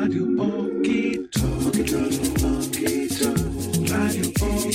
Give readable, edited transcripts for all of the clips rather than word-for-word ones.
Radio Okito. Radio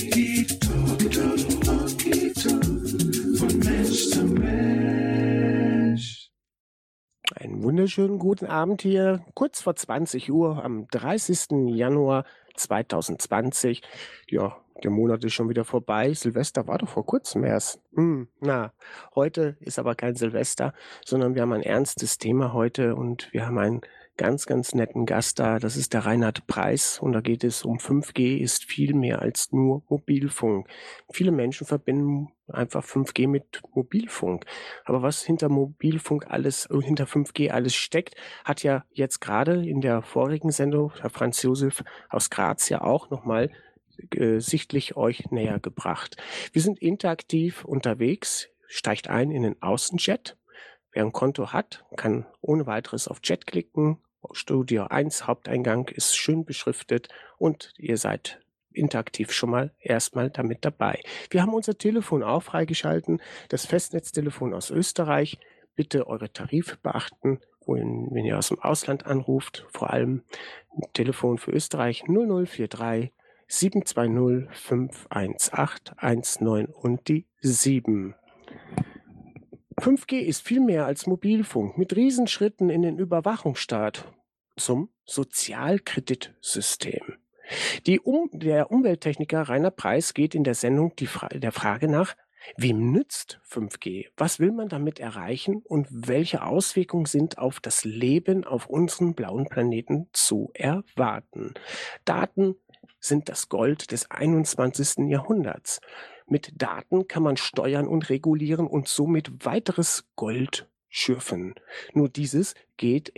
Okito. Von Mensch zu Mensch. Einen wunderschönen guten Abend hier, kurz vor 20 Uhr am 30. Januar 2020. Ja, der Monat ist schon wieder vorbei. Silvester war doch vor kurzem erst. Heute ist aber kein Silvester, sondern wir haben ein ernstes Thema heute und wir haben einen ganz, ganz netten Gast da. Das ist der Reinhard Preiß und da geht es um 5G, ist viel mehr als nur Mobilfunk. Viele Menschen verbinden einfach 5G mit Mobilfunk. Aber was hinter hinter 5G alles steckt, hat ja jetzt gerade in der vorigen Sendung Herr Franz Josef aus Graz ja auch nochmal sichtlich euch näher gebracht. Wir sind interaktiv unterwegs, steigt ein in den Außenjet. Wer ein Konto hat, kann ohne weiteres auf Chat klicken. Studio 1 Haupteingang ist schön beschriftet und ihr seid interaktiv schon mal erstmal damit dabei. Wir haben unser Telefon auch freigeschalten, das Festnetztelefon aus Österreich. Bitte eure Tarife beachten, wenn ihr aus dem Ausland anruft, vor allem Telefon für Österreich 0043 720 518 19 und die 7. 5G ist viel mehr als Mobilfunk, mit Riesenschritten in den Überwachungsstaat zum Sozialkreditsystem. Der Umwelttechniker Rainer Preiß geht in der Sendung der Frage nach, wem nützt 5G? Was will man damit erreichen und welche Auswirkungen sind auf das Leben auf unserem blauen Planeten zu erwarten? Daten sind das Gold des 21. Jahrhunderts. Mit Daten kann man steuern und regulieren und somit weiteres Gold schürfen. Nur diesmal geht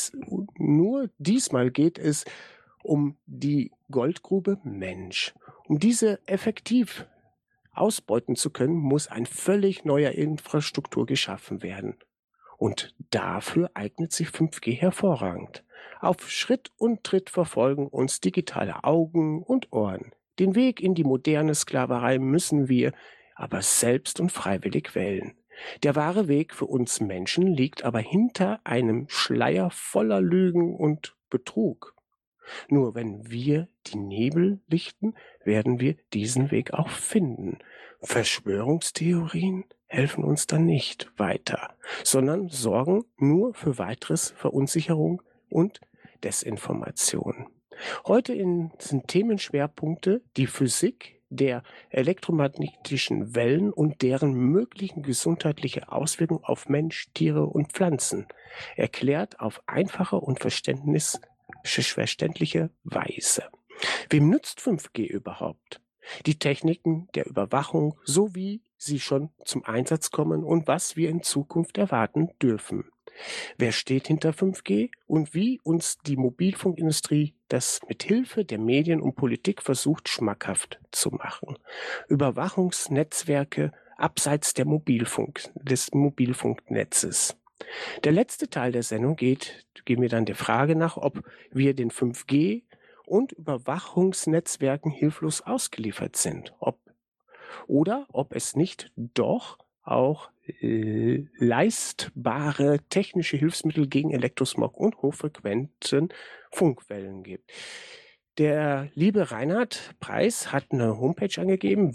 es um die Goldgrube Mensch. Um diese effektiv ausbeuten zu können, muss eine völlig neue Infrastruktur geschaffen werden. Und dafür eignet sich 5G hervorragend. Auf Schritt und Tritt verfolgen uns digitale Augen und Ohren. Den Weg in die moderne Sklaverei müssen wir aber selbst und freiwillig wählen. Der wahre Weg für uns Menschen liegt aber hinter einem Schleier voller Lügen und Betrug. Nur wenn wir die Nebel lichten, werden wir diesen Weg auch finden. Verschwörungstheorien helfen uns dann nicht weiter, sondern sorgen nur für weiteres Verunsicherung und Desinformation. Heute sind Themenschwerpunkte die Physik der elektromagnetischen Wellen und deren möglichen gesundheitliche Auswirkungen auf Mensch, Tiere und Pflanzen, erklärt auf einfache und verständliche Weise. Wem nützt 5G überhaupt? Die Techniken der Überwachung, so wie sie schon zum Einsatz kommen und was wir in Zukunft erwarten dürfen. Wer steht hinter 5G und wie uns die Mobilfunkindustrie das mit Hilfe der Medien und Politik versucht schmackhaft zu machen. Überwachungsnetzwerke abseits des Mobilfunknetzes. Der letzte Teil der Sendung gehen wir dann der Frage nach, ob wir den 5G und Überwachungsnetzwerken hilflos ausgeliefert sind, ob es nicht doch auch leistbare technische Hilfsmittel gegen Elektrosmog und hochfrequenten Funkwellen gibt. Der liebe Reinhard Preiß hat eine Homepage angegeben,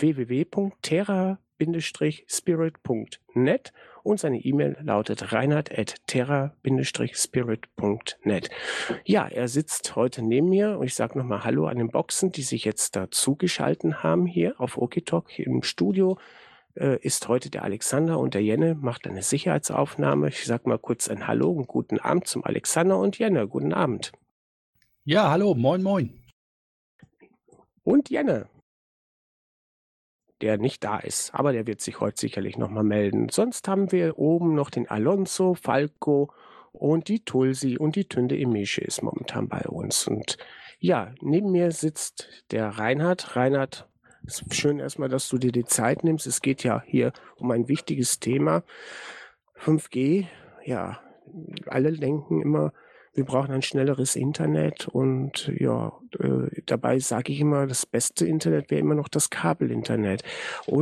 www.terra-spirit.net und seine E-Mail lautet reinhard@terra-spirit.net. Ja, er sitzt heute neben mir und ich sage nochmal Hallo an den Boxen, die sich jetzt dazu geschalten haben hier auf Okitalk im Studio. Ist heute der Alexander und der Jenne macht eine Sicherheitsaufnahme. Ich sage mal kurz ein Hallo und guten Abend zum Alexander und Jenne. Guten Abend. Ja, hallo, moin, moin. Und Jenne, der nicht da ist, aber der wird sich heute sicherlich nochmal melden. Sonst haben wir oben noch den Alonso, Falco und die Tulsi und die Tünde Emische ist momentan bei uns. Und ja, neben mir sitzt der Reinhard. Reinhard, es ist schön erstmal, dass du dir die Zeit nimmst. Es geht ja hier um ein wichtiges Thema. 5G, ja, alle denken immer, wir brauchen ein schnelleres Internet und ja, dabei sage ich immer, das beste Internet wäre immer noch das Kabelinternet. Und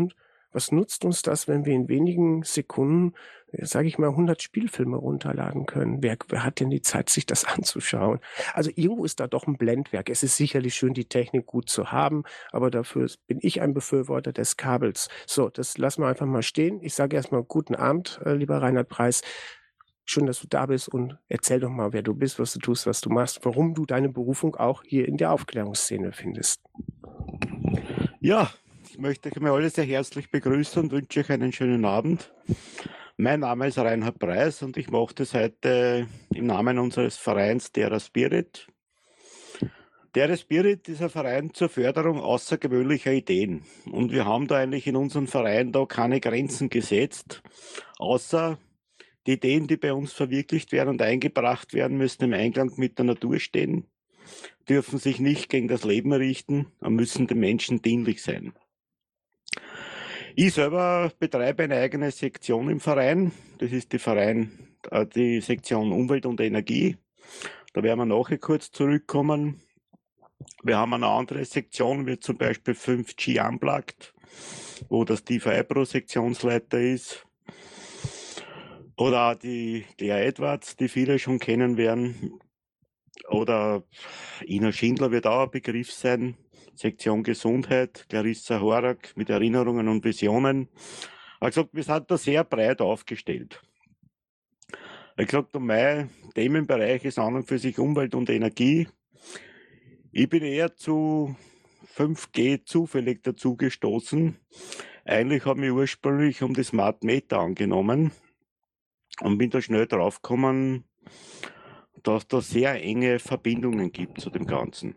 Was nutzt uns das, wenn wir in wenigen Sekunden, sage ich mal, 100 Spielfilme runterladen können? Wer hat denn die Zeit, sich das anzuschauen? Also irgendwo ist da doch ein Blendwerk. Es ist sicherlich schön, die Technik gut zu haben, aber dafür bin ich ein Befürworter des Kabels. So, das lassen wir einfach mal stehen. Ich sage erst mal guten Abend, lieber Reinhard Preis. Schön, dass du da bist und erzähl doch mal, wer du bist, was du tust, was du machst, warum du deine Berufung auch hier in der Aufklärungsszene findest. Ja, ich möchte euch mal alle sehr herzlich begrüßen und wünsche euch einen schönen Abend. Mein Name ist Reinhard Preis und ich mache das heute im Namen unseres Vereins Terra Spirit. Terra Spirit ist ein Verein zur Förderung außergewöhnlicher Ideen. Und wir haben da eigentlich in unserem Verein da keine Grenzen gesetzt, außer die Ideen, die bei uns verwirklicht werden und eingebracht werden, müssen im Einklang mit der Natur stehen, dürfen sich nicht gegen das Leben richten und müssen den Menschen dienlich sein. Ich selber betreibe eine eigene Sektion im Verein. Das ist die Sektion Umwelt und Energie. Da werden wir nachher kurz zurückkommen. Wir haben eine andere Sektion, wie zum Beispiel 5G Unplugged, wo der Steve Eibro Sektionsleiter ist. Oder auch die Claire Edwards, die viele schon kennen werden. Oder Ina Schindler wird auch ein Begriff sein. Sektion Gesundheit, Clarissa Horak mit Erinnerungen und Visionen. Er hat gesagt, wir sind da sehr breit aufgestellt. Er hat gesagt, mein Themenbereich ist an und für sich Umwelt und Energie. Ich bin eher zu 5G zufällig dazu gestoßen. Eigentlich habe ich mich ursprünglich um die Smart Meter angenommen und bin da schnell draufgekommen, dass da sehr enge Verbindungen gibt zu dem Ganzen.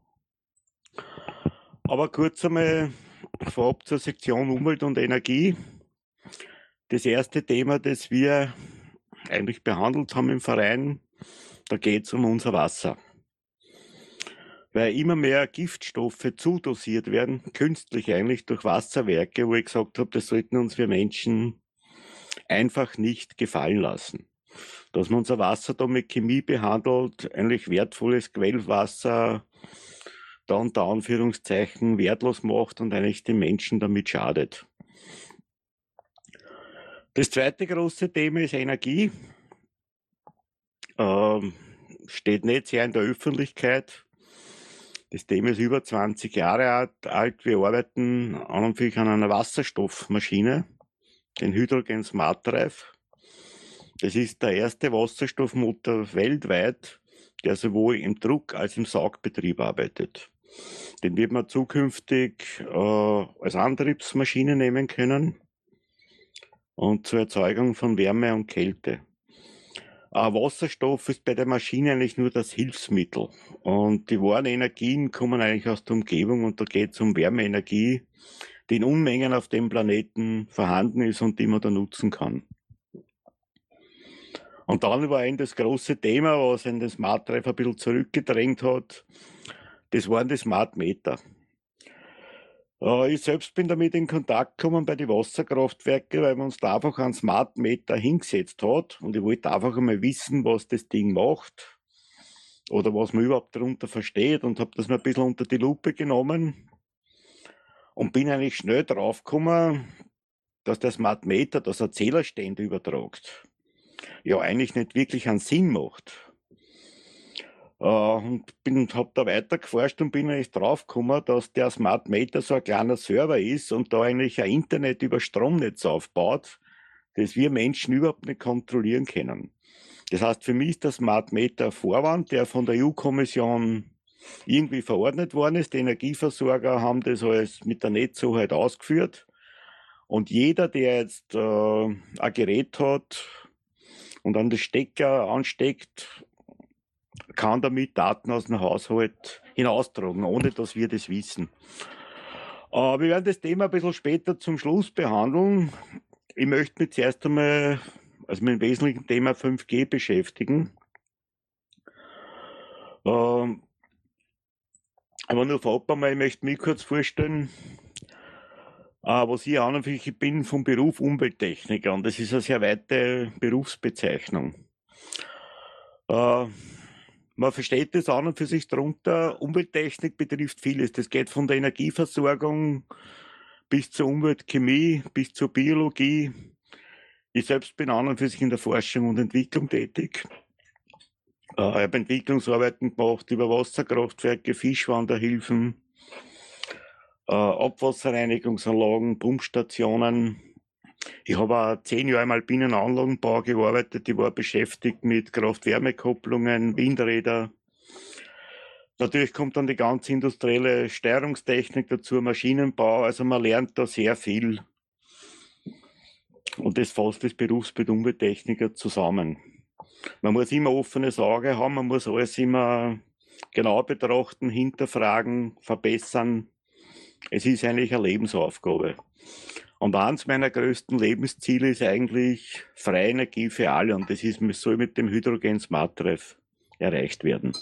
Aber kurz einmal vorab zur Sektion Umwelt und Energie. Das erste Thema, das wir eigentlich behandelt haben im Verein, da geht es um unser Wasser. Weil immer mehr Giftstoffe zudosiert werden, künstlich eigentlich durch Wasserwerke, wo ich gesagt habe, das sollten uns wir Menschen einfach nicht gefallen lassen. Dass man unser Wasser da mit Chemie behandelt, eigentlich wertvolles Quellwasser, da unter Anführungszeichen wertlos macht und eigentlich den Menschen damit schadet. Das zweite große Thema ist Energie. Steht nicht sehr in der Öffentlichkeit. Das Thema ist über 20 Jahre alt. Wir arbeiten an und für sich an einer Wasserstoffmaschine, den Hydrogen Smart Drive. Das ist der erste Wasserstoffmotor weltweit, der sowohl im Druck- als im Saugbetrieb arbeitet. Den wird man zukünftig als Antriebsmaschine nehmen können und zur Erzeugung von Wärme und Kälte. Wasserstoff ist bei der Maschine eigentlich nur das Hilfsmittel. Und die wahren Energien kommen eigentlich aus der Umgebung und da geht es um Wärmeenergie, die in Unmengen auf dem Planeten vorhanden ist und die man da nutzen kann. Und dann war eben das große Thema, was in den Smart Drive ein bisschen zurückgedrängt hat, das waren die Smart Meter. Ich selbst bin damit in Kontakt gekommen bei den Wasserkraftwerken, weil man uns da einfach einen Smart Meter hingesetzt hat und ich wollte einfach einmal wissen, was das Ding macht oder was man überhaupt darunter versteht und habe das mal ein bisschen unter die Lupe genommen und bin eigentlich schnell draufgekommen, dass der Smart Meter, dass er Zählerstände übertragt, ja eigentlich nicht wirklich einen Sinn macht. Und habe da weiter geforscht und bin eigentlich draufgekommen, dass der Smart Meter so ein kleiner Server ist und da eigentlich ein Internet über Stromnetz aufbaut, das wir Menschen überhaupt nicht kontrollieren können. Das heißt, für mich ist der Smart Meter ein Vorwand, der von der EU-Kommission irgendwie verordnet worden ist. Die Energieversorger haben das alles mit der Netzhoheit ausgeführt. Und jeder, der jetzt ein Gerät hat und an den Stecker ansteckt, kann damit Daten aus dem Haushalt hinaustragen, ohne dass wir das wissen. Wir werden das Thema ein bisschen später zum Schluss behandeln. Ich möchte mich zuerst einmal mit dem wesentlichen Thema 5G beschäftigen. Aber nur vorab einmal, ich möchte mich kurz vorstellen, was ich an und für sich bin vom Beruf Umwelttechniker und das ist eine sehr weite Berufsbezeichnung. Man versteht das an und für sich darunter. Umwelttechnik betrifft vieles. Das geht von der Energieversorgung bis zur Umweltchemie, bis zur Biologie. Ich selbst bin an und für sich in der Forschung und Entwicklung tätig. Ich habe Entwicklungsarbeiten gemacht über Wasserkraftwerke, Fischwanderhilfen, Abwasserreinigungsanlagen, Pumpstationen. Ich habe auch 10 Jahre im alpinen Anlagenbau gearbeitet. Ich war beschäftigt mit Kraft-Wärme-Kopplungen, Windräder. Natürlich kommt dann die ganze industrielle Steuerungstechnik dazu, Maschinenbau. Also man lernt da sehr viel. Und das fasst das Berufsbild Umwelttechniker zusammen. Man muss immer offenes Auge haben, man muss alles immer genau betrachten, hinterfragen, verbessern. Es ist eigentlich eine Lebensaufgabe. Und eines meiner größten Lebensziele ist eigentlich freie Energie für alle. Und das soll mit dem Hydrogen Smart Treff erreicht werden.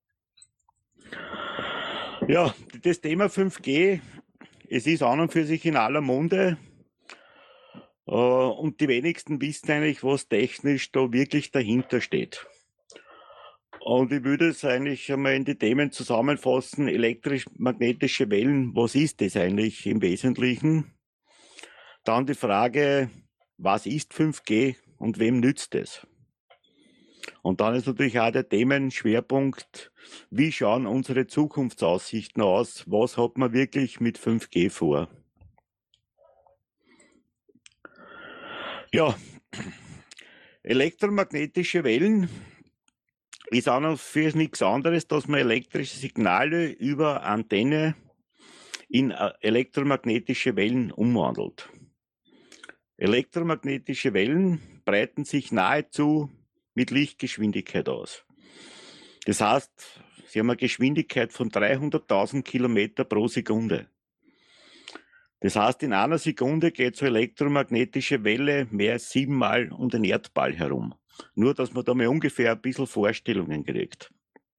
Ja, das Thema 5G, es ist an und für sich in aller Munde. Und die wenigsten wissen eigentlich, was technisch da wirklich dahinter steht. Und ich würde es eigentlich einmal in die Themen zusammenfassen. Elektrisch-magnetische Wellen, was ist das eigentlich im Wesentlichen? Dann die Frage, was ist 5G und wem nützt es? Und dann ist natürlich auch der Themenschwerpunkt, wie schauen unsere Zukunftsaussichten aus? Was hat man wirklich mit 5G vor? Ja, elektromagnetische Wellen ist an und für sich nichts anderes, dass man elektrische Signale über Antenne in elektromagnetische Wellen umwandelt. Elektromagnetische Wellen breiten sich nahezu mit Lichtgeschwindigkeit aus. Das heißt, sie haben eine Geschwindigkeit von 300.000 Kilometer pro Sekunde. Das heißt, in einer Sekunde geht so eine elektromagnetische Welle mehr als 7-mal um den Erdball herum. Nur, dass man da mal ungefähr ein bisschen Vorstellungen kriegt.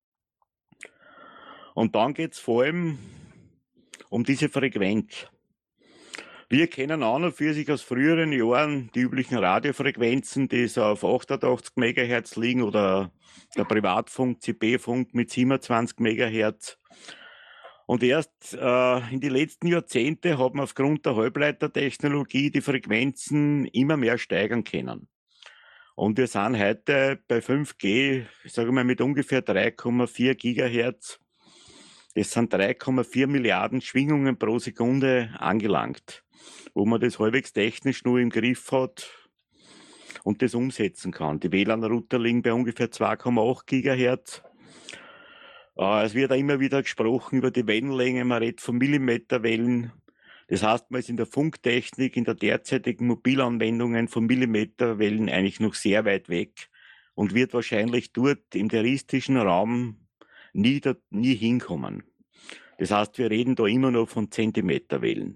Und dann geht es vor allem um diese Frequenz. Wir kennen an und für sich aus früheren Jahren die üblichen Radiofrequenzen, die so auf 88 MHz liegen oder der Privatfunk, CB-Funk mit 27 MHz. Und erst in die letzten Jahrzehnte hat man aufgrund der Halbleitertechnologie die Frequenzen immer mehr steigern können. Und wir sind heute bei 5G, sagen wir mit ungefähr 3,4 Gigahertz. Das sind 3,4 Milliarden Schwingungen pro Sekunde angelangt, wo man das halbwegs technisch nur im Griff hat und das umsetzen kann. Die WLAN-Router liegen bei ungefähr 2,8 Gigahertz. Es wird auch immer wieder gesprochen über die Wellenlänge, man redet von Millimeterwellen. Das heißt, man ist in der Funktechnik, in der derzeitigen Mobilanwendungen von Millimeterwellen eigentlich noch sehr weit weg und wird wahrscheinlich dort im terrestrischen Raum nie hinkommen. Das heißt, wir reden da immer noch von Zentimeterwellen.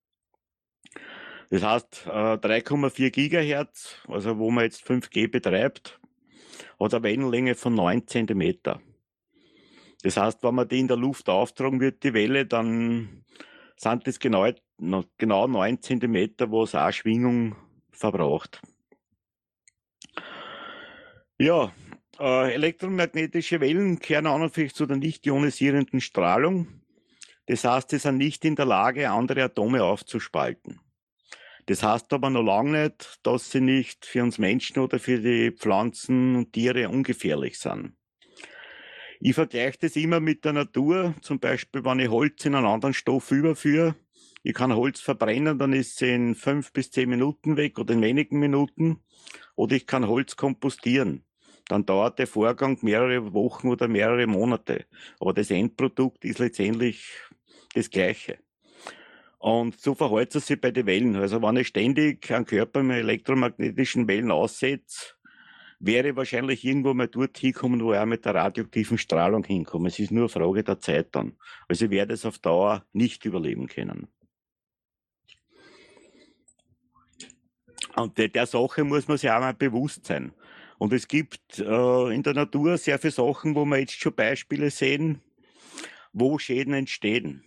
Das heißt, 3,4 Gigahertz, also wo man jetzt 5G betreibt, hat eine Wellenlänge von 9 Zentimeter. Das heißt, wenn man die in der Luft auftragen wird, die Welle, dann sind das genau 9 Zentimeter, wo es auch Schwingung verbraucht. Ja, elektromagnetische Wellen kehren an und für sich zu der nicht ionisierenden Strahlung. Das heißt, sie sind nicht in der Lage, andere Atome aufzuspalten. Das heißt aber noch lange nicht, dass sie nicht für uns Menschen oder für die Pflanzen und Tiere ungefährlich sind. Ich vergleiche das immer mit der Natur. Zum Beispiel, wenn ich Holz in einen anderen Stoff überführe. Ich kann Holz verbrennen, dann ist es in 5 bis 10 Minuten weg oder in wenigen Minuten. Oder ich kann Holz kompostieren. Dann dauert der Vorgang mehrere Wochen oder mehrere Monate. Aber das Endprodukt ist letztendlich das Gleiche. Und so verhält es sich bei den Wellen. Also wenn ich ständig einen Körper mit elektromagnetischen Wellen aussetze, wäre wahrscheinlich irgendwo mal dort hinkommen, wo er mit der radioaktiven Strahlung hinkommt. Es ist nur eine Frage der Zeit dann. Also ich werde es auf Dauer nicht überleben können. Und der Sache muss man sich auch mal bewusst sein. Und es gibt in der Natur sehr viele Sachen, wo wir jetzt schon Beispiele sehen, wo Schäden entstehen.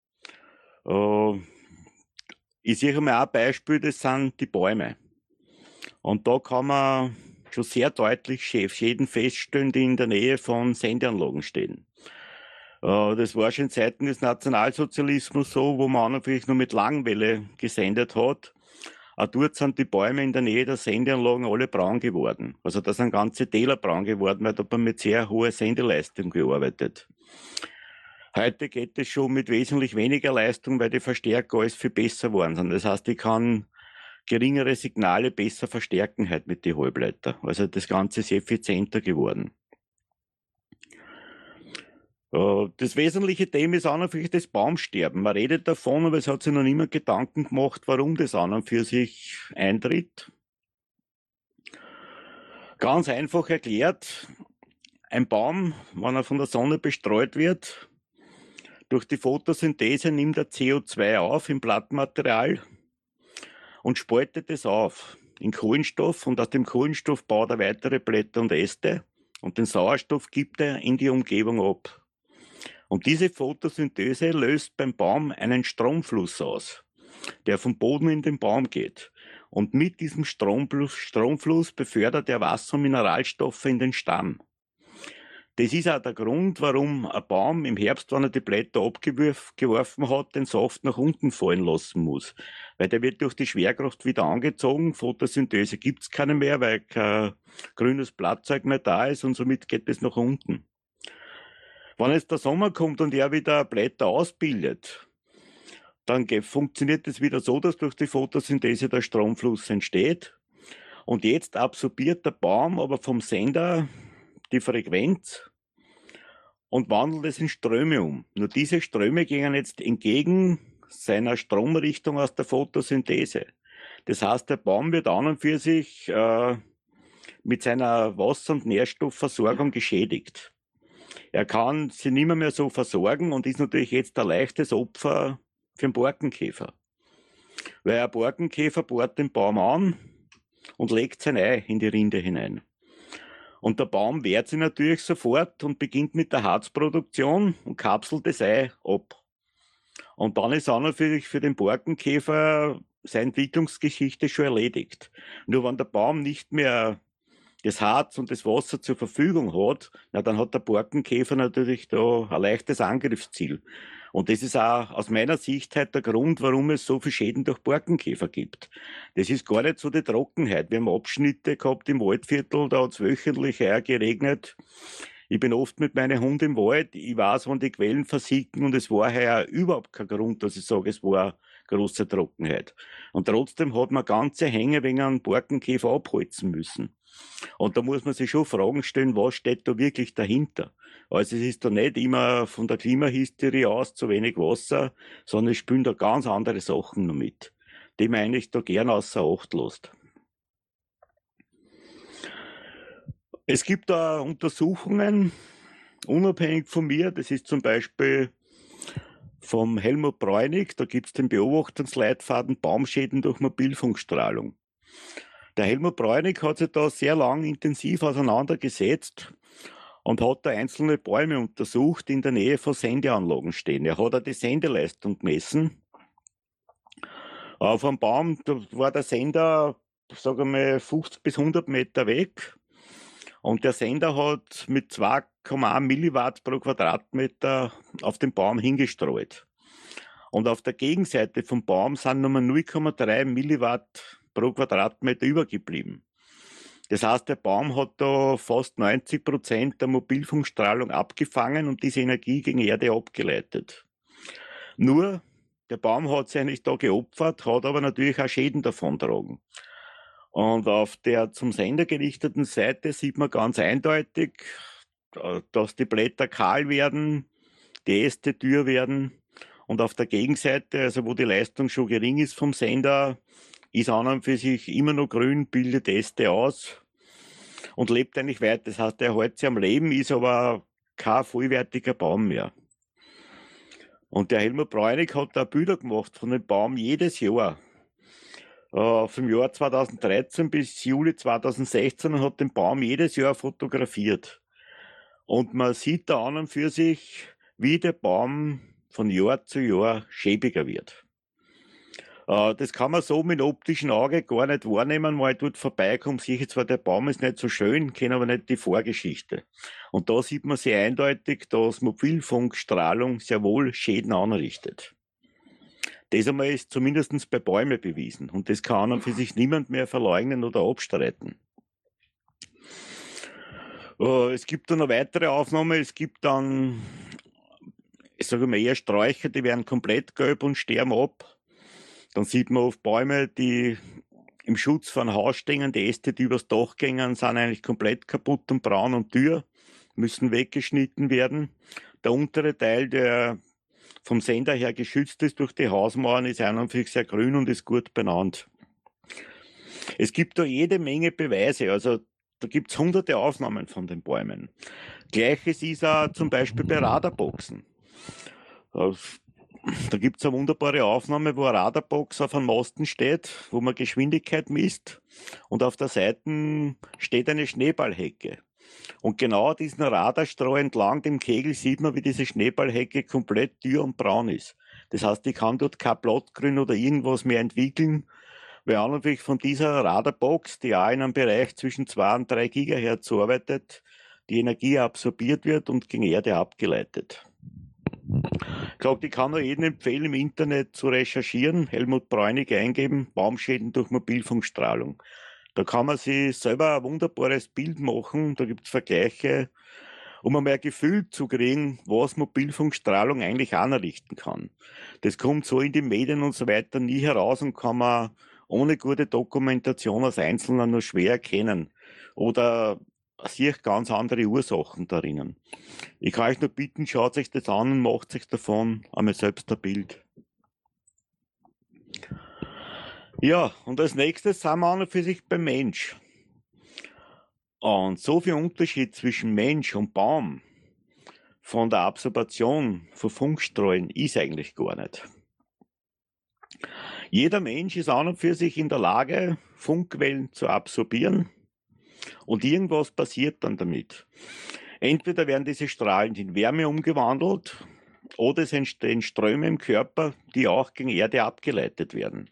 Ich sehe mal ein Beispiel, das sind die Bäume. Und da kann man schon sehr deutlich Schäden feststellen, die in der Nähe von Sendeanlagen stehen. Das war schon in Zeiten des Nationalsozialismus so, wo man natürlich nur mit Langwelle gesendet hat. Auch dort sind die Bäume in der Nähe der Sendeanlagen alle braun geworden. Also da sind ganze Täler braun geworden, weil da hat man mit sehr hoher Sendeleistung gearbeitet. Heute geht es schon mit wesentlich weniger Leistung, weil die Verstärker alles viel besser geworden sind. Das heißt, ich kann geringere Signale besser verstärken halt mit den Halbleiter. Also das Ganze ist effizienter geworden. Das wesentliche Thema ist an und für sich das Baumsterben. Man redet davon, aber es hat sich noch niemand Gedanken gemacht, warum das an und für sich eintritt. Ganz einfach erklärt, ein Baum, wenn er von der Sonne bestreut wird, durch die Photosynthese nimmt er CO2 auf im Blattmaterial und spaltet es auf in Kohlenstoff, und aus dem Kohlenstoff baut er weitere Blätter und Äste, und den Sauerstoff gibt er in die Umgebung ab. Und diese Photosynthese löst beim Baum einen Stromfluss aus, der vom Boden in den Baum geht. Und mit diesem Stromfluss befördert er Wasser- und Mineralstoffe in den Stamm. Das ist auch der Grund, warum ein Baum im Herbst, wenn er die Blätter abgeworfen hat, den Saft nach unten fallen lassen muss. Weil der wird durch die Schwerkraft wieder angezogen. Photosynthese gibt's keine mehr, weil kein grünes Blattzeug mehr da ist, und somit geht es nach unten. Wenn jetzt der Sommer kommt und er wieder Blätter ausbildet, dann funktioniert es wieder so, dass durch die Photosynthese der Stromfluss entsteht. Und jetzt absorbiert der Baum aber vom Sender die Frequenz und wandelt es in Ströme um. Nur diese Ströme gehen jetzt entgegen seiner Stromrichtung aus der Photosynthese. Das heißt, der Baum wird an und für sich mit seiner Wasser- und Nährstoffversorgung geschädigt. Er kann sie nicht mehr so versorgen und ist natürlich jetzt ein leichtes Opfer für den Borkenkäfer. Weil ein Borkenkäfer bohrt den Baum an und legt sein Ei in die Rinde hinein. Und der Baum wehrt sich natürlich sofort und beginnt mit der Harzproduktion und kapselt das Ei ab. Und dann ist an und für den Borkenkäfer seine Entwicklungsgeschichte schon erledigt. Nur wenn der Baum nicht mehr das Harz und das Wasser zur Verfügung hat, na, dann hat der Borkenkäfer natürlich da ein leichtes Angriffsziel. Und das ist auch aus meiner Sicht halt der Grund, warum es so viele Schäden durch Borkenkäfer gibt. Das ist gar nicht so die Trockenheit. Wir haben Abschnitte gehabt im Waldviertel, da hat es wöchentlich geregnet. Ich bin oft mit meinen Hunden im Wald. Ich weiß, wann die Quellen versiegen, und es war heuer überhaupt kein Grund, dass ich sage, es war große Trockenheit. Und trotzdem hat man ganze Hänge wegen einem Borkenkäfer abholzen müssen. Und da muss man sich schon Fragen stellen, was steht da wirklich dahinter? Also es ist da nicht immer von der Klimahysterie aus zu wenig Wasser, sondern es spielen da ganz andere Sachen noch mit, die man eigentlich da gern außer Acht lässt. Es gibt da Untersuchungen, unabhängig von mir, das ist zum Beispiel vom Helmut Bräunig, da gibt es den Beobachtungsleitfaden Baumschäden durch Mobilfunkstrahlung. Der Helmut Bräunig hat sich da sehr lang intensiv auseinandergesetzt und hat da einzelne Bäume untersucht, die in der Nähe von Sendeanlagen stehen. Er hat auch die Sendeleistung gemessen. Auf einem Baum, da war der Sender, sagen wir mal, 50 bis 100 Meter weg. Und der Sender hat mit 2,1 Milliwatt pro Quadratmeter auf den Baum hingestreut. Und auf der Gegenseite vom Baum sind nur 0,3 Milliwatt pro Quadratmeter übergeblieben. Das heißt, der Baum hat da fast 90% der Mobilfunkstrahlung abgefangen und diese Energie gegen Erde abgeleitet. Nur, der Baum hat sich eigentlich da geopfert, hat aber natürlich auch Schäden davontragen. Und auf der zum Sender gerichteten Seite sieht man ganz eindeutig, dass die Blätter kahl werden, die Äste dürr werden. Und auf der Gegenseite, also wo die Leistung schon gering ist vom Sender, ist an und für sich immer noch grün, bildet Äste aus und lebt eigentlich weiter. Das heißt, er hält sich am Leben, ist aber kein vollwertiger Baum mehr. Und der Helmut Bräunig hat da Bilder gemacht von dem Baum jedes Jahr. Vom Jahr 2013 bis Juli 2016 und hat den Baum jedes Jahr fotografiert. Und man sieht da an und für sich, wie der Baum von Jahr zu Jahr schäbiger wird. Das kann man so mit dem optischen Auge gar nicht wahrnehmen, weil ich dort vorbeikomme, sehe ich zwar, der Baum ist nicht so schön, kenne aber nicht die Vorgeschichte. Und da sieht man sehr eindeutig, dass Mobilfunkstrahlung sehr wohl Schäden anrichtet. Das einmal ist zumindest bei Bäumen bewiesen. Und das kann an und für sich niemand mehr verleugnen oder abstreiten. Es gibt dann eine weitere Aufnahme. Es gibt dann, ich sage mal, eher Sträucher, die werden komplett gelb und sterben ab. Dann sieht man oft Bäume, die im Schutz von Haus stehen, die Äste, die übers Dach gehen, sind eigentlich komplett kaputt und braun und dürr, müssen weggeschnitten werden. Der untere Teil, der vom Sender her geschützt ist durch die Hausmauern, ist an und für sich sehr grün und ist gut benannt. Es gibt da jede Menge Beweise, also da gibt es hunderte Aufnahmen von den Bäumen. Gleiches ist auch zum Beispiel bei Radarboxen. Da gibt es eine wunderbare Aufnahme, wo eine Radarbox auf einem Masten steht, wo man Geschwindigkeit misst und auf der Seite steht eine Schneeballhecke. Und genau diesen Radarstrahl entlang dem Kegel sieht man, wie diese Schneeballhecke komplett dürr und braun ist. Das heißt, ich kann dort kein Blattgrün oder irgendwas mehr entwickeln, weil an und für sich von dieser Radarbox, die auch in einem Bereich zwischen 2 und 3 Gigahertz arbeitet, die Energie absorbiert wird und gegen Erde abgeleitet. Ich glaube, ich kann nur jedem empfehlen, im Internet zu recherchieren, Helmut Bräunig eingeben, Baumschäden durch Mobilfunkstrahlung. Da kann man sich selber ein wunderbares Bild machen, da gibt es Vergleiche, um einmal ein Gefühl zu kriegen, was Mobilfunkstrahlung eigentlich anrichten kann. Das kommt so in die Medien und so weiter nie heraus und kann man ohne gute Dokumentation als Einzelner nur schwer erkennen. Oder sehe ich ganz andere Ursachen darin. Ich kann euch nur bitten, schaut euch das an und macht euch davon einmal selbst ein Bild. Ja, und als nächstes sind wir an und für sich beim Mensch. Und so viel Unterschied zwischen Mensch und Baum von der Absorption von Funkstrahlen ist eigentlich gar nicht. Jeder Mensch ist an und für sich in der Lage, Funkwellen zu absorbieren und irgendwas passiert dann damit. Entweder werden diese Strahlen in Wärme umgewandelt oder es entstehen Ströme im Körper, die auch gegen Erde abgeleitet werden.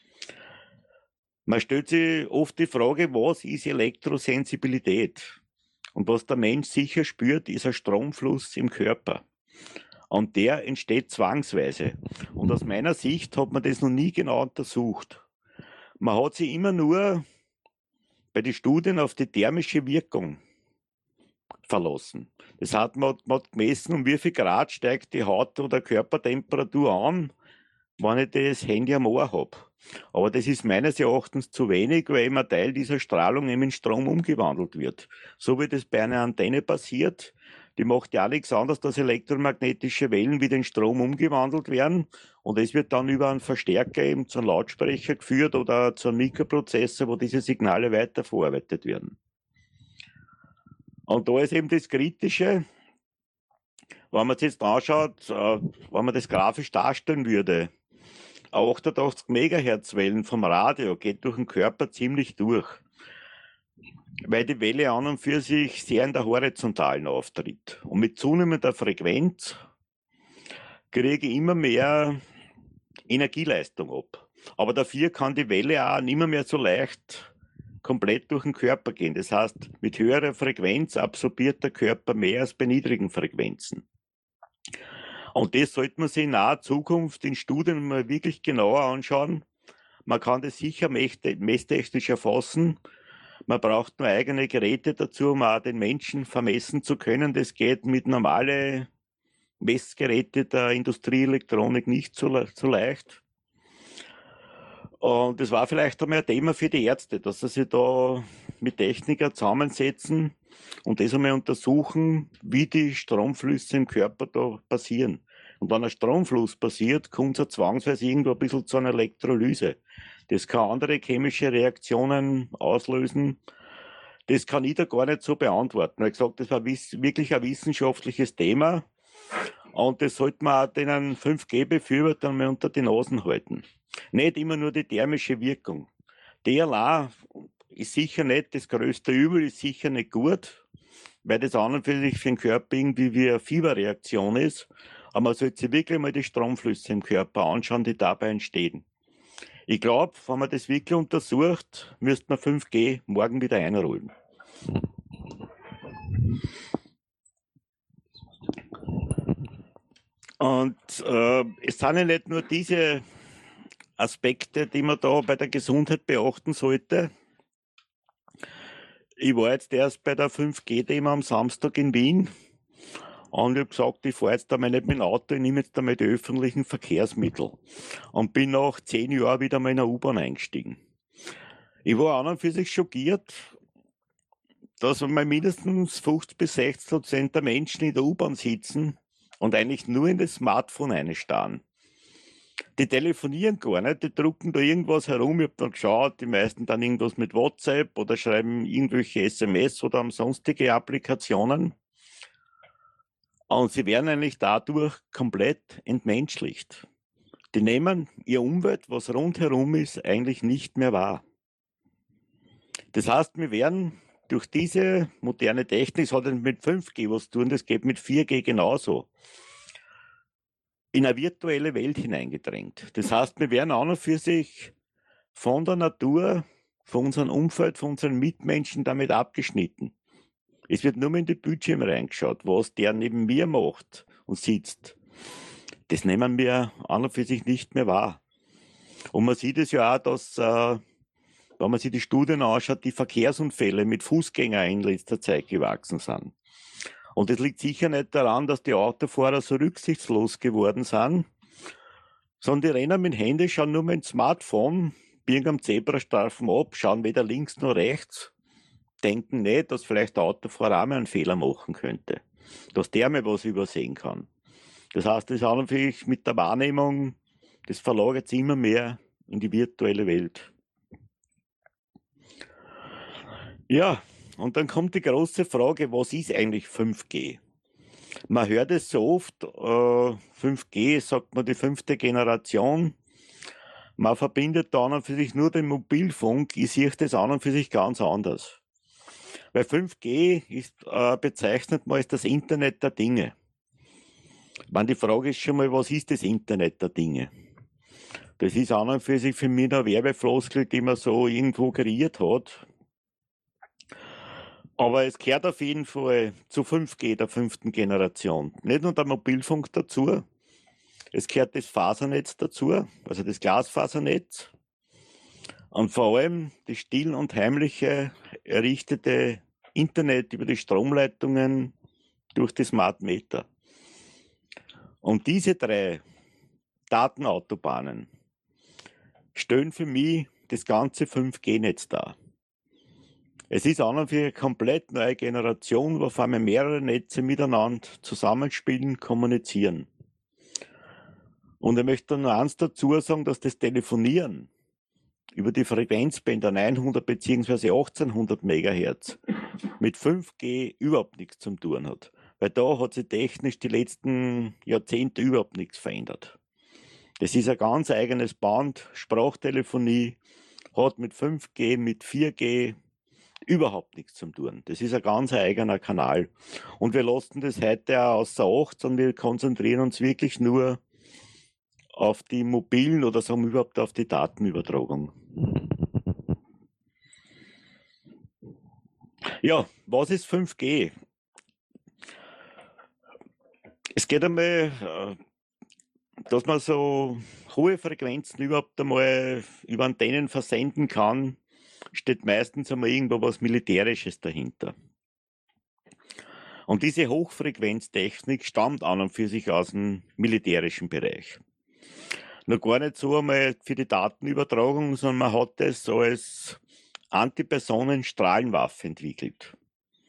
Man stellt sich oft die Frage, was ist Elektrosensibilität? Und was der Mensch sicher spürt, ist ein Stromfluss im Körper. Und der entsteht zwangsweise. Und aus meiner Sicht hat man das noch nie genau untersucht. Man hat sich immer nur bei den Studien auf die thermische Wirkung verlassen. Das heißt, man hat gemessen, um wie viel Grad steigt die Haut- oder Körpertemperatur an, wenn ich das Handy am Ohr habe. Aber das ist meines Erachtens zu wenig, weil immer Teil dieser Strahlung eben in Strom umgewandelt wird. So wie das bei einer Antenne passiert, die macht ja nichts anderes, dass elektromagnetische Wellen wieder in Strom umgewandelt werden und es wird dann über einen Verstärker eben zu einem Lautsprecher geführt oder zu einem Mikroprozessor, wo diese Signale weiterverarbeitet werden. Und da ist eben das Kritische, wenn man es jetzt anschaut, wenn man das grafisch darstellen würde, 88 Megahertz Wellen vom Radio geht durch den Körper ziemlich durch, weil die Welle an und für sich sehr in der Horizontalen auftritt. Und mit zunehmender Frequenz kriege ich immer mehr Energieleistung ab. Aber dafür kann die Welle auch nicht mehr so leicht komplett durch den Körper gehen. Das heißt, mit höherer Frequenz absorbiert der Körper mehr als bei niedrigen Frequenzen. Und das sollte man sich in naher Zukunft in Studien mal wirklich genauer anschauen. Man kann das sicher messtechnisch erfassen. Man braucht nur eigene Geräte dazu, um auch den Menschen vermessen zu können. Das geht mit normalen Messgeräten der Industrieelektronik nicht so leicht. Und das war vielleicht einmal ein Thema für die Ärzte, dass sie sich da mit Technikern zusammensetzen und das einmal untersuchen, wie die Stromflüsse im Körper da passieren. Und wenn ein Stromfluss passiert, kommt es zwangsweise irgendwo ein bisschen zu einer Elektrolyse. Das kann andere chemische Reaktionen auslösen. Das kann ich da gar nicht so beantworten. Ich habe gesagt, das war wirklich ein wissenschaftliches Thema. Und das sollte man auch den 5G-Befürwortern mal unter die Nasen halten. Nicht immer nur die thermische Wirkung. Die allein ist sicher nicht das größte Übel, ist sicher nicht gut, weil das an und für sich für den Körper irgendwie wie eine Fieberreaktion ist. Aber man sollte sich wirklich mal die Stromflüsse im Körper anschauen, die dabei entstehen. Ich glaube, wenn man das wirklich untersucht, müsste man 5G morgen wieder einrollen. Und es sind ja nicht nur diese Aspekte, die man da bei der Gesundheit beachten sollte. Ich war jetzt erst bei der 5G-Demo am Samstag in Wien und ich habe gesagt, ich fahre jetzt einmal nicht mit dem Auto, ich nehme jetzt einmal die öffentlichen Verkehrsmittel und bin nach 10 Jahren wieder mal in eine U-Bahn eingestiegen. Ich war an und für sich schockiert, dass mal mindestens 50-60% der Menschen in der U-Bahn sitzen und eigentlich nur in das Smartphone einstarren. Die telefonieren gar nicht, die drucken da irgendwas herum. Ich habe dann geschaut, die meisten dann irgendwas mit WhatsApp oder schreiben irgendwelche SMS oder sonstige Applikationen. Und sie werden eigentlich dadurch komplett entmenschlicht. Die nehmen ihre Umwelt, was rundherum ist, eigentlich nicht mehr wahr. Das heißt, wir werden durch diese moderne Technik, das hat nicht mit 5G was zu tun, das geht mit 4G genauso, in eine virtuelle Welt hineingedrängt. Das heißt, wir werden an und für sich von der Natur, von unserem Umfeld, von unseren Mitmenschen damit abgeschnitten. Es wird nur mehr in die Bildschirme reingeschaut, was der neben mir macht und sitzt. Das nehmen wir an und für sich nicht mehr wahr. Und man sieht es ja auch, dass, wenn man sich die Studien anschaut, die Verkehrsunfälle mit Fußgängern in letzter Zeit gewachsen sind. Und das liegt sicher nicht daran, dass die Autofahrer so rücksichtslos geworden sind, sondern die rennen mit dem Handy, schauen nur mit dem Smartphone, biegen am Zebrastreifen ab, schauen weder links noch rechts, denken nicht, dass vielleicht der Autofahrer auch mal einen Fehler machen könnte, dass der mal was übersehen kann. Das heißt, das ist an und für sich mit der Wahrnehmung, das verlagert sich immer mehr in die virtuelle Welt. Ja, und dann kommt die große Frage, was ist eigentlich 5G? Man hört es so oft, 5G, sagt man, die 5. Generation. Man verbindet da an und für sich nur den Mobilfunk. Ich sehe das an und für sich ganz anders. Weil 5G ist, bezeichnet man als das Internet der Dinge. Die Frage ist schon mal, was ist das Internet der Dinge? Das ist an und für sich für mich eine Werbefloskel, die man so irgendwo kreiert hat. Aber es gehört auf jeden Fall zu 5G der 5. Generation. Nicht nur der Mobilfunk dazu, es gehört das Fasernetz dazu, also das Glasfasernetz. Und vor allem das still und heimliche errichtete Internet über die Stromleitungen durch die Smart Meter. Und diese 3 Datenautobahnen stellen für mich das ganze 5G-Netz dar. Es ist an und für eine komplett neue Generation, wo auf einmal mehrere Netze miteinander zusammenspielen, kommunizieren. Und ich möchte noch eins dazu sagen, dass das Telefonieren über die Frequenzbänder 900 bzw. 1800 MHz mit 5G überhaupt nichts zu tun hat. Weil da hat sich technisch die letzten Jahrzehnte überhaupt nichts verändert. Das ist ein ganz eigenes Band, Sprachtelefonie, hat mit 5G, mit 4G überhaupt nichts zu tun. Das ist ein ganz eigener Kanal. Und wir lassen das heute auch außer Acht, sondern wir konzentrieren uns wirklich nur auf die mobilen oder sagen wir überhaupt auf die Datenübertragung. Ja, was ist 5G? Es geht einmal, dass man so hohe Frequenzen überhaupt einmal über Antennen versenden kann, steht meistens einmal irgendwo was Militärisches dahinter. Und diese Hochfrequenztechnik stammt an und für sich aus dem militärischen Bereich. Noch gar nicht so einmal für die Datenübertragung, sondern man hat es als Antipersonenstrahlenwaffe entwickelt.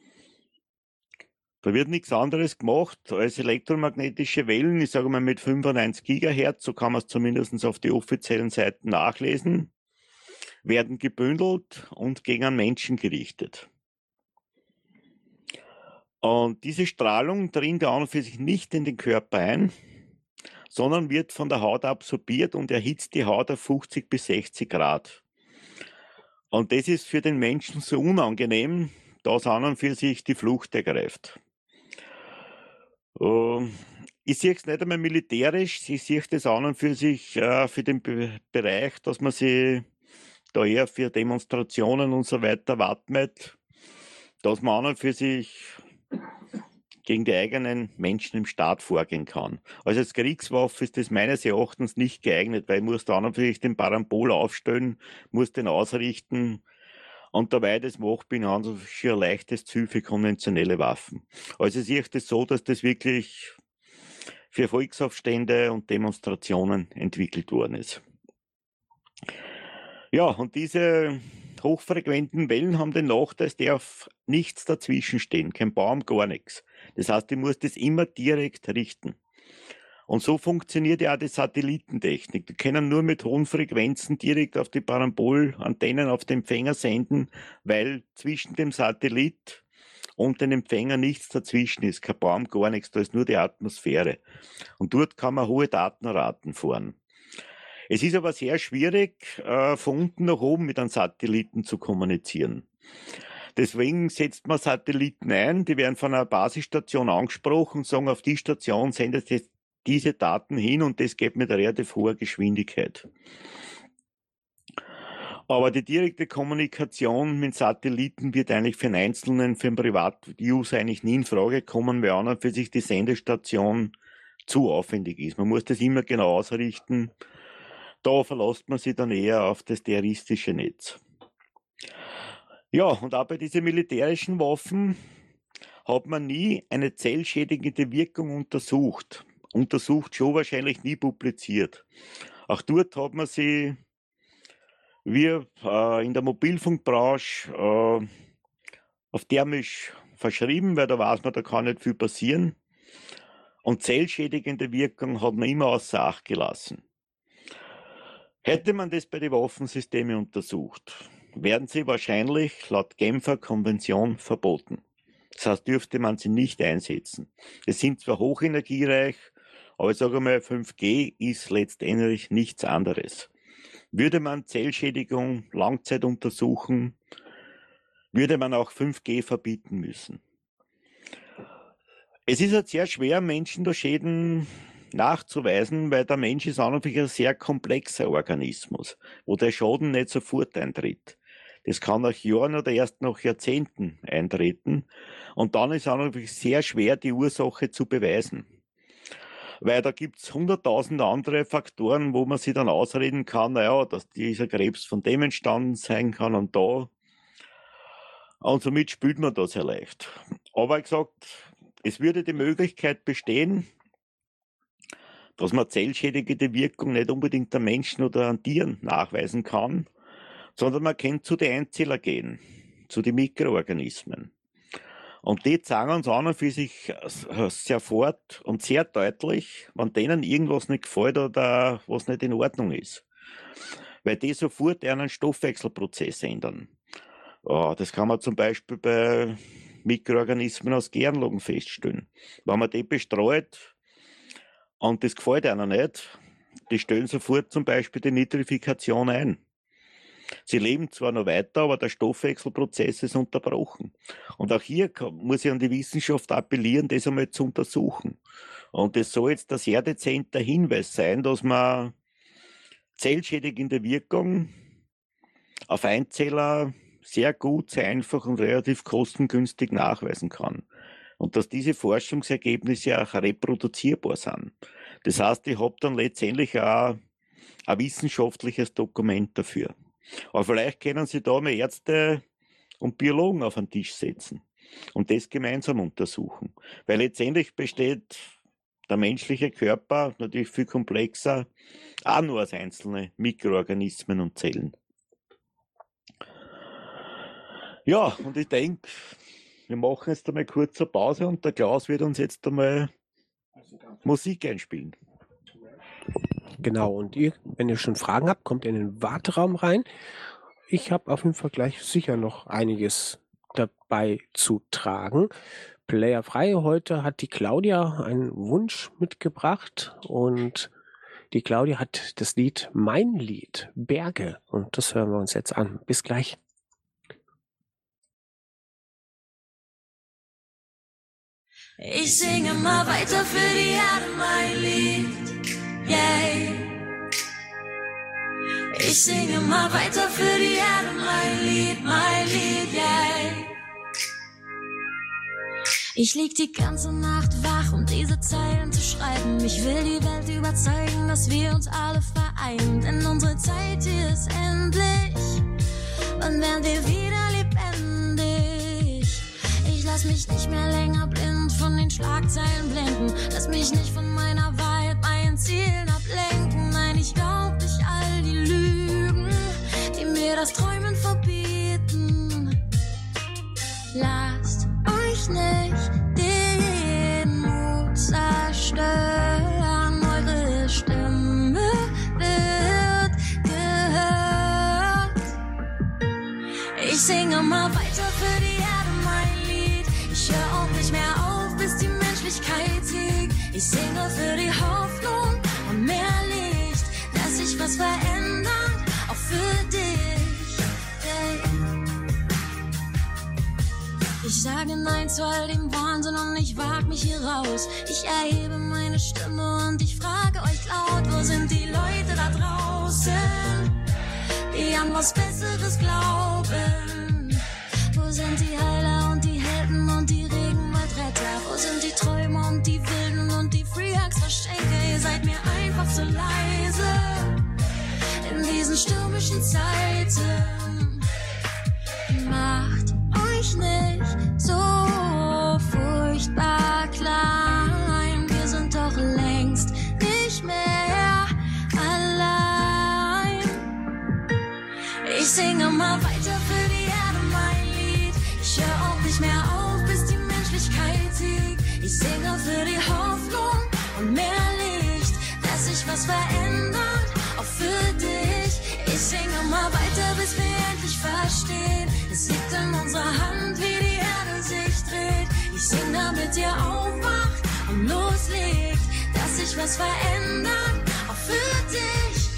Da wird nichts anderes gemacht als elektromagnetische Wellen, ich sage mal mit 95 Gigahertz, so kann man es zumindest auf die offiziellen Seiten nachlesen, werden gebündelt und gegen einen Menschen gerichtet. Und diese Strahlung dringt an und für sich nicht in den Körper ein, sondern wird von der Haut absorbiert und erhitzt die Haut auf 50 bis 60 Grad. Und das ist für den Menschen so unangenehm, dass an und für sich die Flucht ergreift. Ich sehe es nicht einmal militärisch, ich sehe das an und für sich für den Bereich, dass man sich da eher für Demonstrationen und so weiter wappnet, dass man an und für sich gegen die eigenen Menschen im Staat vorgehen kann. Also als Kriegswaffe ist das meines Erachtens nicht geeignet, weil ich muss da an und für sich den Parabol aufstellen, muss den ausrichten und dabei das macht, bin ich an und für sich ein leichtes Ziel für konventionelle Waffen. Also sehe ich das so, dass das wirklich für Volksaufstände und Demonstrationen entwickelt worden ist. Ja, und diese hochfrequenten Wellen haben den Nachteil, dass darf nichts dazwischen stehen, kein Baum, gar nichts. Das heißt, ich muss das immer direkt richten. Und so funktioniert ja auch die Satellitentechnik. Die können nur mit hohen Frequenzen direkt auf die Parabolantennen auf den Empfänger senden, weil zwischen dem Satellit und den Empfänger nichts dazwischen ist. Kein Baum, gar nichts, da ist nur die Atmosphäre. Und dort kann man hohe Datenraten fahren. Es ist aber sehr schwierig, von unten nach oben mit einem Satelliten zu kommunizieren. Deswegen setzt man Satelliten ein, die werden von einer Basisstation angesprochen und sagen, auf die Station sendet jetzt diese Daten hin und das geht mit relativ hoher Geschwindigkeit. Aber die direkte Kommunikation mit Satelliten wird eigentlich für einen Einzelnen, für einen Privat-User eigentlich nie in Frage kommen, weil an und für sich die Sendestation zu aufwendig ist. Man muss das immer genau ausrichten. Da verlässt man sich dann eher auf das terroristische Netz. Ja, und auch bei diesen militärischen Waffen hat man nie eine zellschädigende Wirkung untersucht. Untersucht schon, wahrscheinlich nie publiziert. Auch dort hat man sie, wie in der Mobilfunkbranche, auf thermisch verschrieben, weil da weiß man, da kann nicht viel passieren. Und zellschädigende Wirkung hat man immer außer Acht gelassen. Hätte man das bei den Waffensystemen untersucht, werden sie wahrscheinlich laut Genfer Konvention verboten. Das heißt, dürfte man sie nicht einsetzen. Es sind zwar hochenergiereich, aber ich sage mal, 5G ist letztendlich nichts anderes. Würde man Zellschädigung Langzeit untersuchen, würde man auch 5G verbieten müssen. Es ist halt sehr schwer, Menschen da Schäden nachzuweisen, weil der Mensch ist an und für sich ein sehr komplexer Organismus, wo der Schaden nicht sofort eintritt. Das kann nach Jahren oder erst nach Jahrzehnten eintreten. Und dann ist an und für sich sehr schwer, die Ursache zu beweisen. Weil da gibt's 100.000 andere Faktoren, wo man sich dann ausreden kann, naja, dass dieser Krebs von dem entstanden sein kann und da. Und somit spielt man da sehr leicht. Aber wie gesagt, es würde die Möglichkeit bestehen, dass man zellschädigende Wirkung nicht unbedingt an Menschen oder an Tieren nachweisen kann, sondern man kann zu den Einzeller gehen, zu den Mikroorganismen. Und die zeigen uns an und für sich sehr fort und sehr deutlich, wenn denen irgendwas nicht gefällt oder was nicht in Ordnung ist. Weil die sofort einen Stoffwechselprozess ändern. Das kann man zum Beispiel bei Mikroorganismen aus Gäranlagen feststellen. Wenn man die bestreut und das gefällt einer nicht, die stellen sofort zum Beispiel die Nitrifikation ein. Sie leben zwar noch weiter, aber der Stoffwechselprozess ist unterbrochen. Und auch hier muss ich an die Wissenschaft appellieren, das einmal zu untersuchen. Und das soll jetzt ein sehr dezenter Hinweis sein, dass man zellschädigende Wirkung auf Einzeller sehr gut, sehr einfach und relativ kostengünstig nachweisen kann. Und dass diese Forschungsergebnisse auch reproduzierbar sind. Das heißt, ich habe dann letztendlich auch ein wissenschaftliches Dokument dafür. Aber vielleicht können Sie da mal Ärzte und Biologen auf den Tisch setzen und das gemeinsam untersuchen. Weil letztendlich besteht der menschliche Körper natürlich viel komplexer, auch nur aus einzelnen Mikroorganismen und Zellen. Ja, und ich denke, wir machen jetzt einmal kurz eine Pause und der Klaus wird uns jetzt einmal Musik einspielen. Genau, und ihr, wenn ihr schon Fragen habt, kommt in den Warteraum rein. Ich habe auf jeden Fall gleich sicher noch einiges dabei zu tragen. Player frei, heute hat die Claudia einen Wunsch mitgebracht und die Claudia hat das Lied Mein Lied, Berge, und das hören wir uns jetzt an. Bis gleich. Ich singe mal weiter für die Erde mein Lied, yeah. Ich singe mal weiter für die Erde mein Lied, yeah. Ich lieg die ganze Nacht wach, um diese Zeilen zu schreiben. Ich will die Welt überzeugen, dass wir uns alle vereinen. Denn unsere Zeit hier ist endlich, wann werden wir wieder lebendig? Ich lass mich nicht mehr länger blind von den Schlagzeilen blenden. Lass mich nicht von meiner Wahrheit, meinen Zielen ablenken. Nein, ich glaub nicht all die Lügen, die mir das Träumen verbieten. Lasst euch nicht den Mut zerstören, eure Stimme wird gehört. Ich singe mal weiter für die Erde mein Lied. Ich hör auch nicht mehr auf, bis die Menschlichkeit siegt. Ich singe für die Hoffnung und mehr Licht, dass sich was verändert, auch für dich, hey. Ich sage Nein zu all dem Wahnsinn und ich wag mich hier raus. Ich erhebe meine Stimme und ich frage euch laut, wo sind die Leute da draußen, die an was Besseres glauben? Wo sind die Heiler und die Helden und die Regenwaldretter? Wo sind die Träumer und die Wilden und die Freehags-Verschenker? Ihr seid mir einfach zu leise in diesen stürmischen Zeiten. Macht euch nicht so furchtbar klein. Wir sind doch längst nicht mehr allein. Ich singe mal weiter für die Erde mein Lied. Ich hör auch nicht mehr auf, bis die Menschlichkeit siegt. Ich singe für die Hoffnung und mehr Licht, dass sich was verändert, auch für dich. Ich singe mal weiter, bis wir endlich verstehen. Es liegt in unserer Hand, wie die Erde sich dreht. Ich sing, damit ihr aufwacht und loslegt, dass sich was verändert, auch für dich.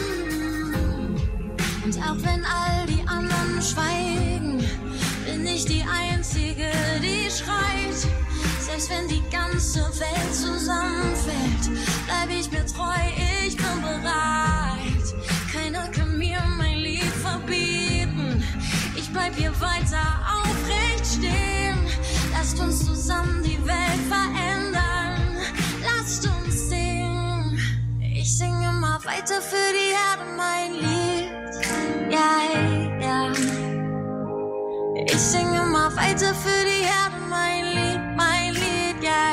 Und auch wenn all die anderen schweigen, bin ich die Einzige, die schreit. Selbst wenn die ganze Welt zusammenfällt, bleib ich mir treu, ich bin bereit. Keiner kann mir mein Lied verbieten. Ich bleib hier weiter aufrecht stehen. Lasst uns zusammen die Welt verändern. Lasst uns singen. Ich singe mal weiter für die Erde mein Lied. Ja, ja. Ich singe mal weiter für die Erde mein Lied, ja.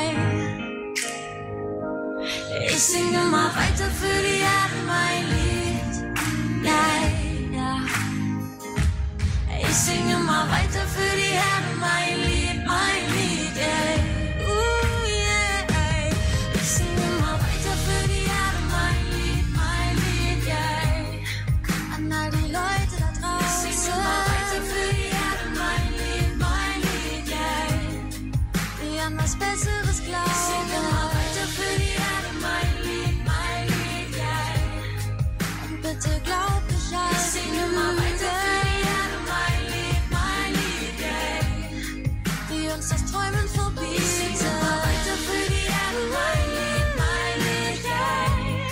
Ich singe mal weiter für die Erde mein Lied, ja, ja. Ich singe mal weiter für die Erde mein Lied, yeah. Yeah. Ich singe mal weiter für die Erde mein Lied, yeah. An all die Leute da draußen. Ich singe mal weiter für die Erde mein Lied, yeah. Die an was Besseres glauben. Ich singe mal weiter für die Erde mein Lied, yeah. Und bitte glaub ich all die. Ich singe mal weiter für die Erde mein Lied, yeah. Die uns das Träumen verbieten. Ich singe mal weiter für die Erde mein Lied, yeah.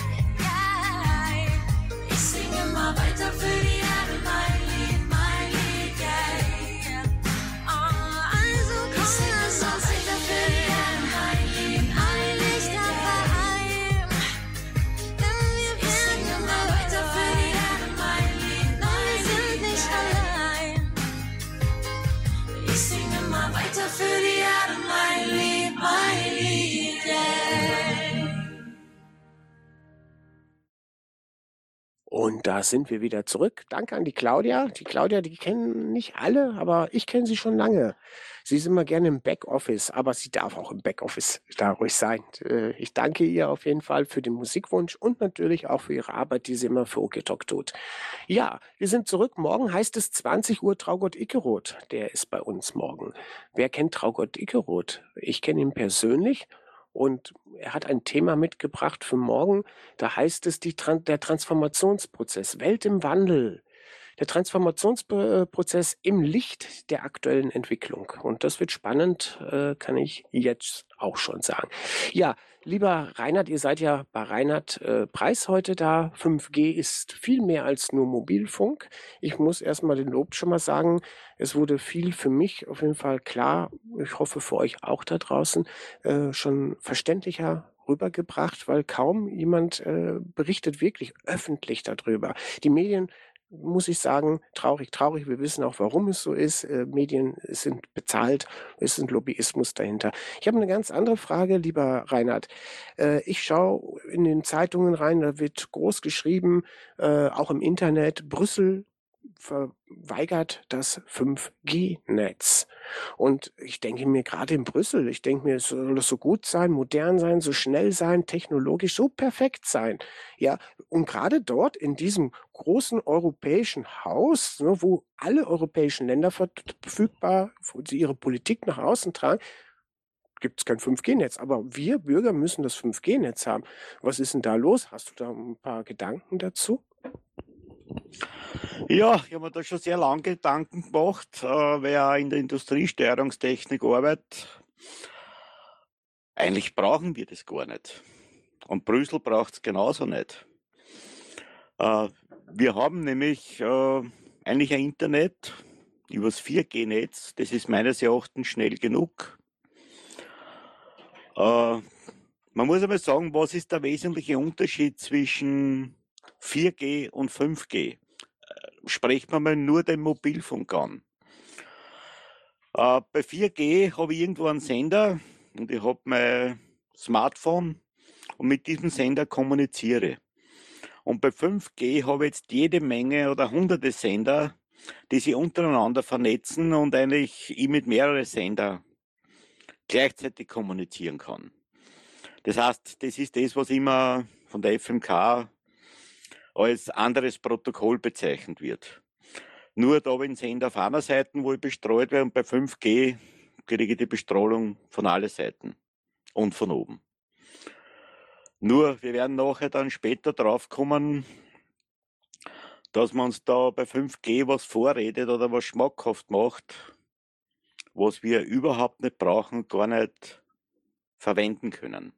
Ich singe mal weiter für die Erde mein Lied, yeah. Also komm, lass uns weiter für die Erde mein Lichter vereinen. Denn wir werden mal weiter für die Erde mein Lied, wir sind nicht allein. Ich singe mal weiter für die Erde mein Lied, yeah. Und da sind wir wieder zurück. Danke an die Claudia. Die Claudia, die kennen nicht alle, aber ich kenne sie schon lange. Sie ist immer gerne im Backoffice, aber sie darf auch im Backoffice da ruhig sein. Ich danke ihr auf jeden Fall für den Musikwunsch und natürlich auch für ihre Arbeit, die sie immer für OK Talk tut. Ja, wir sind zurück. Morgen heißt es 20 Uhr Traugott Ickeroth. Der ist bei uns morgen. Wer kennt Traugott Ickeroth? Ich kenne ihn persönlich. Und er hat ein Thema mitgebracht für morgen. Da heißt es der Transformationsprozess, Welt im Wandel. Der Transformationsprozess im Licht der aktuellen Entwicklung. Und das wird spannend, kann ich jetzt auch schon sagen. Ja, lieber Reinhard, ihr seid ja bei Reinhard Preis heute da. 5G ist viel mehr als nur Mobilfunk. Ich muss erstmal den Lob schon mal sagen. Es wurde viel für mich auf jeden Fall klar. Ich hoffe für euch auch da draußen schon verständlicher rübergebracht, weil kaum jemand berichtet wirklich öffentlich darüber. Die Medien, muss ich sagen, traurig. Wir wissen auch, warum es so ist. Medien sind bezahlt, es ist ein Lobbyismus dahinter. Ich habe eine ganz andere Frage, lieber Reinhard. Ich schaue in den Zeitungen rein, da wird groß geschrieben, auch im Internet, Brüssel verweigert das 5G-Netz. Und ich denke mir, gerade in Brüssel, ich denke mir, soll das so gut sein, modern sein, so schnell sein, technologisch so perfekt sein. Ja, und gerade dort in diesem großen europäischen Haus, ne, wo alle europäischen Länder verfügbar, wo sie ihre Politik nach außen tragen, gibt es kein 5G-Netz. Aber wir Bürger müssen das 5G-Netz haben. Was ist denn da los? Hast du da ein paar Gedanken dazu? Ja, ich habe mir da schon sehr lange Gedanken gemacht, weil ja in der Industriesteuerungstechnik arbeite. Eigentlich brauchen wir das gar nicht. Und Brüssel braucht es genauso nicht. Wir haben nämlich eigentlich ein Internet übers 4G-Netz. Das ist meines Erachtens schnell genug. Man muss aber sagen, was ist der wesentliche Unterschied zwischen 4G und 5G? Sprechen wir mal nur den Mobilfunk an. Bei 4G habe ich irgendwo einen Sender und ich habe mein Smartphone und mit diesem Sender kommuniziere. Und bei 5G habe ich jetzt jede Menge oder hunderte Sender, die sich untereinander vernetzen und eigentlich ich mit mehreren Sender gleichzeitig kommunizieren kann. Das heißt, das ist das, was immer von der FMK als anderes Protokoll bezeichnet wird. Nur da habe ich einen Sender auf einer Seite, wo ich bestreut werde, und bei 5G kriege ich die Bestrahlung von allen Seiten und von oben. Nur, wir werden nachher dann später drauf kommen, dass man uns da bei 5G was vorredet oder was schmackhaft macht, was wir überhaupt nicht brauchen und gar nicht verwenden können.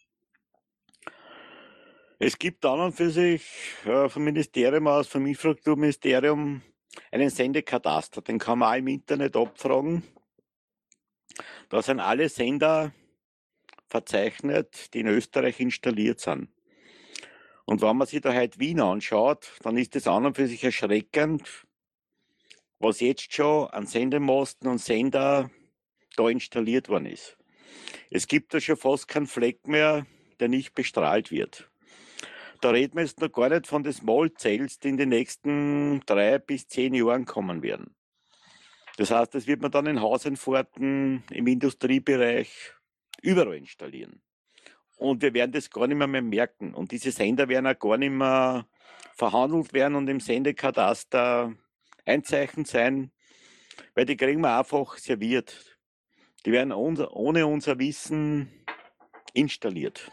Es gibt an und für sich vom Ministerium aus, vom Infrastrukturministerium, einen Sendekataster. Den kann man auch im Internet abfragen. Da sind alle Sender verzeichnet, die in Österreich installiert sind. Und wenn man sich da heute Wien anschaut, dann ist das an und für sich erschreckend, was jetzt schon an Sendemasten und Sender da installiert worden ist. Es gibt da schon fast keinen Fleck mehr, der nicht bestrahlt wird. Da reden wir jetzt noch gar nicht von den Small Cells, die in den nächsten 3 bis 10 Jahren kommen werden. Das heißt, das wird man dann in Hauseinfahrten, im Industriebereich, überall installieren. Und wir werden das gar nicht mehr merken. Und diese Sender werden auch gar nicht mehr verhandelt werden und im Sendekataster einzeichnet sein, weil die kriegen wir einfach serviert. Die werden ohne unser Wissen installiert.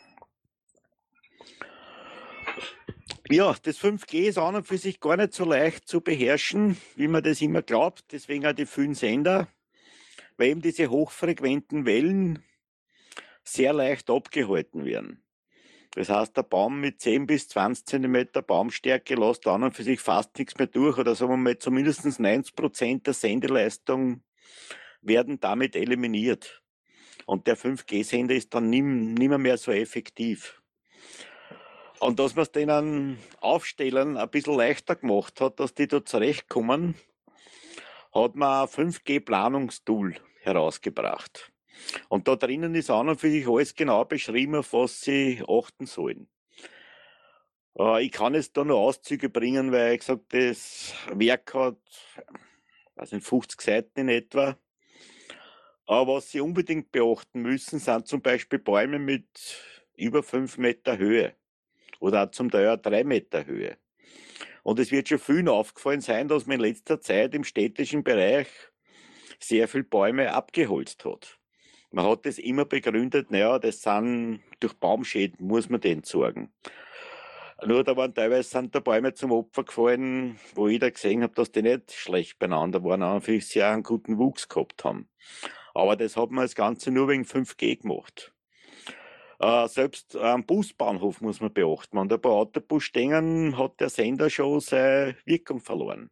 Ja, das 5G ist an und für sich gar nicht so leicht zu beherrschen, wie man das immer glaubt. Deswegen auch die vielen Sender, weil eben diese hochfrequenten Wellen sehr leicht abgehalten werden. Das heißt, der Baum mit 10 bis 20 Zentimeter Baumstärke lässt an und für sich fast nichts mehr durch, oder sagen wir mal, zumindest 90% der Sendeleistung werden damit eliminiert. Und der 5G-Sender ist dann nimmer mehr so effektiv. Und dass man es denen Aufstellern ein bisschen leichter gemacht hat, dass die da zurechtkommen, hat man ein 5G-Planungstool herausgebracht. Und da drinnen ist an und für sich alles genau beschrieben, auf was sie achten sollen. Ich kann jetzt da nur Auszüge bringen, weil ich gesagt, das Werk hat 50 Seiten in etwa. Aber was sie unbedingt beachten müssen, sind zum Beispiel Bäume mit über 5 Meter Höhe. Oder auch zum Teil 3 Meter Höhe. Und es wird schon vielen aufgefallen sein, dass man in letzter Zeit im städtischen Bereich sehr viele Bäume abgeholzt hat. Man hat das immer begründet, naja, das sind durch Baumschäden, muss man den sorgen. Nur da waren teilweise sind da Bäume zum Opfer gefallen, wo ich da gesehen habe, dass die nicht schlecht beieinander waren, einfach sehr einen guten Wuchs gehabt haben. Aber das hat man das Ganze nur wegen 5G gemacht. Selbst am Busbahnhof muss man beachten. Wenn da ein paar Autobus stehen, hat der Sender schon seine Wirkung verloren.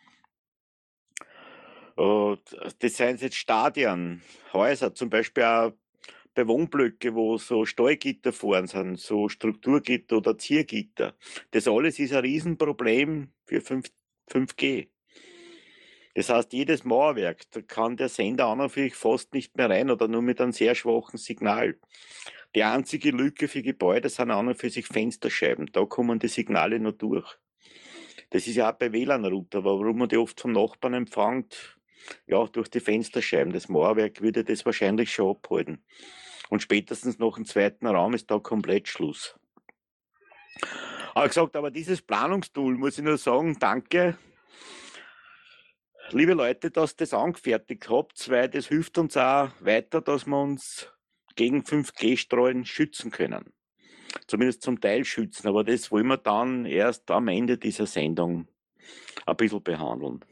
Das sind jetzt Stadien, Häuser, zum Beispiel auch bei Wohnblöcke, wo so Stallgitter vorn sind, so Strukturgitter oder Ziergitter. Das alles ist ein Riesenproblem für 5G. Das heißt, jedes Mauerwerk, da kann der Sender an und für sich fast nicht mehr rein oder nur mit einem sehr schwachen Signal. Die einzige Lücke für Gebäude sind an und für sich Fensterscheiben. Da kommen die Signale noch durch. Das ist ja auch bei WLAN-Router, warum man die oft vom Nachbarn empfängt, ja, durch die Fensterscheiben. Das Mauerwerk würde das wahrscheinlich schon abhalten. Und spätestens nach dem zweiten Raum ist da komplett Schluss. Aber gesagt, aber dieses Planungstool, muss ich nur sagen, danke, liebe Leute, dass ihr das angefertigt habt, weil das hilft uns auch weiter, dass wir uns gegen 5G-Strahlen schützen können. Zumindest zum Teil schützen, aber das wollen wir dann erst am Ende dieser Sendung ein bisschen behandeln.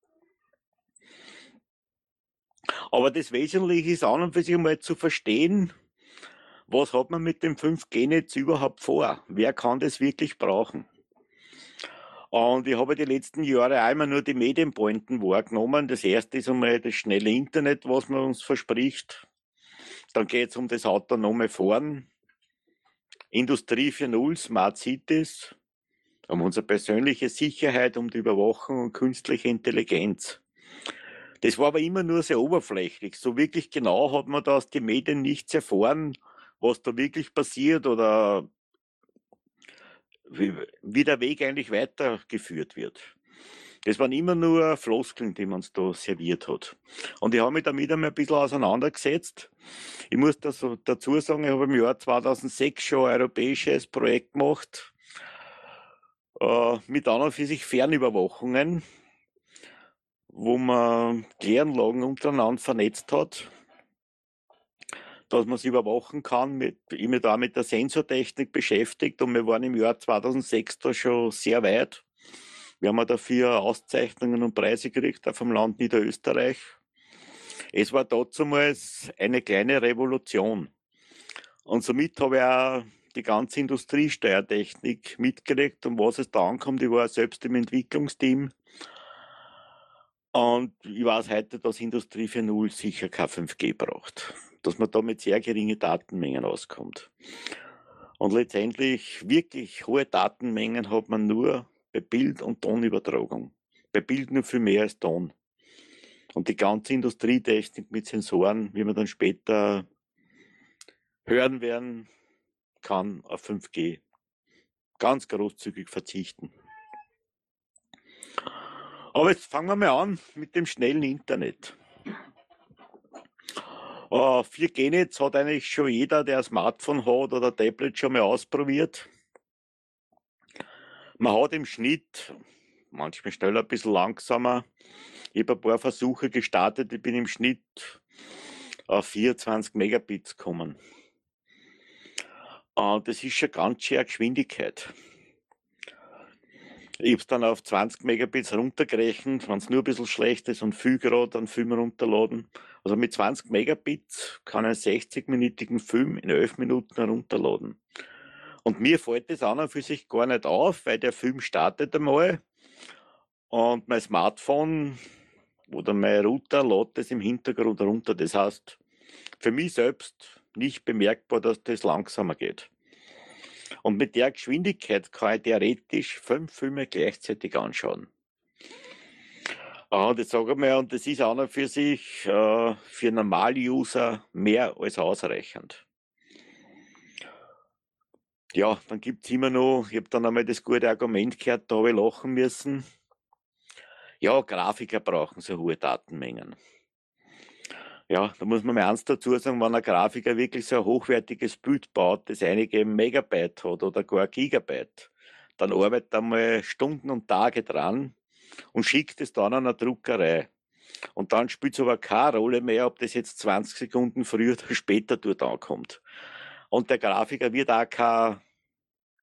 Aber das Wesentliche ist an und für sich einmal zu verstehen, was hat man mit dem 5G-Netz überhaupt vor? Wer kann das wirklich brauchen? Und ich habe die letzten Jahre auch immer nur die Medienpointen wahrgenommen. Das erste ist einmal das schnelle Internet, was man uns verspricht. Dann geht es um das autonome Fahren, Industrie 4.0, Smart Cities, um unsere persönliche Sicherheit, um die Überwachung und künstliche Intelligenz. Das war aber immer nur sehr oberflächlich. So wirklich genau hat man da aus den Medien nichts erfahren, was da wirklich passiert oder wie der Weg eigentlich weitergeführt wird. Das waren immer nur Floskeln, die man uns da serviert hat. Und ich habe mich damit einmal ein bisschen auseinandergesetzt. Ich muss das so dazu sagen, ich habe im Jahr 2006 schon ein europäisches Projekt gemacht, mit an und für sich Fernüberwachungen, wo man Kläranlagen untereinander vernetzt hat, dass man es überwachen kann. Ich mich da mit der Sensortechnik beschäftigt und wir waren im Jahr 2006 da schon sehr weit. Wir haben dafür Auszeichnungen und Preise gekriegt, auch vom Land Niederösterreich. Es war damals eine kleine Revolution. Und somit habe ich auch die ganze Industriesteuertechnik mitgekriegt, um was es da ankommt. Ich war selbst im Entwicklungsteam. Und ich weiß heute, dass Industrie 4.0 sicher kein 5G braucht. Dass man da mit sehr geringen Datenmengen auskommt. Und letztendlich wirklich hohe Datenmengen hat man nur bei Bild- und Tonübertragung. Bei Bild nur viel mehr als Ton. Und die ganze Industrietechnik mit Sensoren, wie wir dann später hören werden, kann auf 5G ganz großzügig verzichten. Aber jetzt fangen wir mal an mit dem schnellen Internet. 4G-Netz hat eigentlich schon jeder, der ein Smartphone hat oder ein Tablet, schon mal ausprobiert. Man hat im Schnitt, manchmal schneller, ein bisschen langsamer. Ich habe ein paar Versuche gestartet, ich bin im Schnitt auf 24 Megabits gekommen. Das ist schon ganz schön eine Geschwindigkeit. Ich habe es dann auf 20 Megabits runtergerechnet, wenn es nur ein bisschen schlecht ist und viel gerade, dann Film runterladen. Also mit 20 Megabits kann ein 60-minütigen Film in 11 Minuten herunterladen. Und mir fällt das an und für sich gar nicht auf, weil der Film startet einmal und mein Smartphone oder mein Router lädt das im Hintergrund runter. Das heißt, für mich selbst nicht bemerkbar, dass das langsamer geht. Und mit der Geschwindigkeit kann ich theoretisch 5 Filme gleichzeitig anschauen. Das sage ich mal, und das ist an und für sich für Normal-User mehr als ausreichend. Ja, dann gibt es immer noch, ich habe dann einmal das gute Argument gehört, da habe ich lachen müssen. Ja, Grafiker brauchen so hohe Datenmengen. Ja, da muss man mal eins dazu sagen, wenn ein Grafiker wirklich so ein hochwertiges Bild baut, das einige Megabyte hat oder gar Gigabyte, dann arbeitet er mal Stunden und Tage dran und schickt es dann an eine Druckerei. Und dann spielt es aber keine Rolle mehr, ob das jetzt 20 Sekunden früher oder später dort ankommt. Und der Grafiker wird auch keine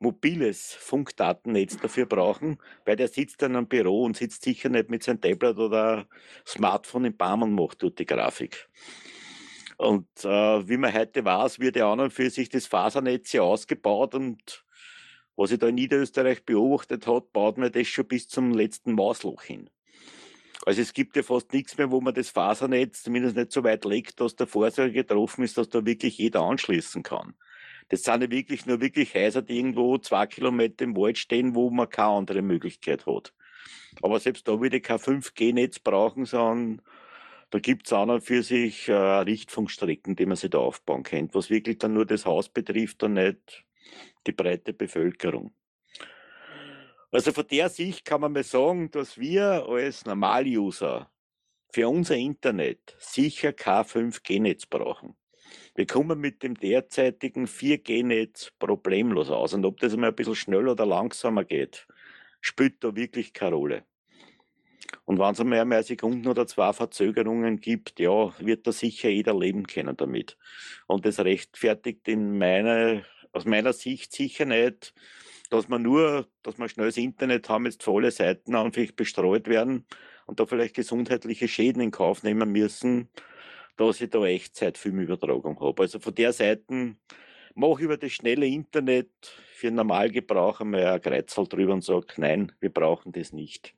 mobiles Funkdatennetz dafür brauchen, weil der sitzt dann am Büro und sitzt sicher nicht mit seinem Tablet oder Smartphone im Baum und macht dort die Grafik. Und wie man heute weiß, wird ja an und für sich das Fasernetz ja ausgebaut und was ich da in Niederösterreich beobachtet habe, baut man das schon bis zum letzten Mausloch hin. Also es gibt ja fast nichts mehr, wo man das Fasernetz zumindest nicht so weit legt, dass der Vorsorge getroffen ist, dass da wirklich jeder anschließen kann. Das sind ja wirklich nur Häuser, die irgendwo 2 Kilometer im Wald stehen, wo man keine andere Möglichkeit hat. Aber selbst da würde ich kein 5G-Netz brauchen, sondern da gibt es an und für sich Richtfunkstrecken, die man sich da aufbauen könnte, was wirklich dann nur das Haus betrifft und nicht die breite Bevölkerung. Also von der Sicht kann man mal sagen, dass wir als Normal-User für unser Internet sicher kein 5G-Netz brauchen. Wir kommen mit dem derzeitigen 4G-Netz problemlos aus. Und ob das mal ein bisschen schneller oder langsamer geht, spielt da wirklich keine Rolle. Und wenn es einmal eine Sekunde oder 2 Verzögerungen gibt, ja, wird da sicher jeder leben können damit. Und das rechtfertigt aus meiner Sicht sicher nicht, dass wir schnelles Internet haben, jetzt für alle Seiten an vielleicht bestreut werden und da vielleicht gesundheitliche Schäden in Kauf nehmen müssen, dass ich da Echtzeit-Filmübertragung habe. Also von der Seite mache ich über das schnelle Internet für den Normalgebrauch einmal ein Kreuzel drüber und sage, nein, wir brauchen das nicht.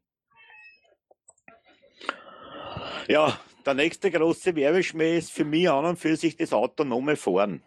Ja, der nächste große Werbeschmäh ist für mich an und für sich das autonome Fahren.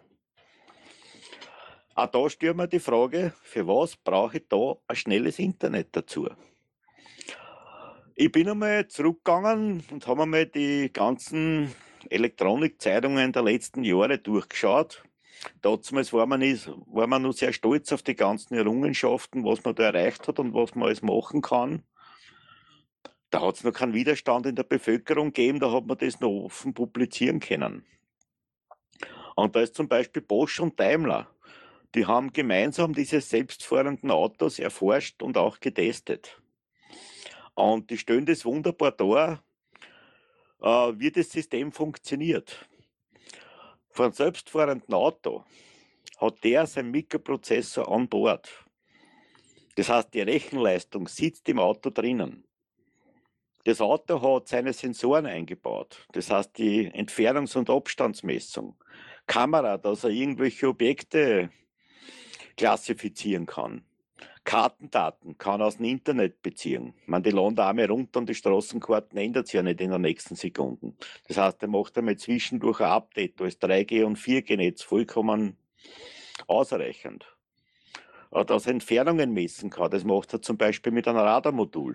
Auch da stellt mir die Frage, für was brauche ich da ein schnelles Internet dazu? Ich bin einmal zurückgegangen und habe einmal die ganzen Elektronikzeitungen der letzten Jahre durchgeschaut. Damals war man noch sehr stolz auf die ganzen Errungenschaften, was man da erreicht hat und was man alles machen kann. Da hat es noch keinen Widerstand in der Bevölkerung gegeben, da hat man das noch offen publizieren können. Und da ist zum Beispiel Bosch und Daimler. Die haben gemeinsam diese selbstfahrenden Autos erforscht und auch getestet. Und die stellen das wunderbar dar, wie das System funktioniert. Für ein selbstfahrenden Auto hat der seinen Mikroprozessor an Bord. Das heißt, die Rechenleistung sitzt im Auto drinnen. Das Auto hat seine Sensoren eingebaut. Das heißt, die Entfernungs- und Abstandsmessung. Kamera, dass er irgendwelche Objekte klassifizieren kann. Kartendaten kann aus dem Internet beziehen. Die laden da einmal runter und die Straßenkarten ändert sich ja nicht in den nächsten Sekunden. Das heißt, er macht einmal zwischendurch ein Update, da ist 3G und 4G-Netz vollkommen ausreichend. Dass er Entfernungen messen kann, das macht er zum Beispiel mit einem Radarmodul.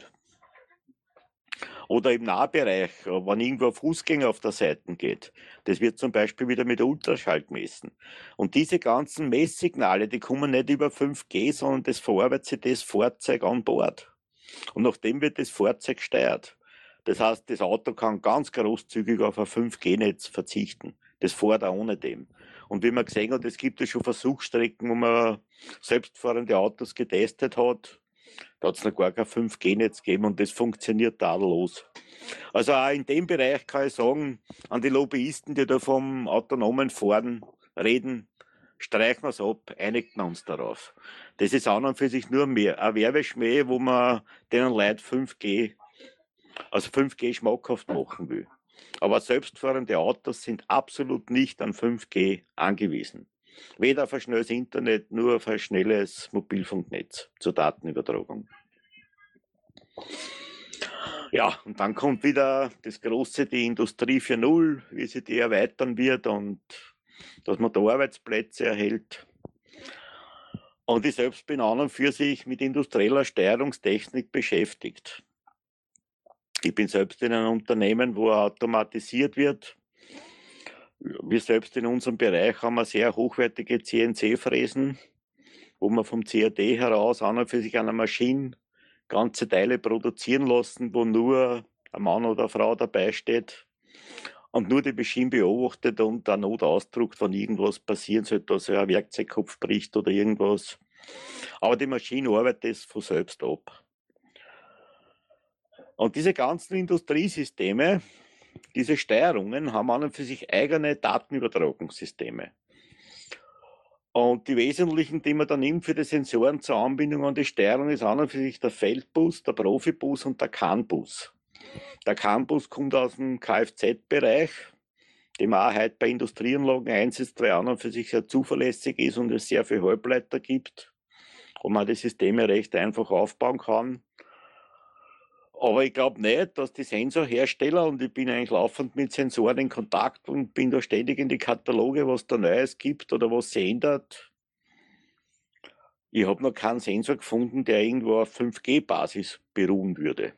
Oder im Nahbereich, wenn irgendwo ein Fußgänger auf der Seite geht. Das wird zum Beispiel wieder mit Ultraschall gemessen. Und diese ganzen Messsignale, die kommen nicht über 5G, sondern das verarbeitet sich das Fahrzeug an Bord. Und nachdem wird das Fahrzeug gesteuert. Das heißt, das Auto kann ganz großzügig auf ein 5G-Netz verzichten. Das fährt auch ohne dem. Und wie man gesehen hat, es gibt ja schon Versuchsstrecken, wo man selbstfahrende Autos getestet hat. Da hat es noch gar kein 5G-Netz gegeben und das funktioniert tadellos. Also auch in dem Bereich kann ich sagen, an die Lobbyisten, die da vom autonomen Fahren reden, streichen wir es ab, einigen wir uns darauf. Das ist an und für sich nur mehr ein Werbeschmäh, wo man denen Leuten 5G schmackhaft machen will. Aber selbstfahrende Autos sind absolut nicht an 5G angewiesen. Weder auf ein schnelles Internet, nur auf ein schnelles Mobilfunknetz zur Datenübertragung. Ja, und dann kommt wieder das Große, die Industrie 4.0, wie sie die erweitern wird und dass man da Arbeitsplätze erhält. Und ich selbst bin an und für sich mit industrieller Steuerungstechnik beschäftigt. Ich bin selbst in einem Unternehmen, wo automatisiert wird. Wir selbst in unserem Bereich haben wir sehr hochwertige CNC-Fräsen, wo wir vom CAD heraus an und für sich einer Maschine ganze Teile produzieren lassen, wo nur ein Mann oder eine Frau dabei steht und nur die Maschine beobachtet und eine Not ausdruckt, wenn irgendwas passieren sollte, dass ein Werkzeugkopf bricht oder irgendwas. Aber die Maschine arbeitet es von selbst ab. Und diese ganzen Industriesysteme, diese Steuerungen haben an und für sich eigene Datenübertragungssysteme. Und die wesentlichen, die man da nimmt für die Sensoren zur Anbindung an die Steuerung, ist an und für sich der Feldbus, der Profibus und der CAN-Bus. Der CAN-Bus kommt aus dem Kfz-Bereich, den man auch heute bei Industrieanlagen einsetzt, weil an und für sich sehr zuverlässig ist und es sehr viel Halbleiter gibt und man die Systeme recht einfach aufbauen kann. Aber ich glaube nicht, dass die Sensorhersteller, und ich bin eigentlich laufend mit Sensoren in Kontakt und bin da ständig in die Kataloge, was da Neues gibt oder was sich ändert. Ich habe noch keinen Sensor gefunden, der irgendwo auf 5G-Basis beruhen würde.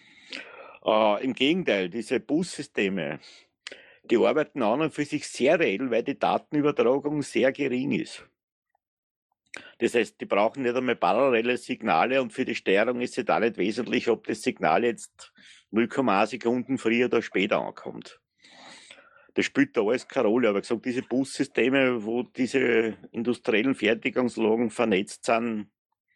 Im Gegenteil, diese Bussysteme, die arbeiten an und für sich sehr reell, weil die Datenübertragung sehr gering ist. Das heißt, die brauchen nicht einmal parallele Signale und für die Steuerung ist es da nicht wesentlich, ob das Signal jetzt 0,1 Sekunden früher oder später ankommt. Das spielt da alles keine Rolle. Aber gesagt, diese Bussysteme, wo diese industriellen Fertigungslagen vernetzt sind,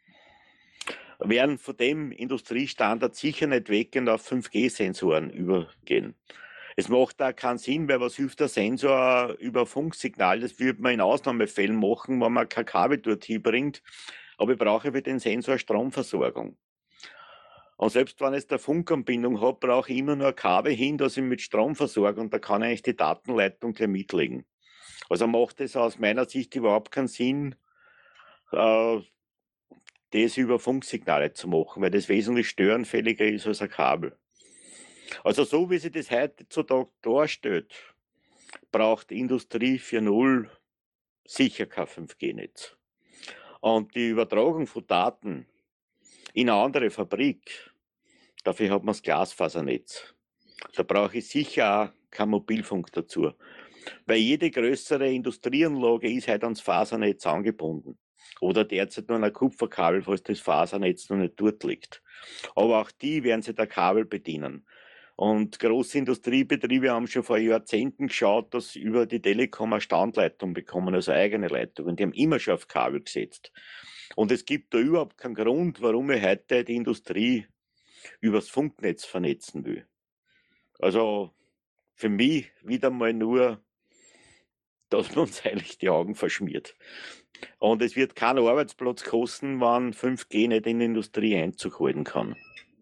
werden von dem Industriestandard sicher nicht weggehen auf 5G-Sensoren übergehen. Es macht da keinen Sinn, weil was hilft der Sensor über Funksignal? Das würde man in Ausnahmefällen machen, wenn man kein Kabel dorthin bringt. Aber ich brauche für den Sensor Stromversorgung. Und selbst wenn ich eine Funkanbindung habe, brauche ich immer nur ein Kabel hin, das ich mit Strom versorge und da kann ich eigentlich die Datenleitung gleich mitlegen. Also macht es aus meiner Sicht überhaupt keinen Sinn, das über Funksignale zu machen, weil das wesentlich störanfälliger ist als ein Kabel. Also so wie sich das heutzutage darstellt, braucht Industrie 4.0 sicher kein 5G-Netz. Und die Übertragung von Daten in eine andere Fabrik, dafür hat man das Glasfasernetz. Da brauche ich sicher auch kein Mobilfunk dazu. Weil jede größere Industrieanlage ist heute ans Fasernetz angebunden. Oder derzeit nur an ein Kupferkabel, falls das Fasernetz noch nicht dort liegt. Aber auch die werden sich der Kabel bedienen. Und große Industriebetriebe haben schon vor Jahrzehnten geschaut, dass sie über die Telekom eine Standleitung bekommen, also eigene Leitungen. Die haben immer schon auf Kabel gesetzt. Und es gibt da überhaupt keinen Grund, warum ich heute die Industrie übers Funknetz vernetzen will. Also für mich wieder mal nur, dass man uns eigentlich die Augen verschmiert. Und es wird keinen Arbeitsplatz kosten, wenn 5G nicht in die Industrie Einzug halten kann.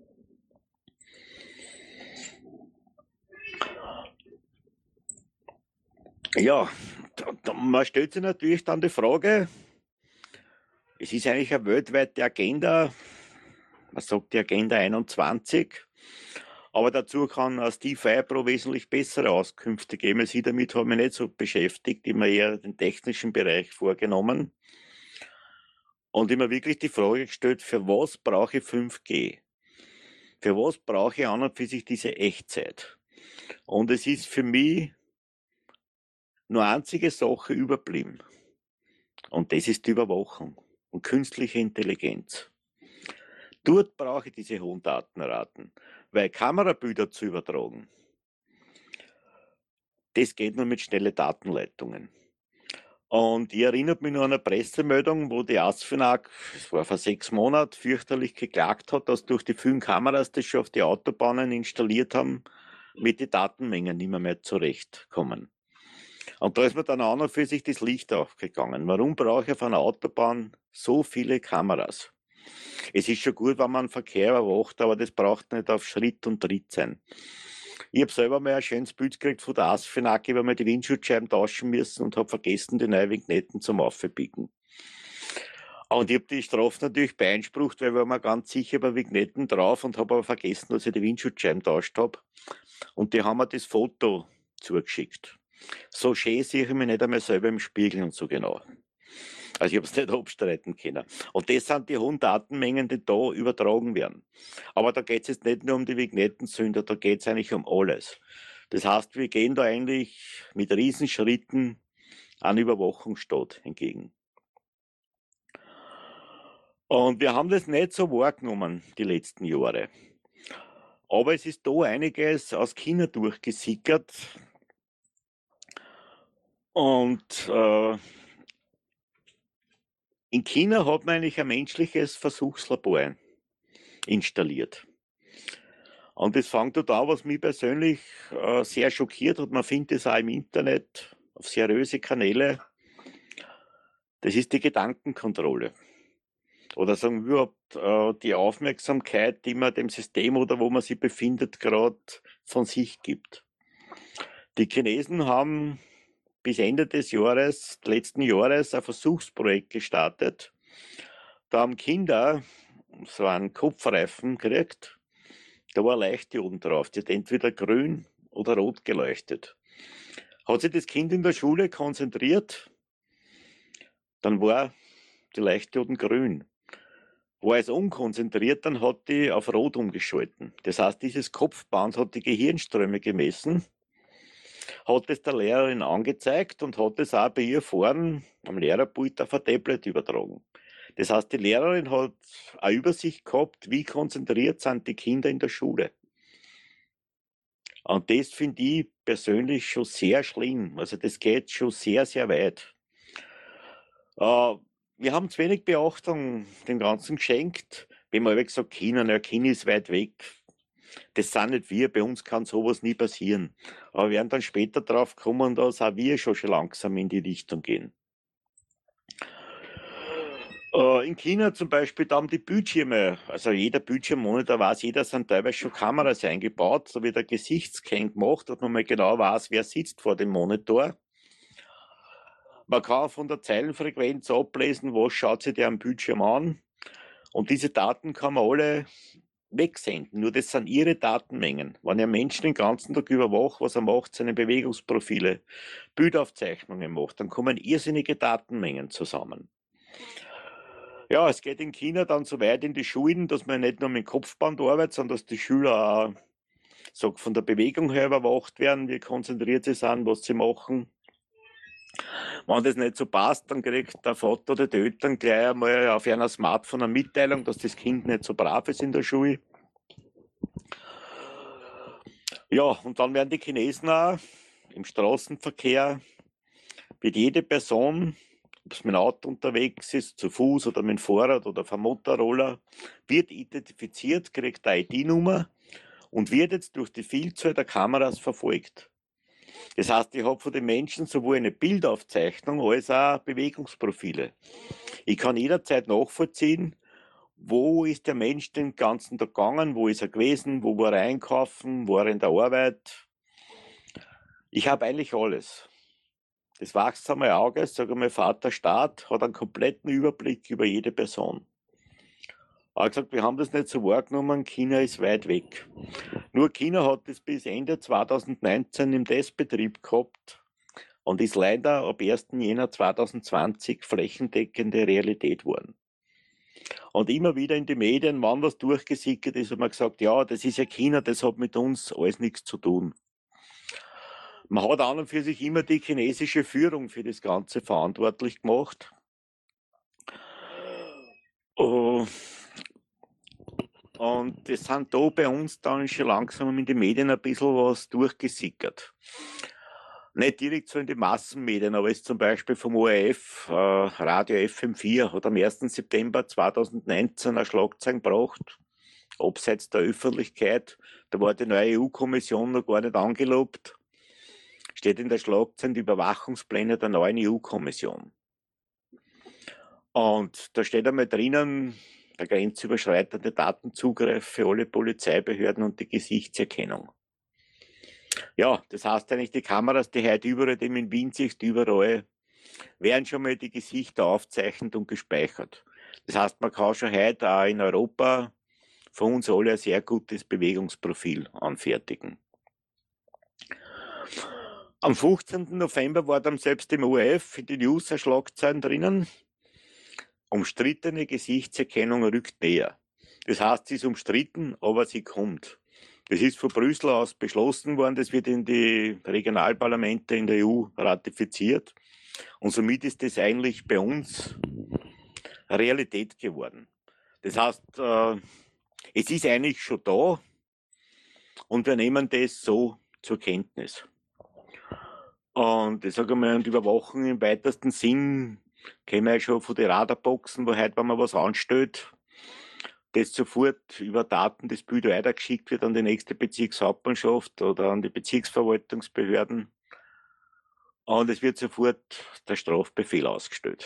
Ja, man stellt sich natürlich dann die Frage, es ist eigentlich eine weltweite Agenda, man sagt die Agenda 21, aber dazu kann Steve Vibro wesentlich bessere Auskünfte geben. Sie damit haben mich nicht so beschäftigt, immer eher den technischen Bereich vorgenommen und immer wirklich die Frage gestellt, für was brauche ich 5G? Für was brauche ich an und für sich diese Echtzeit? Und es ist für mich nur einzige Sache überblieben. Und das ist die Überwachung und künstliche Intelligenz. Dort brauche ich diese hohen Datenraten, weil Kamerabilder zu übertragen, das geht nur mit schnellen Datenleitungen. Und ich erinnere mich noch an eine Pressemeldung, wo die ASFINAG, das war vor 6 Monaten, fürchterlich geklagt hat, dass durch die vielen Kameras, die sie auf die Autobahnen installiert haben, mit den Datenmengen nicht mehr zurechtkommen. Und da ist mir dann an und für sich das Licht aufgegangen. Warum brauche ich auf einer Autobahn so viele Kameras? Es ist schon gut, wenn man Verkehr überwacht, aber das braucht nicht auf Schritt und Tritt sein. Ich habe selber mal ein schönes Bild gekriegt von der ASFINAG, weil wir die Windschutzscheiben tauschen müssen und habe vergessen, die neuen Vignetten zum Aufbiegen. Und ich habe die Strafe natürlich beeinsprucht, weil wir waren ganz sicher bei Vignetten drauf und habe aber vergessen, dass ich die Windschutzscheiben tauscht habe. Und die haben mir das Foto zugeschickt. So schön sehe ich mich nicht einmal selber im Spiegel und so genau. Also ich habe es nicht abstreiten können. Und das sind die hohen Datenmengen, die da übertragen werden. Aber da geht es jetzt nicht nur um die Vignettensünder, da geht es eigentlich um alles. Das heißt, wir gehen da eigentlich mit Riesenschritten an Überwachungsstaat entgegen. Und wir haben das nicht so wahrgenommen die letzten Jahre. Aber es ist da einiges aus China durchgesickert. Und in China hat man eigentlich ein menschliches Versuchslabor installiert. Und das fängt dort an, was mich persönlich sehr schockiert hat. Man findet es auch im Internet auf seriöse Kanäle. Das ist die Gedankenkontrolle. Oder sagen wir überhaupt die Aufmerksamkeit, die man dem System oder wo man sich befindet, gerade von sich gibt. Die Chinesen haben bis Ende des letzten Jahres, ein Versuchsprojekt gestartet. Da haben Kinder so einen Kopfreifen gekriegt. Da war Leuchtdioden drauf. Die hat entweder grün oder rot geleuchtet. Hat sich das Kind in der Schule konzentriert, dann war die Leuchtdioden grün. War es unkonzentriert, dann hat die auf rot umgeschalten. Das heißt, dieses Kopfband hat die Gehirnströme gemessen, hat es der Lehrerin angezeigt und hat es auch bei ihr vorn am Lehrerpult auf ein Tablet übertragen. Das heißt, die Lehrerin hat eine Übersicht gehabt, wie konzentriert sind die Kinder in der Schule. Und das finde ich persönlich schon sehr schlimm. Also das geht schon sehr, sehr weit. Wir haben zu wenig Beachtung dem Ganzen geschenkt. Wenn man gesagt, China ist weit weg. Das sind nicht wir, bei uns kann sowas nie passieren. Aber wir werden dann später drauf kommen, dass auch wir schon langsam in die Richtung gehen. In China zum Beispiel, da haben die Bildschirme, also jeder Bildschirmmonitor weiß jeder, sind teilweise schon Kameras eingebaut, so wie der Gesichtsscan gemacht, dass man mal genau weiß, wer sitzt vor dem Monitor. Man kann von der Zeilenfrequenz ablesen, was schaut sich der am Bildschirm an. Und diese Daten kann man alle wegsenden. Nur das sind ihre Datenmengen. Wenn ihr Menschen den ganzen Tag überwacht, was er macht, seine Bewegungsprofile, Bildaufzeichnungen macht, dann kommen irrsinnige Datenmengen zusammen. Ja, es geht in China dann so weit in die Schulen, dass man nicht nur mit dem Kopfband arbeitet, sondern dass die Schüler auch von der Bewegung her überwacht werden, wie konzentriert sie sind, was sie machen. Wenn das nicht so passt, dann kriegt der Vater oder die Eltern gleich einmal auf einer Smartphone eine Mitteilung, dass das Kind nicht so brav ist in der Schule. Ja, und dann werden die Chinesen auch im Straßenverkehr, wird jede Person, ob es mit dem Auto unterwegs ist, zu Fuß oder mit dem Fahrrad oder vom Motorroller, wird identifiziert, kriegt eine ID-Nummer und wird jetzt durch die Vielzahl der Kameras verfolgt. Das heißt, ich habe von den Menschen sowohl eine Bildaufzeichnung als auch Bewegungsprofile. Ich kann jederzeit nachvollziehen, wo ist der Mensch den ganzen Tag gegangen, wo ist er gewesen, wo war er einkaufen, war er in der Arbeit. Ich habe eigentlich alles. Das wachsame Auge, sage mal, Vater Staat, hat einen kompletten Überblick über jede Person. Er hat gesagt, wir haben das nicht so wahrgenommen, China ist weit weg. Nur China hat das bis Ende 2019 im Testbetrieb gehabt und ist leider ab 1. Jänner 2020 flächendeckende Realität geworden. Und immer wieder in die Medien, wann was durchgesickert ist, hat man gesagt, ja, das ist ja China, das hat mit uns alles nichts zu tun. Man hat an und für sich immer die chinesische Führung für das Ganze verantwortlich gemacht. Und es sind da bei uns dann schon langsam in die Medien ein bisschen was durchgesickert. Nicht direkt so in die Massenmedien, aber ist zum Beispiel vom ORF, Radio FM4, hat am 1. September 2019 eine Schlagzeile gebracht, abseits der Öffentlichkeit. Da war die neue EU-Kommission noch gar nicht angelobt. Steht in der Schlagzeile die Überwachungspläne der neuen EU-Kommission. Und da steht einmal drinnen, der grenzüberschreitende Datenzugriff für alle Polizeibehörden und die Gesichtserkennung. Ja, das heißt eigentlich, die Kameras, die heute überall, die man in Wien sieht, überall, werden schon mal die Gesichter aufgezeichnet und gespeichert. Das heißt, man kann schon heute auch in Europa von uns alle ein sehr gutes Bewegungsprofil anfertigen. Am 15. November war dann selbst im ORF in die News eine Schlagzeile drinnen. Umstrittene Gesichtserkennung rückt näher. Das heißt, sie ist umstritten, aber sie kommt. Das ist von Brüssel aus beschlossen worden, das wird in die Regionalparlamente in der EU ratifiziert. Und somit ist das eigentlich bei uns Realität geworden. Das heißt, es ist eigentlich schon da und wir nehmen das so zur Kenntnis. Und ich sage mal, und Überwachung im weitesten Sinn kennen wir ja schon von den Radarboxen, wo heute, wenn man was anstellt, das sofort über Daten das Bild weitergeschickt wird an die nächste Bezirkshauptmannschaft oder an die Bezirksverwaltungsbehörden. Und es wird sofort der Strafbefehl ausgestellt.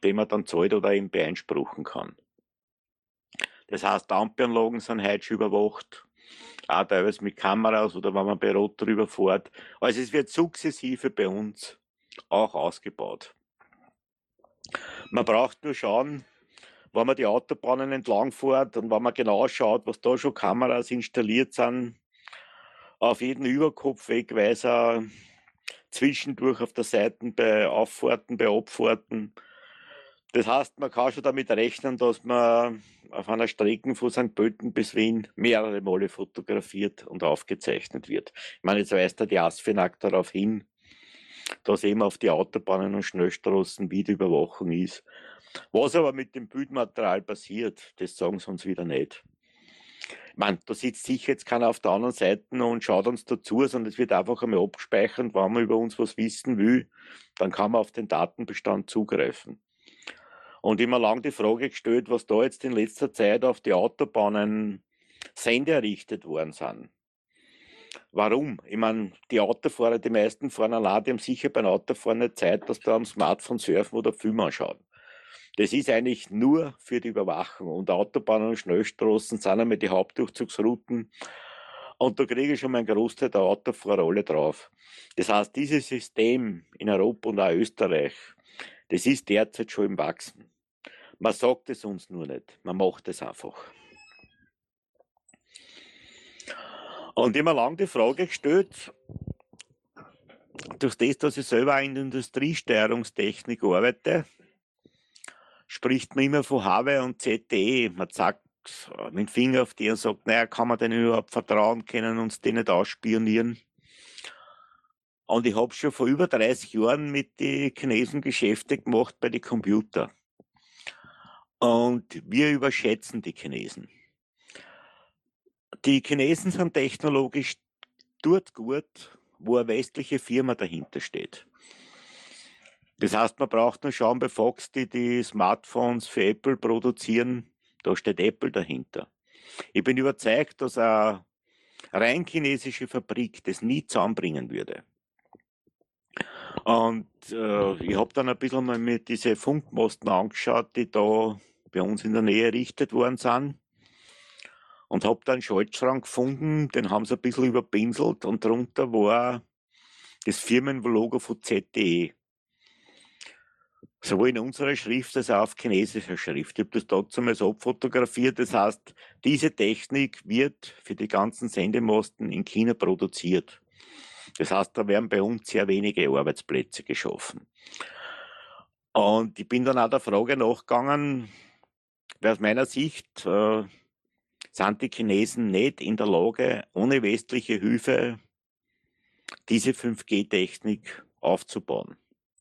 den man dann zahlt oder eben beeinspruchen kann. Das heißt, Amperanlagen sind heute schon überwacht, auch teilweise mit Kameras oder wenn man bei Rot drüber fährt. Also es wird sukzessive bei uns auch ausgebaut. Man braucht nur schauen, wenn man die Autobahnen entlang fährt und wenn man genau schaut, was da schon Kameras installiert sind, auf jeden Überkopfwegweiser, zwischendurch auf der Seite bei Auffahrten, bei Abfahrten. Das heißt, man kann schon damit rechnen, dass man auf einer Strecke von St. Pölten bis Wien mehrere Male fotografiert und aufgezeichnet wird. Ich meine, jetzt weist die ASFINAG darauf hin, dass eben auf die Autobahnen und Schnellstraßen Videoüberwachung ist. Was aber mit dem Bildmaterial passiert, das sagen sie uns wieder nicht. Ich meine, da sitzt sicher jetzt keiner auf der anderen Seite und schaut uns dazu, sondern es wird einfach einmal abgespeichert. Wenn man über uns was wissen will, dann kann man auf den Datenbestand zugreifen. Und immer lang die Frage gestellt, was da jetzt in letzter Zeit auf die Autobahnen Sender errichtet worden sind. Warum? Ich meine, die Autofahrer, die meisten fahren allein, die haben sicher beim Autofahren nicht Zeit, dass da am Smartphone surfen oder Film anschauen. Das ist eigentlich nur für die Überwachung. Und Autobahnen und Schnellstraßen sind einmal die Hauptdurchzugsrouten. Und da kriege ich schon mal einen Großteil der Autofahrer alle drauf. Das heißt, dieses System in Europa und auch Österreich, das ist derzeit schon im Wachsen. Man sagt es uns nur nicht, man macht es einfach. Und immer lang die Frage gestellt, durch das, dass ich selber in der Industriesteuerungstechnik arbeite, spricht man immer von HW und ZTE. Man zeigt mit dem Finger auf die und sagt, naja, kann man denen überhaupt vertrauen, können uns die nicht ausspionieren. Und ich habe schon vor über 30 Jahren mit den Chinesen Geschäfte gemacht bei den Computern. Und wir überschätzen die Chinesen. Die Chinesen sind technologisch dort gut, wo eine westliche Firma dahinter steht. Das heißt, man braucht nur schauen, bei Fox, die Smartphones für Apple produzieren, da steht Apple dahinter. Ich bin überzeugt, dass eine rein chinesische Fabrik das nie zusammenbringen würde. Und ich habe dann ein bisschen mal mir diese Funkmasten angeschaut, die da bei uns in der Nähe errichtet worden sind. Und habe dann einen Schaltschrank gefunden, den haben sie ein bisschen überpinselt und darunter war das Firmenlogo von ZTE. Sowohl in unserer Schrift als auch auf chinesischer Schrift. Ich habe das damals abfotografiert. Das heißt, diese Technik wird für die ganzen Sendemasten in China produziert. Das heißt, da werden bei uns sehr wenige Arbeitsplätze geschaffen. Und ich bin dann auch der Frage nachgegangen, weil aus meiner Sicht sind die Chinesen nicht in der Lage, ohne westliche Hilfe diese 5G-Technik aufzubauen.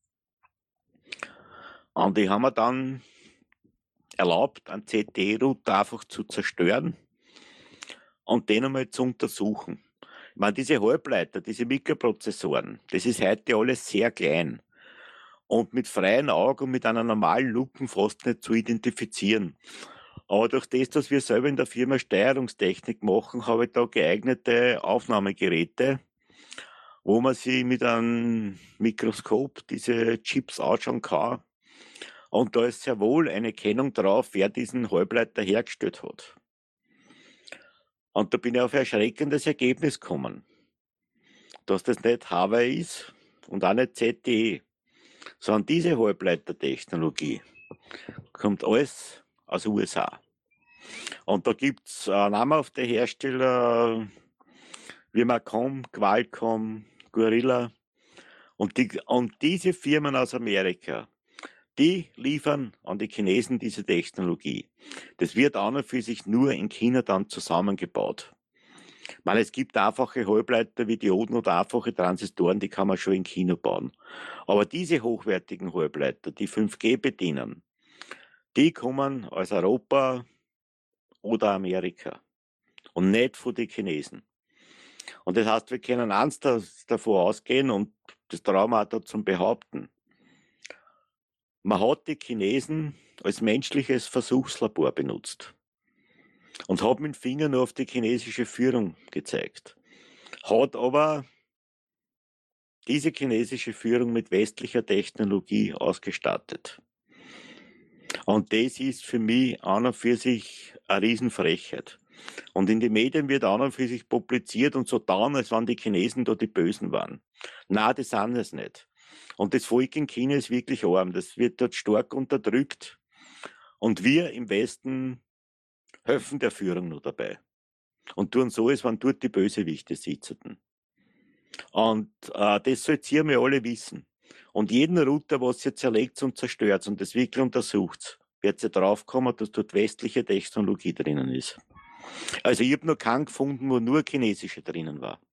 Und die haben mir dann erlaubt, einen ZTE-Router einfach zu zerstören und den einmal zu untersuchen. Ich meine, diese Halbleiter, diese Mikroprozessoren, das ist heute alles sehr klein und mit freiem Auge und mit einer normalen Lupe fast nicht zu identifizieren. Aber durch das, dass wir selber in der Firma Steuerungstechnik machen, habe ich da geeignete Aufnahmegeräte, wo man sich mit einem Mikroskop diese Chips anschauen kann. Und da ist sehr wohl eine Kennung drauf, wer diesen Halbleiter hergestellt hat. Und da bin ich auf ein erschreckendes Ergebnis gekommen, dass das nicht Huawei ist und auch nicht ZTE, sondern diese Halbleitertechnologie kommt alles aus den USA. Und da gibt es namhafte Hersteller wie Macom, Qualcomm, Gorilla und diese Firmen aus Amerika, die liefern an die Chinesen diese Technologie. Das wird an und für sich nur in China dann zusammengebaut. Ich meine, es gibt einfache Halbleiter wie Dioden oder einfache Transistoren, die kann man schon in China bauen. Aber diese hochwertigen Halbleiter, die 5G bedienen, die kommen aus Europa oder Amerika und nicht von den Chinesen. Und das heißt, wir können eins davon ausgehen und das trauen wir auch da zum Behaupten. Man hat die Chinesen als menschliches Versuchslabor benutzt und hat mit dem Finger nur auf die chinesische Führung gezeigt. Hat aber diese chinesische Führung mit westlicher Technologie ausgestattet. Und das ist für mich an und für sich eine Riesenfrechheit. Und in den Medien wird an und für sich publiziert und so getan, als wenn die Chinesen da die Bösen waren. Nein, das sind es nicht. Und das Volk in China ist wirklich arm. Das wird dort stark unterdrückt. Und wir im Westen helfen der Führung nur dabei. Und tun so, als wenn dort die Bösewichte sitzen. Und das sollt ihr mir alle wissen. Und jeden Router, was ihr zerlegt und zerstört und das wirklich untersucht, wird ihr draufkommen, dass dort westliche Technologie drinnen ist. Also ich habe noch keinen gefunden, wo nur chinesische drinnen war.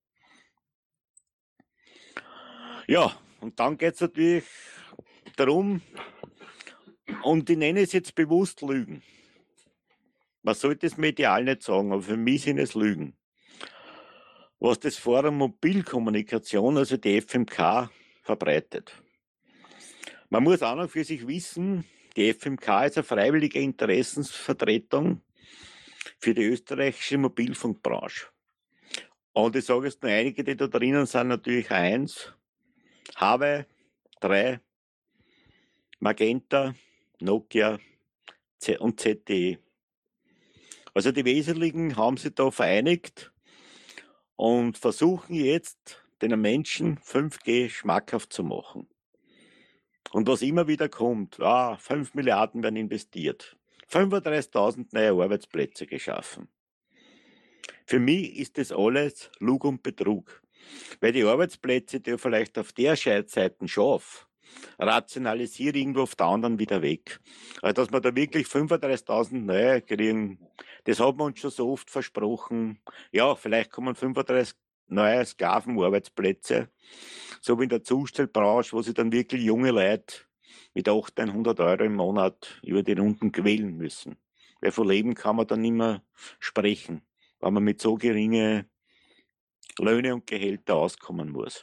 Ja, und dann geht es natürlich darum, und ich nenne es jetzt bewusst Lügen. Man sollte es medial nicht sagen, aber für mich sind es Lügen. Was das Forum Mobilkommunikation, also die FMK, verbreitet. Man muss auch noch für sich wissen, die FMK ist eine freiwillige Interessensvertretung für die österreichische Mobilfunkbranche. Und ich sage jetzt nur einige, die da drinnen sind, natürlich 1, Huawei, 3, Magenta, Nokia und ZTE. Also die Wesentlichen haben sich da vereinigt und versuchen jetzt, den Menschen 5G schmackhaft zu machen. Und was immer wieder kommt, 5 Milliarden werden investiert, 35.000 neue Arbeitsplätze geschaffen. Für mich ist das alles Lug und Betrug, weil die Arbeitsplätze, die ich vielleicht auf der Seite schaffe, rationalisiere irgendwo auf der anderen wieder weg. Also, dass wir da wirklich 35.000 neue kriegen, das hat man uns schon so oft versprochen. Ja, vielleicht kommen 35 neue Sklavenarbeitsplätze, so wie in der Zustellbranche, wo sie dann wirklich junge Leute mit 800 € im Monat über die Runden quälen müssen. Weil von Leben kann man dann nicht mehr sprechen, weil man mit so geringe Löhne und Gehälter auskommen muss.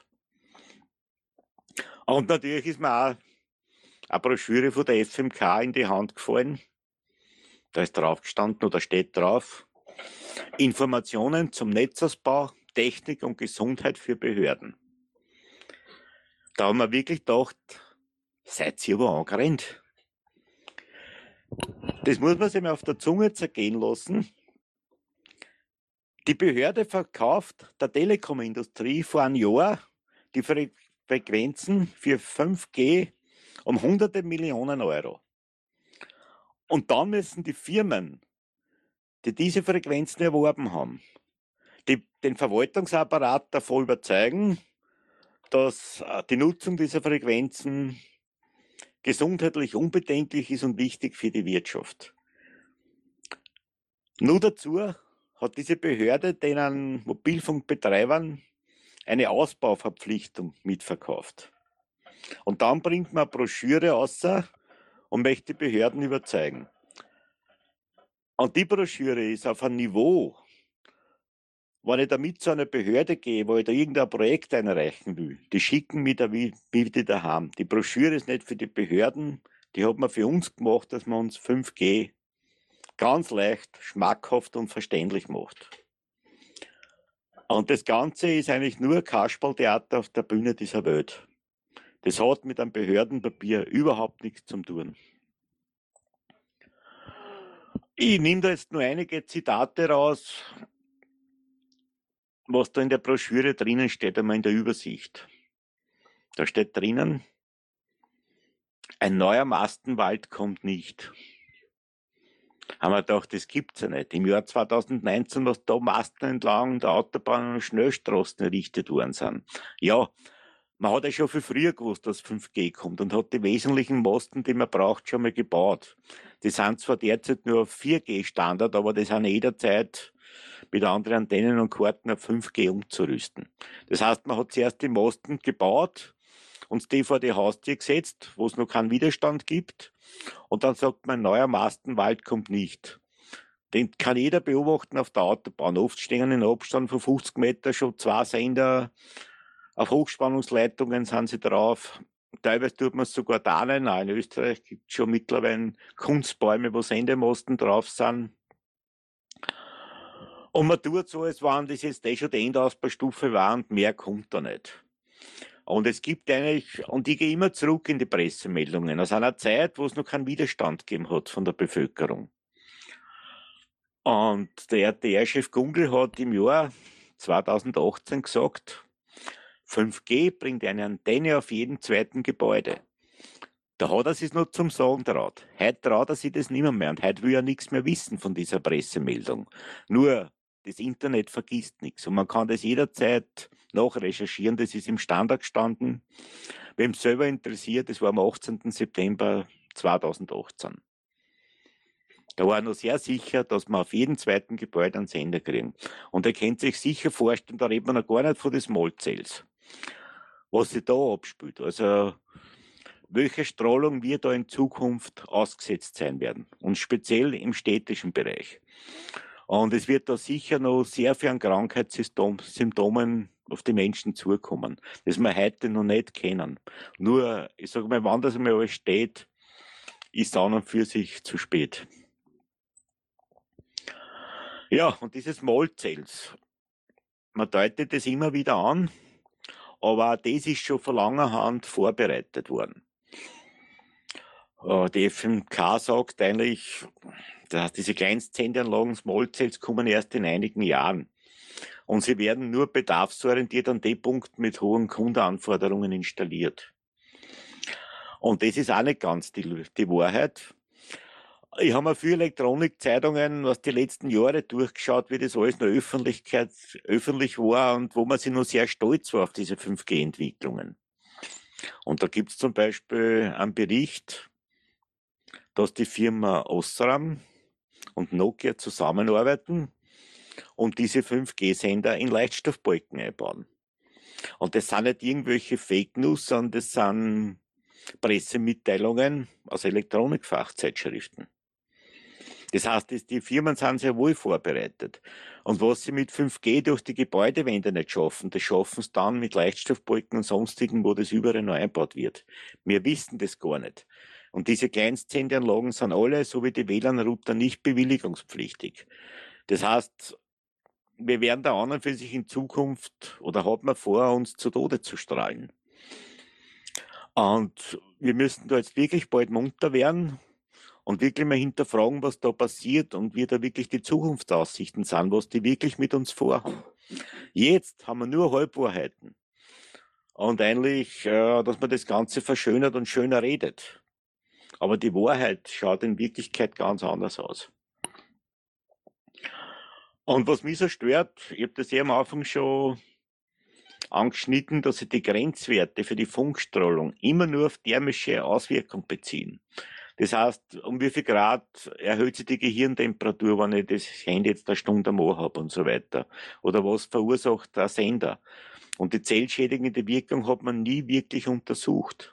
Und natürlich ist mir auch eine Broschüre von der FMK in die Hand gefallen. Da ist drauf gestanden oder steht drauf: Informationen zum Netzausbau, Technik und Gesundheit für Behörden. Da haben wir wirklich gedacht, seid ihr wo angerannt? Das muss man sich mal auf der Zunge zergehen lassen. Die Behörde verkauft der Telekom-Industrie vor einem Jahr die Frequenzen für 5G um hunderte Millionen Euro. Und dann müssen die Firmen, die diese Frequenzen erworben haben, den Verwaltungsapparat davon überzeugen, dass die Nutzung dieser Frequenzen gesundheitlich unbedenklich ist und wichtig für die Wirtschaft. Nur dazu hat diese Behörde den Mobilfunkbetreibern eine Ausbauverpflichtung mitverkauft. Und dann bringt man eine Broschüre raus und möchte die Behörden überzeugen. Und die Broschüre ist auf einem Niveau, wenn ich damit zu einer Behörde gehe, wo ich da irgendein Projekt einreichen will, die schicken mich da wie die daheim. Die Broschüre ist nicht für die Behörden, die hat man für uns gemacht, dass man uns 5G ganz leicht, schmackhaft und verständlich macht. Und das Ganze ist eigentlich nur Kasperltheater auf der Bühne dieser Welt. Das hat mit einem Behördenpapier überhaupt nichts zu tun. Ich nehme da jetzt nur einige Zitate raus, was da in der Broschüre drinnen steht, einmal in der Übersicht. Da steht drinnen: Ein neuer Mastenwald kommt nicht. Haben wir gedacht, das gibt's ja nicht. Im Jahr 2019, was da Masten entlang der Autobahn und Schnellstraßen errichtet worden sind. Ja, man hat ja schon viel früher gewusst, dass 5G kommt und hat die wesentlichen Masten, die man braucht, schon mal gebaut. Die sind zwar derzeit nur auf 4G-Standard, aber die sind jederzeit mit anderen Antennen und Karten auf 5G umzurüsten. Das heißt, man hat zuerst die Masten gebaut und die vor die Haustür gesetzt, wo es noch keinen Widerstand gibt. Und dann sagt man, ein neuer Mastenwald kommt nicht. Den kann jeder beobachten auf der Autobahn. Oft stehen in Abstand von 50 Meter schon 2 Sender. Auf Hochspannungsleitungen sind sie drauf. Teilweise tut man es sogar da nicht. Auch in Österreich gibt es schon mittlerweile Kunstbäume, wo Sendemasten drauf sind. Und man tut so, als wenn das jetzt schon die Endausbaustufe war und mehr kommt da nicht. Und es gibt eigentlich, und ich gehe immer zurück in die Pressemeldungen, aus einer Zeit, wo es noch keinen Widerstand gegeben hat von der Bevölkerung. Und der RTR-Chef Gungel hat im Jahr 2018 gesagt, 5G bringt eine Antenne auf jedem zweiten Gebäude. Da hat er sich noch zum Sagen traut. Heute traut er sich das nicht mehr und heute will er nichts mehr wissen von dieser Pressemeldung. Nur, das Internet vergisst nichts und man kann das jederzeit nachrecherchieren. Das ist im Standard gestanden. Wem es selber interessiert, das war am 18. September 2018. Da war er noch sehr sicher, dass wir auf jedem zweiten Gebäude einen Sender kriegen. Und ihr könnt sich sicher vorstellen, da redet man noch gar nicht von den Small Cells, was sich da abspielt. Also, welche Strahlung wir da in Zukunft ausgesetzt sein werden. Und speziell im städtischen Bereich. Und es wird da sicher noch sehr viel an Krankheitssymptomen auf die Menschen zukommen, das wir heute noch nicht kennen. Nur, ich sage mal, wann das einmal alles steht, ist an und für sich zu spät. Ja, und diese Small Cells, man deutet das immer wieder an, aber auch das ist schon von langer Hand vorbereitet worden. Die FMK sagt eigentlich, dass diese Kleinstsendeanlagen, Small Cells, kommen erst in einigen Jahren. Und sie werden nur bedarfsorientiert an dem Punkt mit hohen Kundenanforderungen installiert. Und das ist auch nicht ganz die Wahrheit. Ich habe mir viele Elektronikzeitungen aus den letzten Jahren durchgeschaut, wie das alles noch öffentlich war und wo man sich noch sehr stolz war auf diese 5G-Entwicklungen. Und da gibt es zum Beispiel einen Bericht, dass die Firma Osram und Nokia zusammenarbeiten und diese 5G-Sender in Leichtstoffbalken einbauen. Und das sind nicht irgendwelche Fake News, sondern das sind Pressemitteilungen aus Elektronikfachzeitschriften. Das heißt, die Firmen sind sehr wohl vorbereitet. Und was sie mit 5G durch die Gebäudewände nicht schaffen, das schaffen sie dann mit Leichtstoffbalken und sonstigen, wo das überall neu eingebaut wird. Wir wissen das gar nicht. Und diese Kleinstsendeanlagen sind alle, so wie die WLAN-Router, nicht bewilligungspflichtig. Das heißt, wir werden da an und für sich in Zukunft, oder hat man vor, uns zu Tode zu strahlen. Und wir müssen da jetzt wirklich bald munter werden und wirklich mal hinterfragen, was da passiert und wie da wirklich die Zukunftsaussichten sind, was die wirklich mit uns vorhaben. Jetzt haben wir nur Halbwahrheiten. Und eigentlich, dass man das Ganze verschönert und schöner redet. Aber die Wahrheit schaut in Wirklichkeit ganz anders aus. Und was mich so stört, ich habe das ja am Anfang schon angeschnitten, dass sich die Grenzwerte für die Funkstrahlung immer nur auf thermische Auswirkung beziehen. Das heißt, um wie viel Grad erhöht sich die Gehirntemperatur, wenn ich das Handy jetzt eine Stunde am Ohr habe und so weiter. Oder was verursacht der Sender. Und die zellschädigende Wirkung hat man nie wirklich untersucht.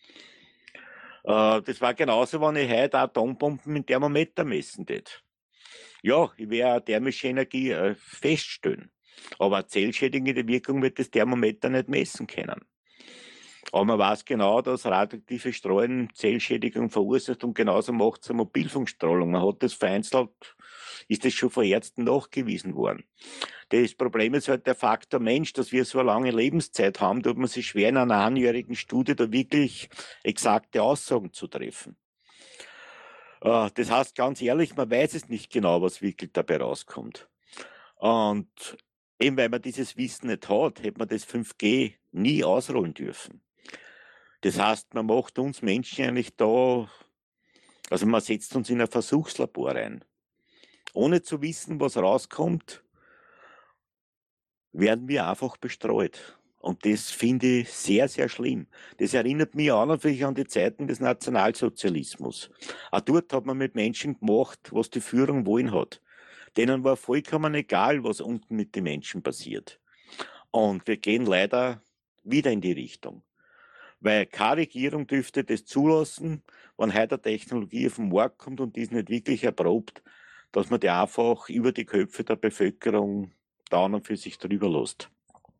Das war genauso, wenn ich heute Atombomben mit Thermometer messen tät. Ja, ich werde thermische Energie feststellen. Aber eine zellschädigende Wirkung wird das Thermometer nicht messen können. Aber man weiß genau, dass radioaktive Strahlen Zellschädigung verursacht und genauso macht es eine Mobilfunkstrahlung. Man hat das vereinzelt, ist das schon von Ärzten nachgewiesen worden. Das Problem ist halt der Faktor Mensch, dass wir so eine lange Lebenszeit haben, tut man sich schwer in einer einjährigen Studie da wirklich exakte Aussagen zu treffen. Das heißt ganz ehrlich, man weiß es nicht genau, was wirklich dabei rauskommt. Und eben weil man dieses Wissen nicht hat, hätte man das 5G nie ausrollen dürfen. Das heißt, man macht uns Menschen eigentlich da, also man setzt uns in ein Versuchslabor rein. Ohne zu wissen, was rauskommt, werden wir einfach bestreut. Und das finde ich sehr, sehr schlimm. Das erinnert mich an und für sich an die Zeiten des Nationalsozialismus. Auch dort hat man mit Menschen gemacht, was die Führung wollen hat. Denen war vollkommen egal, was unten mit den Menschen passiert. Und wir gehen leider wieder in die Richtung. Weil keine Regierung dürfte das zulassen, wenn heute eine Technologie auf den Markt kommt und die ist nicht wirklich erprobt, dass man die einfach über die Köpfe der Bevölkerung da und für sich drüber lässt.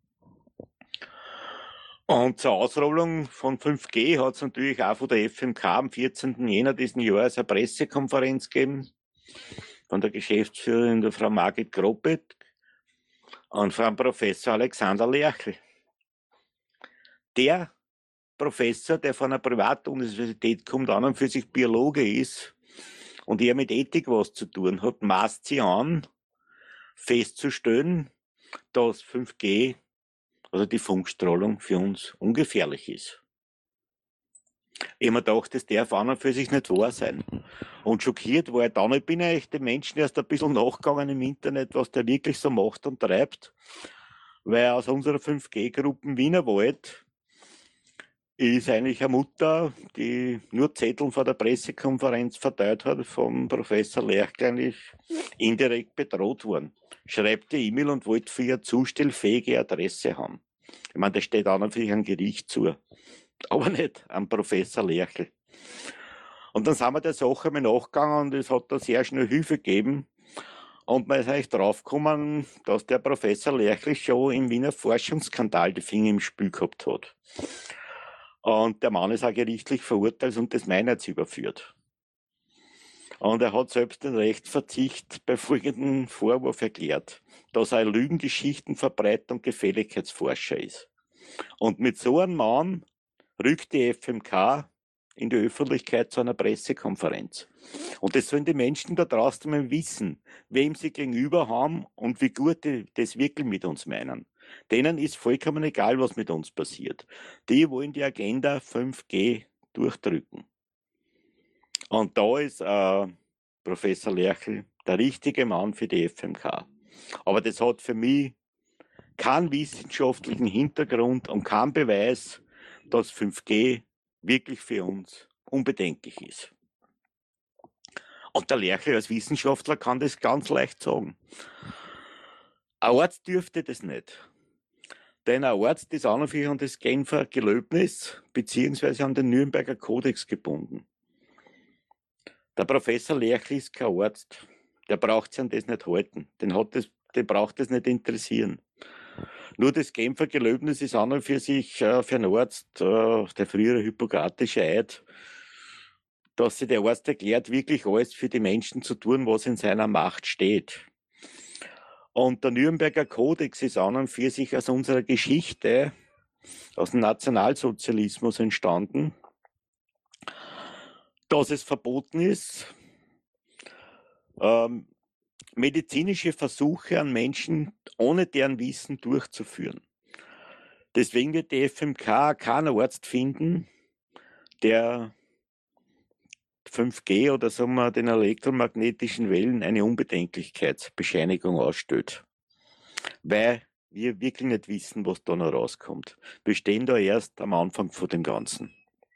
Und zur Ausrollung von 5G hat es natürlich auch von der FMK am 14. Jänner diesen Jahres eine Pressekonferenz gegeben von der Geschäftsführerin, der Frau Margit Kroppet und von Professor Alexander Lerchl. Der Professor, der von einer Privatuniversität kommt, an und für sich Biologe ist und eher mit Ethik was zu tun hat, maßt sie an, festzustellen, dass 5G, also die Funkstrahlung, für uns ungefährlich ist. Ich hab mir gedacht, das darf an und für sich nicht wahr sein. Und schockiert war ich dann. Ich bin eigentlich den Menschen erst ein bisschen nachgegangen im Internet, was der wirklich so macht und treibt. Weil aus unserer 5G-Gruppe Wienerwald ist eigentlich eine Mutter, die nur Zettel vor der Pressekonferenz verteilt hat, vom Professor Lerchl eigentlich indirekt bedroht worden. Schreibt die E-Mail und wollte für ihre zustellfähige Adresse haben. Ich meine, das steht an und für sich ein Gericht zu. Aber nicht am Professor Lerchl. Und dann sind wir der Sache mal nachgegangen und es hat da sehr schnell Hilfe gegeben. Und man ist eigentlich draufgekommen, dass der Professor Lerchl schon im Wiener Forschungsskandal die Finger im Spiel gehabt hat. Und der Mann ist auch gerichtlich verurteilt und das Meinerts überführt. Und er hat selbst den Rechtsverzicht bei folgendem Vorwurf erklärt, dass er Lügengeschichtenverbreiter und Gefälligkeitsforscher ist. Und mit so einem Mann rückt die FMK in die Öffentlichkeit zu einer Pressekonferenz. Und das sollen die Menschen da draußen mal wissen, wem sie gegenüber haben und wie gut die das wirklich mit uns meinen. Denen ist vollkommen egal, was mit uns passiert. Die wollen die Agenda 5G durchdrücken. Und da ist Professor Lerchl der richtige Mann für die FMK. Aber das hat für mich keinen wissenschaftlichen Hintergrund und keinen Beweis, dass 5G wirklich für uns unbedenklich ist. Und der Lerchl als Wissenschaftler kann das ganz leicht sagen. Ein Arzt dürfte das nicht. Denn ein Arzt ist an und für sich an das Genfer Gelöbnis beziehungsweise an den Nürnberger Kodex gebunden. Der Professor Lerchl ist kein Arzt. Der braucht sich an das nicht halten. Den braucht das nicht interessieren. Nur das Genfer Gelöbnis ist an und für sich für einen Arzt der frühere hippokratische Eid, dass sich der Arzt erklärt, wirklich alles für die Menschen zu tun, was in seiner Macht steht. Und der Nürnberger Kodex ist an und für sich aus unserer Geschichte, aus dem Nationalsozialismus entstanden, dass es verboten ist, medizinische Versuche an Menschen ohne deren Wissen durchzuführen. Deswegen wird die FMK keinen Arzt finden, der 5G oder sagen wir den elektromagnetischen Wellen eine Unbedenklichkeitsbescheinigung ausstellt. Weil wir wirklich nicht wissen, was da noch rauskommt. Wir stehen da erst am Anfang von dem Ganzen.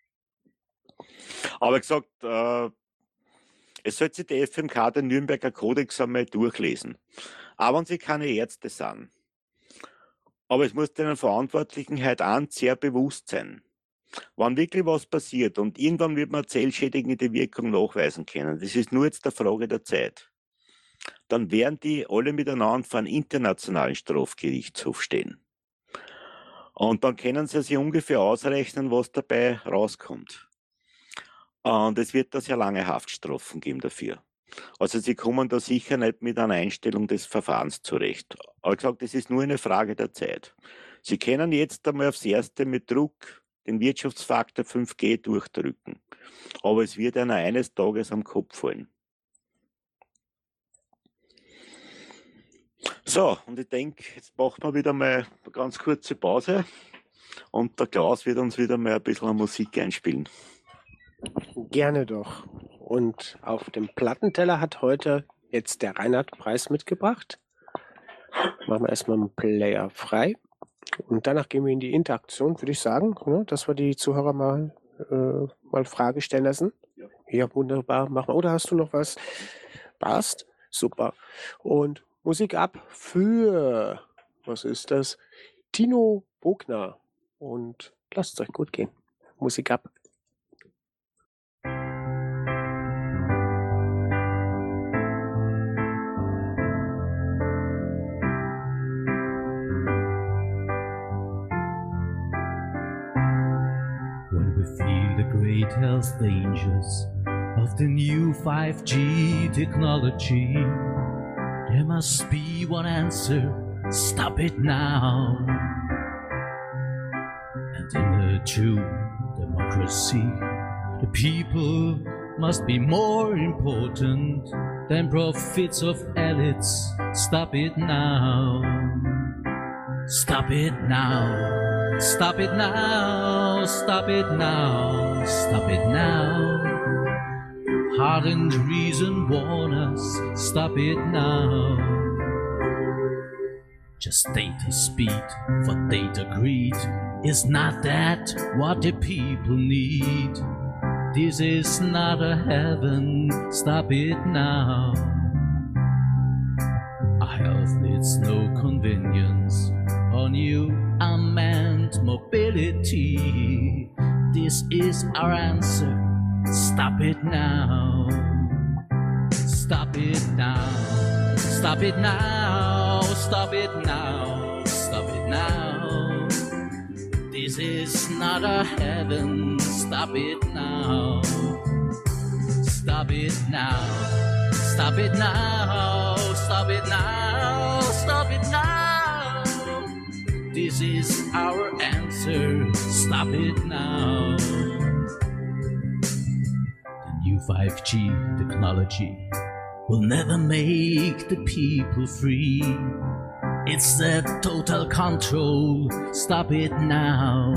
Aber gesagt, es sollte sich die FMK den Nürnberger Kodex einmal durchlesen. Auch wenn sie keine Ärzte sind. Aber es muss den Verantwortlichen halt auch sehr bewusst sein. Wenn wirklich was passiert und irgendwann wird man zellschädigende Wirkung nachweisen können, das ist nur jetzt eine Frage der Zeit, dann werden die alle miteinander vor einem internationalen Strafgerichtshof stehen. Und dann können sie sich ungefähr ausrechnen, was dabei rauskommt. Und es wird da sehr lange Haftstrafen geben dafür. Also sie kommen da sicher nicht mit einer Einstellung des Verfahrens zurecht. Aber gesagt, das ist nur eine Frage der Zeit. Sie können jetzt einmal aufs Erste mit Druck den Wirtschaftsfaktor 5G durchdrücken. Aber es wird einer eines Tages am Kopf fallen. So, und ich denke, jetzt machen wir wieder mal eine ganz kurze Pause und der Klaus wird uns wieder mal ein bisschen Musik einspielen. Gerne doch. Und auf dem Plattenteller hat heute jetzt der Reinhard-Preis mitgebracht. Machen wir erstmal einen Player frei. Und danach gehen wir in die Interaktion, würde ich sagen, ne, dass wir die Zuhörer mal Frage stellen lassen. Ja, wunderbar. Machen wir. Oder hast du noch was? Passt. Super. Und Musik ab für, was ist das? Tino Bogner. Und lasst es euch gut gehen. Musik ab. Feel the great health dangers of the new 5G technology. There must be one answer, stop it now. And in a true democracy, the people must be more important than profits of elites. Stop it now. Stop it now. Stop it now. Stop it now. Stop it now. Heart and reason warn us. Stop it now. Just data speed for data greed. Is not that what the people need? This is not a heaven. Stop it now. Our health needs no convenience or new unmanned mobility. This is our answer. Stop it now. Stop it now. Stop it now. Stop it now. Stop it now. This is not a heaven. Stop it now. Stop it now. Stop it now. Stop it now. Stop it now. This is our answer. Stop it now. The new 5G technology will never make the people free. It's the total control. Stop it now.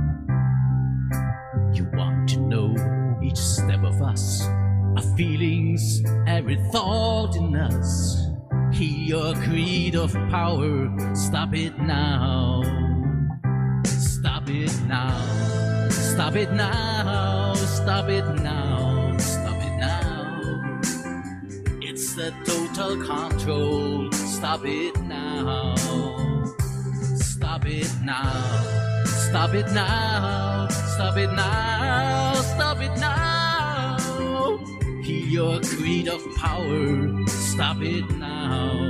You want to know each step of us, our feelings, every thought in us. Hear your greed of power. Stop it now. Stop it now. Stop it now. Stop it now. Stop it now. It's the total control. Stop it now. Stop it now. Stop it now. Stop it now. Stop it now. Hear your greed of power. Stop it now.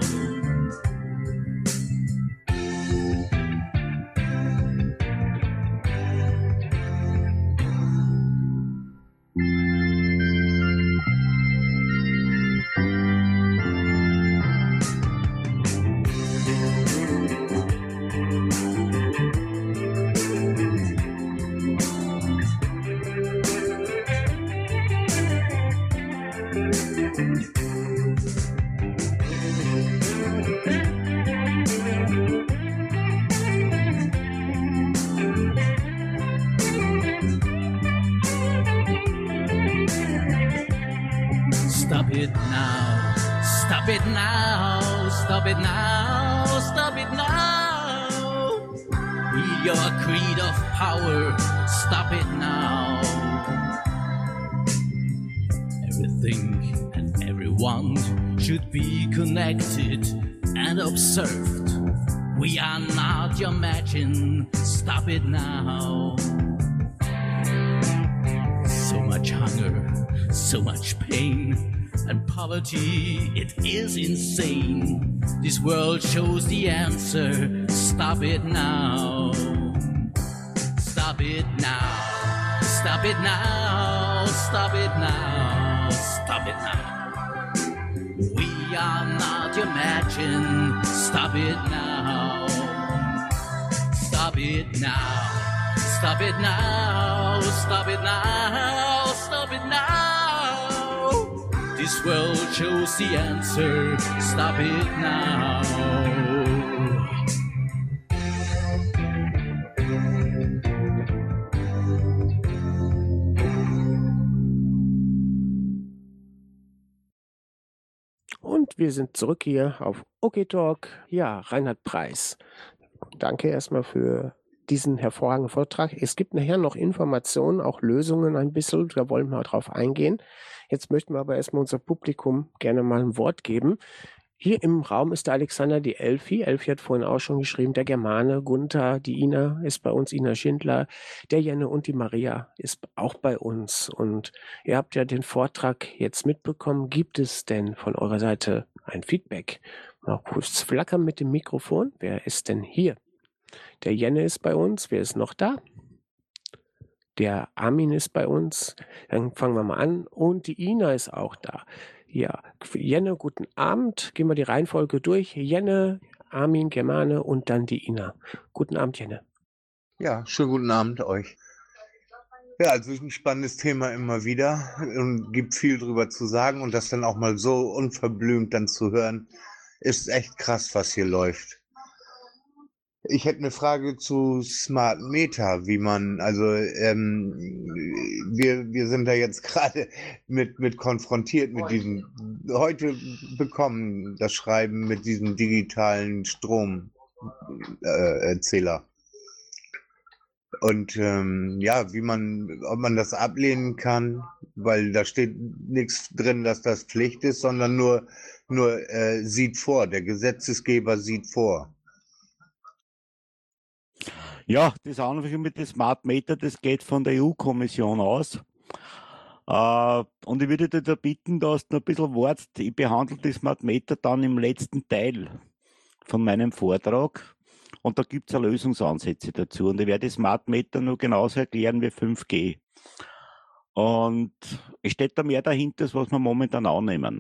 Stop it now. Stop it now. Stop it now. Stop it now. Your greed of power. Stop it now. Everything and everyone should be connected and observed. We are not your machine. Stop it now. So much hunger, so much pain. And poverty, it is insane. This world shows the answer. Stop it now. Stop it now. Stop it now. Stop it now. Stop it now. We are not your machine. Stop it now. Stop it now. Stop it now. Stop it now. Stop it now. This world shows the answer. Stop it now. Und wir sind zurück hier auf OK Talk. Ja, Reinhard Preis. Danke erstmal für diesen hervorragenden Vortrag. Es gibt nachher noch Informationen, auch Lösungen ein bisschen, da wollen wir drauf eingehen. Jetzt möchten wir aber erstmal unser Publikum gerne mal ein Wort geben. Hier im Raum ist der Alexander, die Elfi. Elfi hat vorhin auch schon geschrieben, der Germane, Gunther, die Ina ist bei uns, Ina Schindler, der Jenne und die Maria ist auch bei uns. Und ihr habt ja den Vortrag jetzt mitbekommen. Gibt es denn von eurer Seite ein Feedback? Mal kurz flackern mit dem Mikrofon. Wer ist denn hier? Der Jenne ist bei uns. Wer ist noch da? Der Armin ist bei uns. Dann fangen wir mal an. Und die Ina ist auch da. Ja, Jenne, guten Abend. Gehen wir die Reihenfolge durch. Jenne, Armin, Germane und dann die Ina. Guten Abend, Jenne. Ja, schönen guten Abend euch. Ja, also ist ein spannendes Thema immer wieder und gibt viel drüber zu sagen und das dann auch mal so unverblümt dann zu hören, ist echt krass, was hier läuft. Ich hätte eine Frage zu Smart Meter, wie man, also wir sind da jetzt gerade mit konfrontiert mit diesem, heute bekommen das Schreiben mit diesem digitalen Stromzähler. Und ja, ob man das ablehnen kann, weil da steht nichts drin, dass das Pflicht ist, sondern nur sieht vor, der Gesetzesgeber sieht vor. Ja, das Anführung mit dem Smart Meter, das geht von der EU-Kommission aus. Und ich würde dir da bitten, dass du noch ein bisschen wartest. Ich behandle das Smart Meter dann im letzten Teil von meinem Vortrag. Und da gibt es ja Lösungsansätze dazu. Und ich werde das Smart Meter nur genauso erklären wie 5G. Und es steht da mehr dahinter, als was wir momentan annehmen.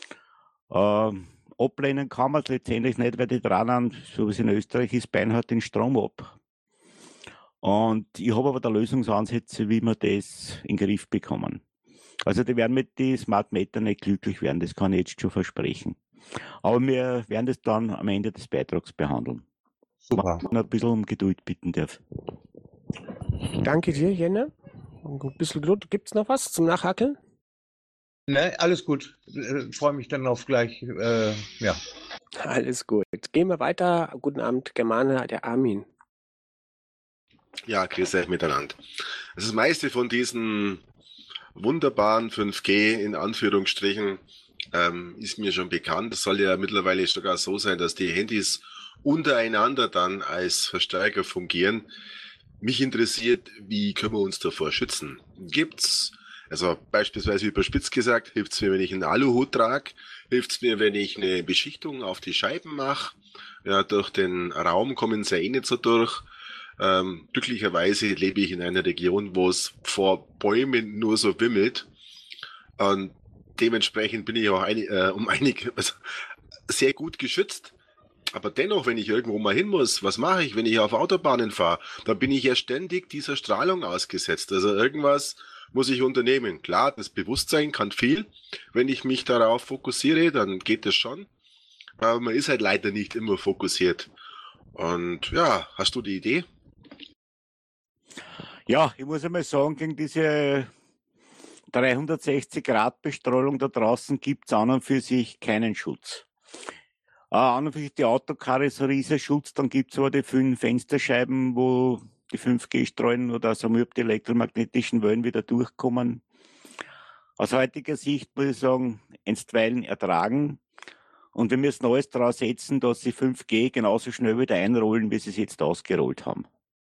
Ablehnen kann man es letztendlich nicht, weil die dran, so wie es in Österreich ist, beinhart den Strom ab. Und ich habe aber da Lösungsansätze, wie wir das in den Griff bekommen. Also die werden mit den Smart Meter nicht glücklich werden, das kann ich jetzt schon versprechen. Aber wir werden das dann am Ende des Beitrags behandeln. Super. Wenn man ein bisschen um Geduld bitten darf. Danke dir, Jenne. Ein bisschen Geduld. Gibt es noch was zum Nachhackeln? Ne, alles gut. Freue mich dann auf gleich, ja. Alles gut. Gehen wir weiter. Guten Abend, Germane, der Armin. Ja, grüß euch miteinander. Also das meiste von diesen wunderbaren 5G in Anführungsstrichen ist mir schon bekannt. Es soll ja mittlerweile sogar so sein, dass die Handys untereinander dann als Verstärker fungieren. Mich interessiert, wie können wir uns davor schützen? Gibt's, also beispielsweise überspitzt gesagt, hilft's mir, wenn ich einen Aluhut trage? Hilft's mir, wenn ich eine Beschichtung auf die Scheiben mache? Ja, durch den Raum kommen sie eh nicht so durch. Glücklicherweise lebe ich in einer Region, wo es vor Bäumen nur so wimmelt. Und dementsprechend bin ich auch sehr gut geschützt. Aber dennoch, wenn ich irgendwo mal hin muss, was mache ich, wenn ich auf Autobahnen fahre? Dann bin ich ja ständig dieser Strahlung ausgesetzt. Also irgendwas muss ich unternehmen. Klar, das Bewusstsein kann viel. Wenn ich mich darauf fokussiere, dann geht das schon. Aber man ist halt leider nicht immer fokussiert. Und ja, hast du die Idee? Ja, ich muss einmal sagen, gegen diese 360-Grad-Bestrahlung da draußen gibt's an und für sich keinen Schutz. An und für sich die Autokarosserie ist ein Schutz, dann gibt's aber die 5 Fensterscheiben, wo die 5G-Strahlen oder sagen wir, die elektromagnetischen Wellen wieder durchkommen. Aus heutiger Sicht muss ich sagen, einstweilen ertragen. Und wir müssen alles daraus setzen, dass sie 5G genauso schnell wieder einrollen, wie sie es jetzt ausgerollt haben.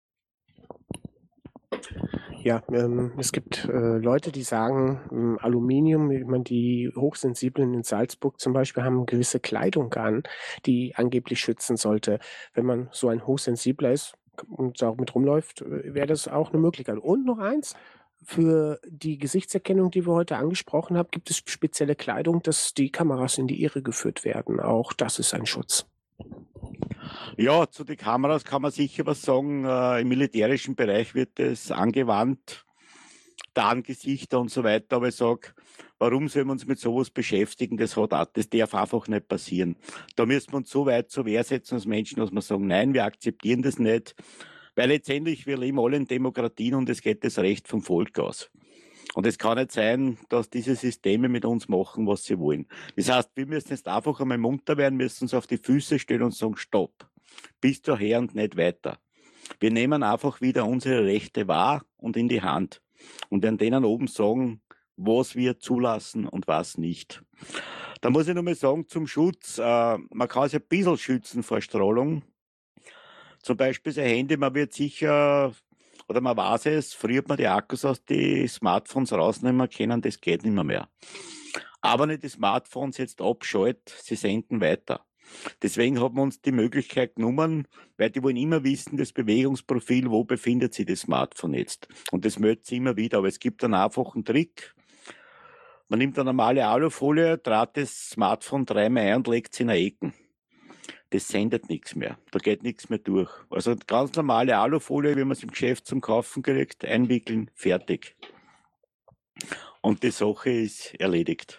Ja, es gibt Leute, die sagen, Aluminium, ich meine, die Hochsensiblen in Salzburg zum Beispiel haben gewisse Kleidung an, die angeblich schützen sollte. Wenn man so ein Hochsensibler ist und auch mit rumläuft, wäre das auch eine Möglichkeit. Und noch eins, für die Gesichtserkennung, die wir heute angesprochen haben, gibt es spezielle Kleidung, dass die Kameras in die Irre geführt werden. Auch das ist ein Schutz. Ja, zu den Kameras kann man sicher was sagen. Im militärischen Bereich wird es angewandt, Tarngesichter und so weiter. Aber ich sage, warum sollen wir uns mit sowas beschäftigen? Das darf einfach nicht passieren. Da müssen wir uns so weit zur Wehr setzen als Menschen, dass wir sagen, nein, wir akzeptieren das nicht. Weil letztendlich, wir leben alle in Demokratien und es geht das Recht vom Volk aus. Und es kann nicht sein, dass diese Systeme mit uns machen, was sie wollen. Das heißt, wir müssen jetzt einfach einmal munter werden, müssen uns auf die Füße stellen und sagen, stopp, bis daher und nicht weiter. Wir nehmen einfach wieder unsere Rechte wahr und in die Hand und werden denen oben sagen, was wir zulassen und was nicht. Da muss ich nochmal sagen, zum Schutz, man kann sich ein bisschen schützen vor Strahlung. Zum Beispiel sein Handy, man wird sicher, oder man weiß es, früher hat man die Akkus aus die Smartphones rausnehmen können, das geht nicht mehr. Aber nicht die Smartphones jetzt abschalten, sie senden weiter. Deswegen haben wir uns die Möglichkeit genommen, weil die wollen immer wissen, das Bewegungsprofil, wo befindet sich das Smartphone jetzt. Und das meldet sie immer wieder, aber es gibt einen einfachen Trick. Man nimmt eine normale Alufolie, dreht das Smartphone 3-mal ein und legt es in eine Ecke. das sendet nichts mehr. Da geht nichts mehr durch. Also ganz normale Alufolie, wie man es im Geschäft zum Kaufen kriegt, einwickeln, fertig. Und die Sache ist erledigt.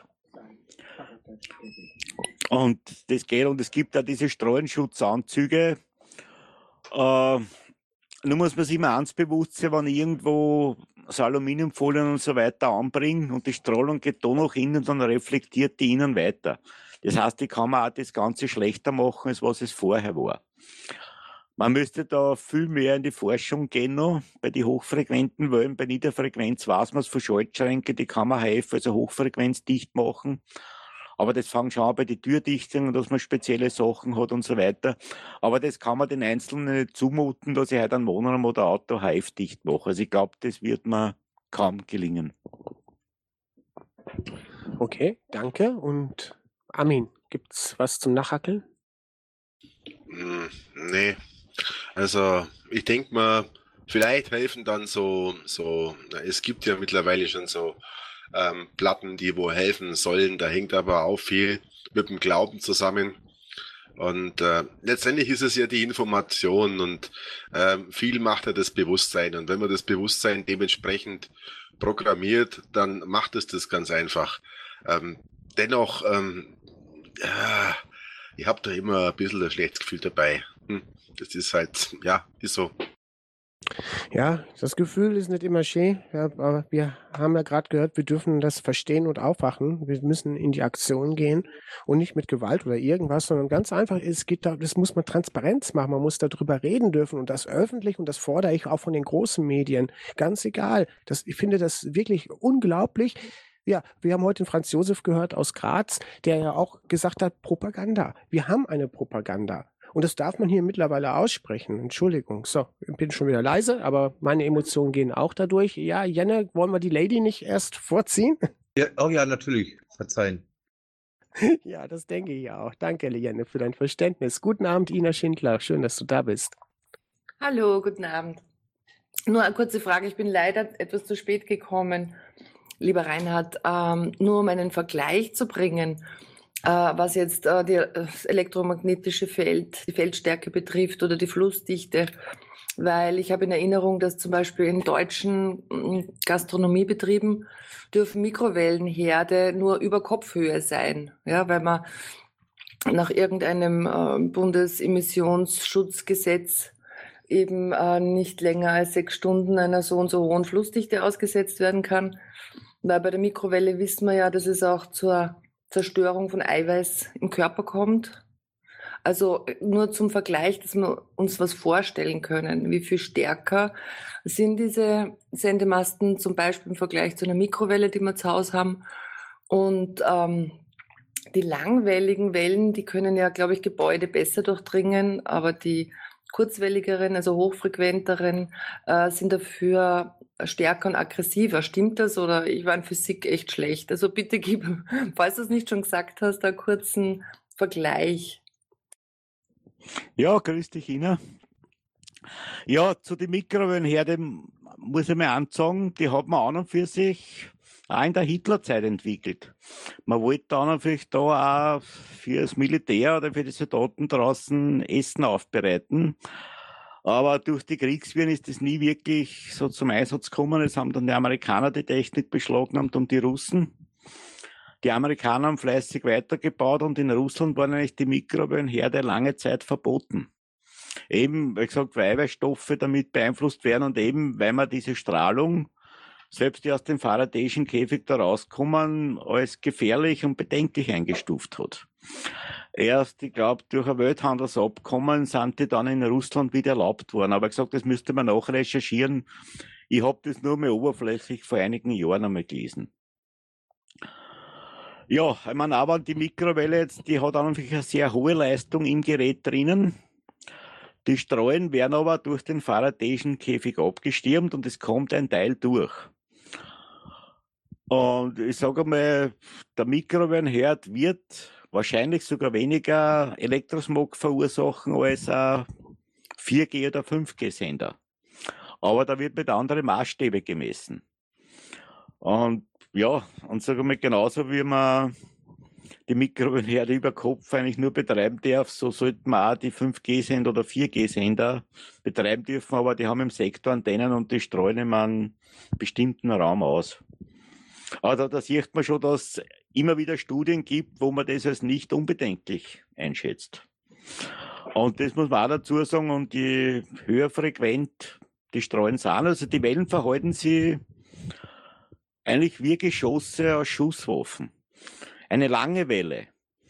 Und das geht, und es gibt auch diese Strahlenschutzanzüge. Nur muss man sich immer eins bewusst sein, wenn ich irgendwo so Aluminiumfolien und so weiter anbringe und die Strahlung geht da nach innen, dann reflektiert die innen weiter. Das heißt, ich kann mir auch das Ganze schlechter machen, als was es vorher war. Man müsste da viel mehr in die Forschung gehen noch, bei den hochfrequenten Wellen. Bei Niederfrequenz weiß man es von Schaltschränken, die kann man HF, also hochfrequenzdicht machen. Aber das fängt schon an bei den Türdichtungen, dass man spezielle Sachen hat und so weiter. Aber das kann man den Einzelnen nicht zumuten, dass ich halt einen Wohnraum oder Auto HF-dicht mache. Also ich glaube, das wird mir kaum gelingen. Okay, danke. Und Armin, gibt's was zum Nachhackeln? Nee. Also ich denke mal, vielleicht helfen dann es gibt ja mittlerweile schon so Platten, die wo helfen sollen. Da hängt aber auch viel mit dem Glauben zusammen. Und letztendlich ist es ja die Information und viel macht ja das Bewusstsein. Und wenn man das Bewusstsein dementsprechend programmiert, dann macht es das ganz einfach. Dennoch, ich habe da immer ein bisschen ein schlechtes Gefühl dabei. Das ist halt, ja, ist so. Ja, das Gefühl ist nicht immer schön, ja, aber wir haben ja gerade gehört, wir dürfen das verstehen und aufwachen. Wir müssen in die Aktion gehen und nicht mit Gewalt oder irgendwas, sondern ganz einfach, es geht da, das muss man Transparenz machen, man muss darüber reden dürfen und das öffentlich, und das fordere ich auch von den großen Medien, ganz egal. Ich finde das wirklich unglaublich. Ja, wir haben heute den Franz Josef gehört aus Graz, der ja auch gesagt hat, Propaganda. Wir haben eine Propaganda. Und das darf man hier mittlerweile aussprechen. Entschuldigung. So, ich bin schon wieder leise, aber meine Emotionen gehen auch dadurch. Ja, Jenne, wollen wir die Lady nicht erst vorziehen? Ja, oh ja, natürlich. Verzeihen. Ja, das denke ich auch. Danke, Jenne, für dein Verständnis. Guten Abend, Ina Schindler. Schön, dass du da bist. Hallo, guten Abend. Nur eine kurze Frage. Ich bin leider etwas zu spät gekommen, lieber Reinhard. Nur um einen Vergleich zu bringen, was jetzt das elektromagnetische Feld, die Feldstärke betrifft oder die Flussdichte. Weil ich habe in Erinnerung, dass zum Beispiel in deutschen Gastronomiebetrieben dürfen Mikrowellenherde nur über Kopfhöhe sein. Ja, weil man nach irgendeinem Bundesemissionsschutzgesetz eben nicht länger als 6 Stunden einer so und so hohen Flussdichte ausgesetzt werden kann. Weil bei der Mikrowelle wissen wir ja, dass es auch zur Zerstörung von Eiweiß im Körper kommt. Also nur zum Vergleich, dass wir uns was vorstellen können, wie viel stärker sind diese Sendemasten zum Beispiel im Vergleich zu einer Mikrowelle, die wir zu Hause haben. Und die langwelligen Wellen, die können ja, glaube ich, Gebäude besser durchdringen, aber die kurzwelligeren, also hochfrequenteren, sind dafür stärker und aggressiver. Stimmt das, oder ich war in Physik echt schlecht? Also bitte gib, falls du es nicht schon gesagt hast, einen kurzen Vergleich. Ja, grüß dich, Ina. Ja, zu den Mikrowellenherde muss ich mal ansagen, die hat man an und für sich auch in der Hitlerzeit entwickelt. Man wollte an und für sich da auch für das Militär oder für die Soldaten draußen Essen aufbereiten. Aber durch die Kriegswirren ist das nie wirklich so zum Einsatz gekommen. Es haben dann die Amerikaner die Technik beschlagnahmt und die Russen. Die Amerikaner haben fleißig weitergebaut und in Russland waren eigentlich die Mikrowellenherde lange Zeit verboten. Eben, wie gesagt, weil Eiweißstoffe damit beeinflusst werden und eben, weil man diese Strahlung, selbst die aus dem Faradayschen Käfig da rauskommen, als gefährlich und bedenklich eingestuft hat. Erst, ich glaube, durch ein Welthandelsabkommen sind die dann in Russland wieder erlaubt worden. Aber ich gesagt, das müsste man nachrecherchieren. Ich habe das nur mal oberflächlich vor einigen Jahren einmal gelesen. Ja, ich meine, aber die Mikrowelle jetzt, die hat an und für sich eine sehr hohe Leistung im Gerät drinnen. Die Strahlen werden aber durch den Faradayschen Käfig abgestirbt und es kommt ein Teil durch. Und ich sage mal, der Mikrowellenherd wird wahrscheinlich sogar weniger Elektrosmog verursachen als ein 4G- oder 5G-Sender. Aber da wird mit anderen Maßstäben gemessen. Und ja, und sagen wir genauso wie man die Mikrowellenherde über Kopf eigentlich nur betreiben darf, so sollten wir auch die 5G-Sender oder 4G-Sender betreiben dürfen, aber die haben im Sektor Antennen und die streuen in einen bestimmten Raum aus. Aber da sieht man schon, dass es immer wieder Studien gibt, wo man das als nicht unbedenklich einschätzt. Und das muss man auch dazu sagen, und je höher frequent die streuen sind, also die Wellen verhalten sich eigentlich wie Geschosse aus Schusswaffen. Eine lange Welle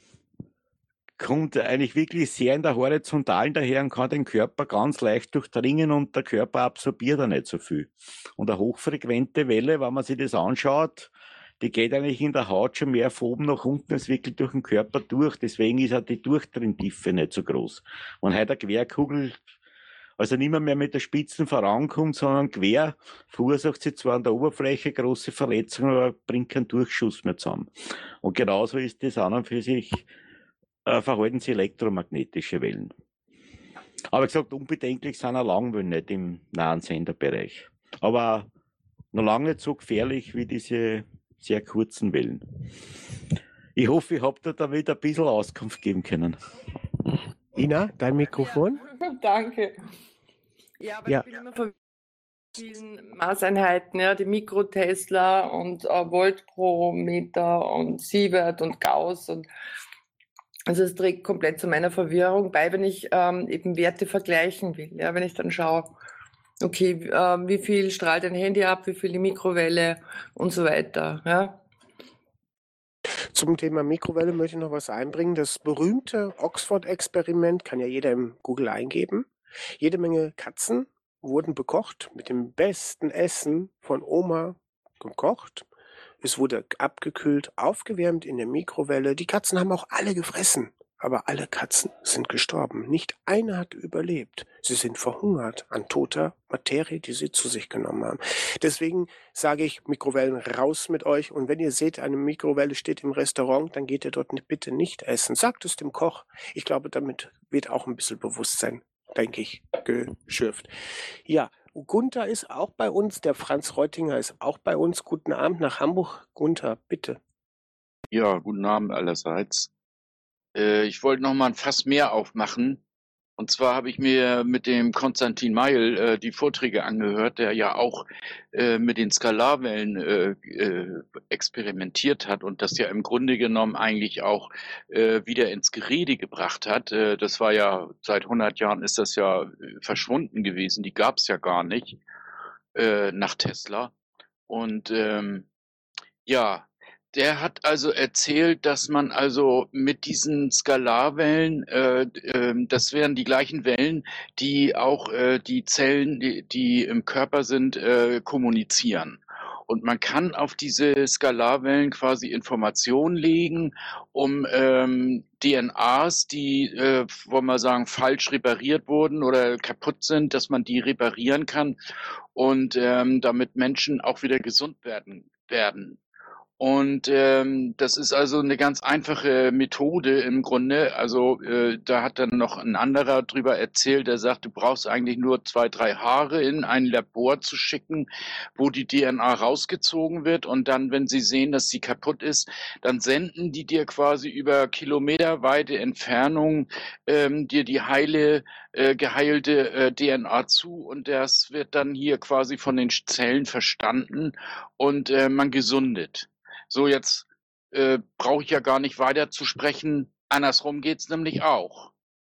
kommt eigentlich wirklich sehr in der Horizontalen daher und kann den Körper ganz leicht durchdringen und der Körper absorbiert auch nicht so viel. Und eine hochfrequente Welle, wenn man sich das anschaut, die geht eigentlich in der Haut schon mehr von oben nach unten als wirklich durch den Körper durch. Deswegen ist auch die Durchdrinntiefe nicht so groß. Wenn heute eine Querkugel also nicht mehr mit der Spitzen vorankommt, sondern quer, verursacht sie zwar an der Oberfläche große Verletzungen, aber bringt keinen Durchschuss mehr zusammen. Und genauso ist das an und für sich, verhalten sie elektromagnetische Wellen. Aber wie gesagt, unbedenklich sind auch Langwellen nicht im nahen Senderbereich. Aber noch lange nicht so gefährlich wie diese sehr kurzen Wellen. Ich hoffe, ich habe dir damit ein bisschen Auskunft geben können. Ina, dein Mikrofon? Danke. Ja, aber Ja. ich bin immer verwirrt mit vielen Maßeinheiten, ja, die Mikrotesla und Volt pro Meter und Sievert und Gauss und also es trägt komplett zu meiner Verwirrung bei, wenn ich eben Werte vergleichen will. Ja, wenn ich dann schaue, okay, wie viel strahlt ein Handy ab, wie viel die Mikrowelle und so weiter. Ja. Zum Thema Mikrowelle möchte ich noch was einbringen. Das berühmte Oxford-Experiment kann ja jeder im Google eingeben. Jede Menge Katzen wurden bekocht, mit dem besten Essen von Oma gekocht. Es wurde abgekühlt, aufgewärmt in der Mikrowelle. Die Katzen haben auch alle gefressen, aber alle Katzen sind gestorben. Nicht eine hat überlebt. Sie sind verhungert an toter Materie, die sie zu sich genommen haben. Deswegen sage ich, Mikrowellen raus mit euch. Und wenn ihr seht, eine Mikrowelle steht im Restaurant, dann geht ihr dort bitte nicht essen. Sagt es dem Koch. Ich glaube, damit wird auch ein bisschen Bewusstsein, denke ich, geschürft. Ja, Gunther ist auch bei uns. Der Franz Reutinger ist auch bei uns. Guten Abend nach Hamburg. Gunther, bitte. Ja, guten Abend allerseits. Ich wollte noch mal ein Fass mehr aufmachen. Und zwar habe ich mir mit dem Konstantin Meil die Vorträge angehört, der ja auch mit den Skalarwellen experimentiert hat und das ja im Grunde genommen eigentlich auch wieder ins Gerede gebracht hat. Das war ja, seit 100 Jahren ist das ja verschwunden gewesen. Die gab es ja gar nicht nach Tesla. Und ja, der hat also erzählt, dass man also mit diesen Skalarwellen, das wären die gleichen Wellen, die auch die Zellen, die im Körper sind, kommunizieren. Und man kann auf diese Skalarwellen quasi Informationen legen, um DNAs, die, wollen wir sagen, falsch repariert wurden oder kaputt sind, dass man die reparieren kann und damit Menschen auch wieder gesund werden. Und das ist also eine ganz einfache Methode im Grunde. Also da hat dann noch ein anderer drüber erzählt, der sagt, du brauchst eigentlich nur 2, 3 Haare in ein Labor zu schicken, wo die DNA rausgezogen wird. Und dann, wenn sie sehen, dass sie kaputt ist, dann senden die dir quasi über kilometerweite Entfernung dir die geheilte DNA zu. Und das wird dann hier quasi von den Zellen verstanden und man gesundet. So, jetzt brauche ich ja gar nicht weiter zu sprechen. Andersrum geht's nämlich auch.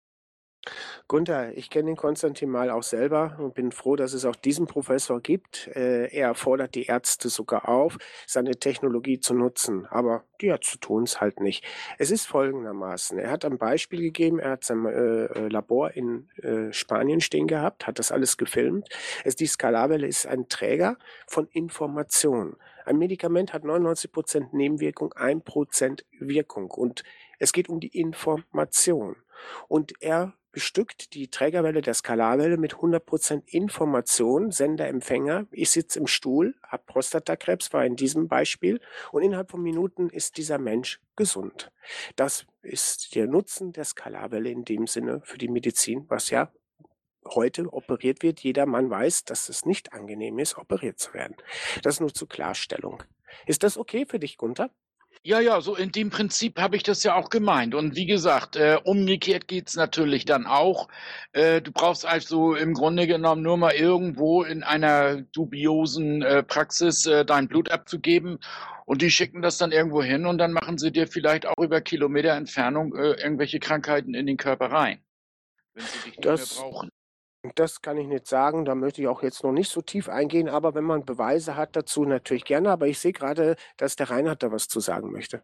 Gunther, ich kenne den Konstantin Mal auch selber und bin froh, dass es auch diesen Professor gibt. Er fordert die Ärzte sogar auf, seine Technologie zu nutzen. Aber die Ärzte tun es halt nicht. Es ist folgendermaßen. Er hat ein Beispiel gegeben. Er hat sein Labor in Spanien stehen gehabt, hat das alles gefilmt. Die Skalarwelle ist ein Träger von Information. Ein Medikament hat 99% Nebenwirkung, 1% Wirkung. Und es geht um die Information. Und er bestückt die Trägerwelle der Skalarwelle mit 100% Information, Sender, Empfänger. Ich sitze im Stuhl, habe Prostatakrebs, war in diesem Beispiel. Und innerhalb von Minuten ist dieser Mensch gesund. Das ist der Nutzen der Skalarwelle in dem Sinne für die Medizin, was ja heute operiert wird. Jeder Mann weiß, dass es nicht angenehm ist, operiert zu werden. Das nur zur Klarstellung. Ist das okay für dich, Gunther? Ja, so in dem Prinzip habe ich das ja auch gemeint. Und wie gesagt, umgekehrt geht's natürlich dann auch. Du brauchst also im Grunde genommen nur mal irgendwo in einer dubiosen Praxis dein Blut abzugeben und die schicken das dann irgendwo hin und dann machen sie dir vielleicht auch über Kilometer Entfernung irgendwelche Krankheiten in den Körper rein, wenn sie dich nicht mehr Das, brauchen. das kann ich nicht sagen, da möchte ich auch jetzt noch nicht so tief eingehen, aber wenn man Beweise hat dazu, natürlich gerne. Aber ich sehe gerade, dass der Reinhard da was zu sagen möchte.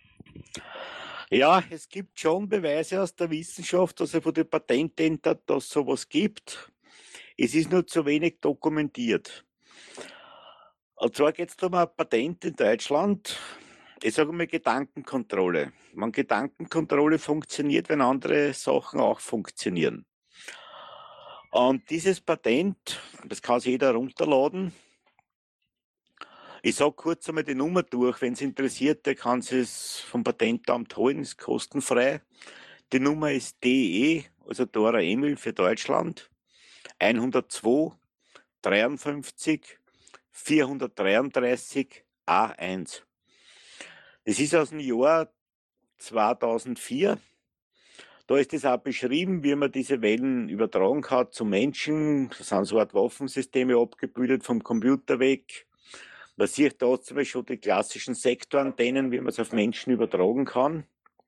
Ja, es gibt schon Beweise aus der Wissenschaft, also von den Patentämtern, dass es sowas gibt. Es ist nur zu wenig dokumentiert. Und zwar geht es um ein Patent in Deutschland. Ich sage mal Gedankenkontrolle. Gedankenkontrolle funktioniert, wenn andere Sachen auch funktionieren. Und dieses Patent, das kann sich jeder runterladen. Ich sage kurz einmal die Nummer durch, wenn es interessiert, der kann es vom Patentamt holen, ist kostenfrei. Die Nummer ist DE, also Dora Emil für Deutschland, 102 53 433 A1. Das ist aus dem Jahr 2004. Da ist es auch beschrieben, wie man diese Wellen übertragen hat zu Menschen. Da sind so eine Art Waffensysteme abgebildet vom Computer weg. Man sieht da zum Beispiel schon die klassischen Sektorantennen, wie man es auf Menschen übertragen kann.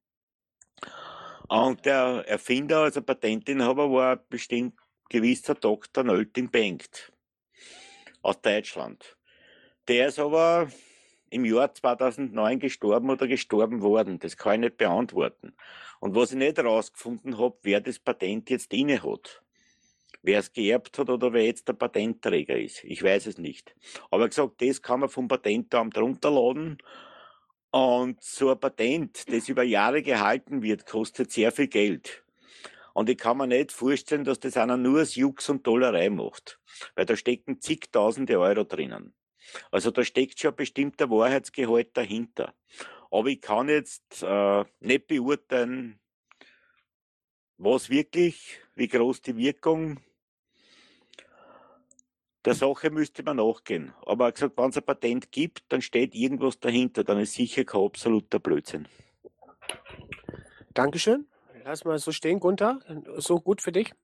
Und der Erfinder, also Patentinhaber, war bestimmt gewisser Dr. Nölting Bengt aus Deutschland. Der ist aber im Jahr 2009 gestorben oder gestorben worden. Das kann ich nicht beantworten. Und was ich nicht herausgefunden habe, wer das Patent jetzt inne hat. Wer es geerbt hat oder wer jetzt der Patentträger ist. Ich weiß es nicht. Aber gesagt, das kann man vom Patentamt runterladen. Und so ein Patent, das über Jahre gehalten wird, kostet sehr viel Geld. Und ich kann mir nicht vorstellen, dass das einer nur aus Jux und Dollerei macht. Weil da stecken zigtausende Euro drinnen. Also da steckt schon ein bestimmter Wahrheitsgehalt dahinter. Aber ich kann jetzt nicht beurteilen, was wirklich, wie groß die Wirkung. Der Sache müsste man nachgehen. Aber er hat gesagt, wenn es ein Patent gibt, dann steht irgendwas dahinter. Dann ist sicher kein absoluter Blödsinn. Dankeschön. Lass mal so stehen, Gunther. So gut für dich?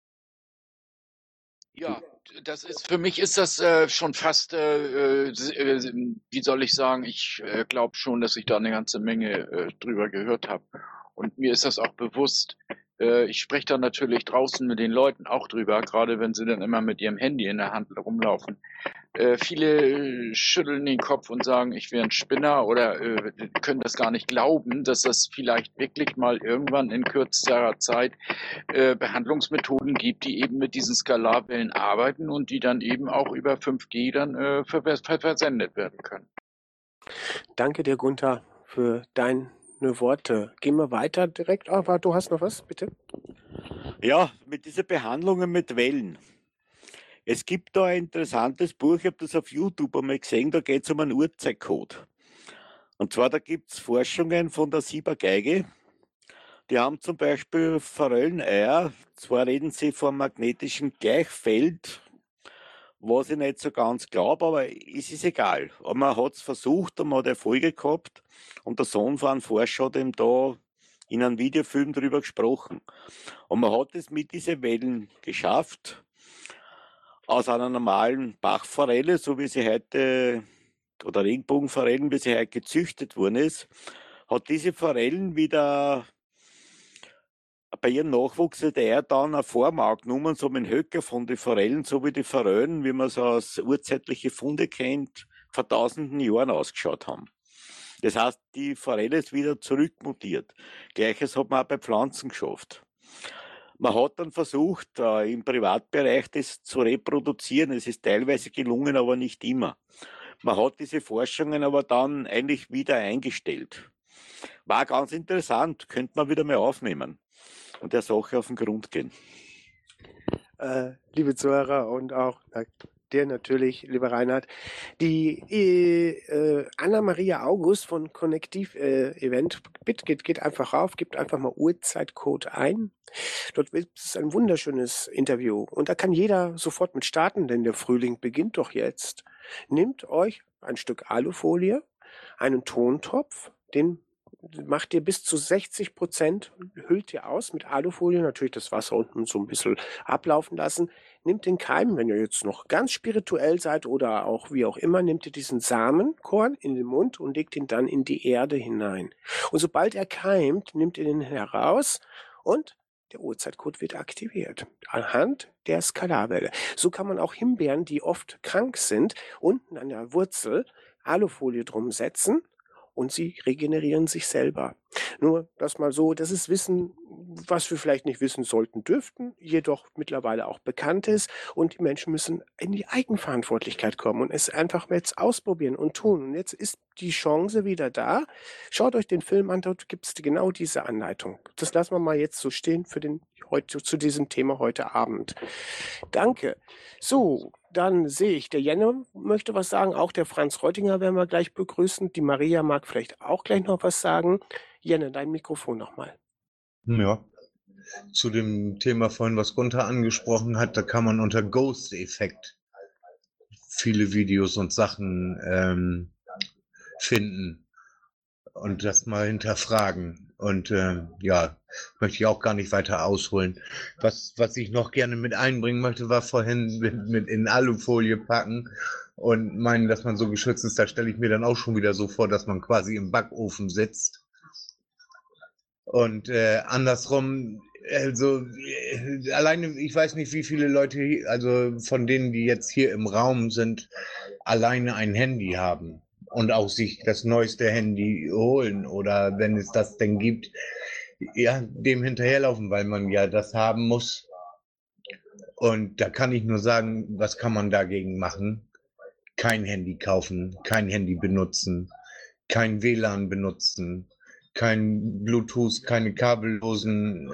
Ja, das ist für mich ist das schon fast, wie soll ich sagen, ich glaube schon, dass ich da eine ganze Menge drüber gehört habe. Und mir ist das auch bewusst. Ich spreche da natürlich draußen mit den Leuten auch drüber, gerade wenn sie dann immer mit ihrem Handy in der Hand rumlaufen. Viele schütteln den Kopf und sagen, ich wäre ein Spinner oder können das gar nicht glauben, dass das vielleicht wirklich mal irgendwann in kürzester Zeit Behandlungsmethoden gibt, die eben mit diesen Skalarwellen arbeiten und die dann eben auch über 5G dann versendet werden können. Danke dir, Gunther, für deine Worte. Gehen wir weiter direkt. Aber du hast noch was, bitte? Ja, mit diesen Behandlungen mit Wellen. Es gibt da ein interessantes Buch, ich habe das auf YouTube einmal gesehen, da geht es um einen Uhrzeitcode. Und zwar, da gibt es Forschungen von der Sieber-Geige. Die haben zum Beispiel Forelleneier, zwar reden sie vom magnetischen Gleichfeld, was ich nicht so ganz glaube, aber es ist egal. Aber man hat es versucht und man hat Erfolge gehabt und der Sohn von einem Forscher hat ihm da in einem Videofilm darüber gesprochen. Und man hat es mit diesen Wellen geschafft, aus einer normalen Bachforelle, so wie sie heute, oder Regenbogenforellen, wie sie heute gezüchtet worden ist, hat diese Forellen wieder bei ihrem Nachwuchs der dann eine Form angenommen, so mit Höcker von den Forellen, so wie die Forellen, wie man es aus urzeitlichen Funde kennt, vor tausenden Jahren ausgeschaut haben. Das heißt, die Forelle ist wieder zurückmutiert. Gleiches hat man auch bei Pflanzen geschafft. Man hat dann versucht, im Privatbereich das zu reproduzieren. Es ist teilweise gelungen, aber nicht immer. Man hat diese Forschungen aber dann eigentlich wieder eingestellt. War ganz interessant, könnte man wieder mal aufnehmen und der Sache auf den Grund gehen. Liebe Zuhörer und auch dir natürlich, lieber Reinhard, die Anna-Maria August von Connective Event, geht einfach rauf, gibt einfach mal Uhrzeitcode ein. Dort gibt es ein wunderschönes Interview und da kann jeder sofort mit starten, denn der Frühling beginnt doch jetzt. Nehmt euch ein Stück Alufolie, einen Tontopf, den macht ihr bis zu 60%, hüllt ihr aus mit Alufolie, natürlich das Wasser unten so ein bisschen ablaufen lassen. Nehmt den Keim, wenn ihr jetzt noch ganz spirituell seid oder auch wie auch immer, nehmt ihr diesen Samenkorn in den Mund und legt ihn dann in die Erde hinein. Und sobald er keimt, nehmt ihr den heraus und der Uhrzeitcode wird aktiviert anhand der Skalarwelle. So kann man auch Himbeeren, die oft krank sind, unten an der Wurzel Alufolie drum setzen und sie regenerieren sich selber. Nur das mal so, das ist Wissen, was wir vielleicht nicht wissen sollten dürften, jedoch mittlerweile auch bekannt ist und die Menschen müssen in die Eigenverantwortlichkeit kommen und es einfach jetzt ausprobieren und tun. Und jetzt ist die Chance wieder da. Schaut euch den Film an, dort gibt es genau diese Anleitung. Das lassen wir mal jetzt so stehen für zu diesem Thema heute Abend. Danke. So, dann sehe ich, der Jenne möchte was sagen, auch der Franz Reutinger werden wir gleich begrüßen. Die Maria mag vielleicht auch gleich noch was sagen. Jenne, dein Mikrofon nochmal. Ja, zu dem Thema vorhin, was Gunther angesprochen hat, da kann man unter Ghost-Effekt viele Videos und Sachen finden und das mal hinterfragen. Und ja, möchte ich auch gar nicht weiter ausholen. Was ich noch gerne mit einbringen möchte, war vorhin mit in Alufolie packen und meinen, dass man so geschützt ist. Da stelle ich mir dann auch schon wieder so vor, dass man quasi im Backofen sitzt. Und andersrum, also alleine, ich weiß nicht, wie viele Leute, also von denen, die jetzt hier im Raum sind, alleine ein Handy haben und auch sich das neueste Handy holen oder wenn es das denn gibt, ja, dem hinterherlaufen, weil man ja das haben muss. Und da kann ich nur sagen, was kann man dagegen machen? Kein Handy kaufen, kein Handy benutzen, kein WLAN benutzen, kein Bluetooth, keine kabellosen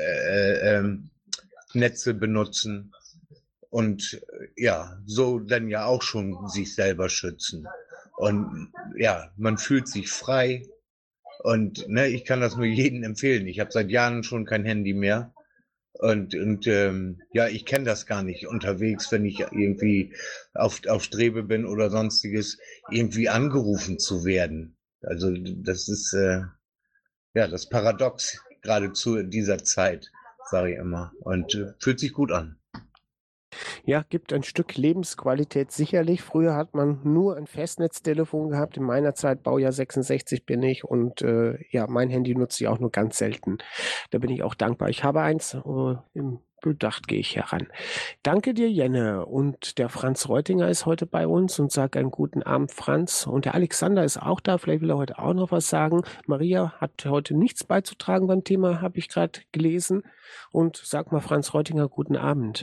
Netze benutzen und ja, so dann ja auch schon sich selber schützen. Und ja, man fühlt sich frei und ne, ich kann das nur jedem empfehlen. Ich habe seit Jahren schon kein Handy mehr und ja, ich kenne das gar nicht unterwegs, wenn ich irgendwie auf Strebe bin oder sonstiges, irgendwie angerufen zu werden. Also das ist ja, das Paradox gerade zu dieser Zeit, sage ich immer. Und fühlt sich gut an. Ja, gibt ein Stück Lebensqualität sicherlich. Früher hat man nur ein Festnetztelefon gehabt. In meiner Zeit, Baujahr 66 bin ich und ja, mein Handy nutze ich auch nur ganz selten. Da bin ich auch dankbar. Ich habe eins, im Bedacht gehe ich heran. Danke dir, Jenne. Und der Franz Reutinger ist heute bei uns und sagt einen guten Abend, Franz. Und der Alexander ist auch da. Vielleicht will er heute auch noch was sagen. Maria hat heute nichts beizutragen beim Thema, habe ich gerade gelesen. Und sag mal, Franz Reutinger, guten Abend.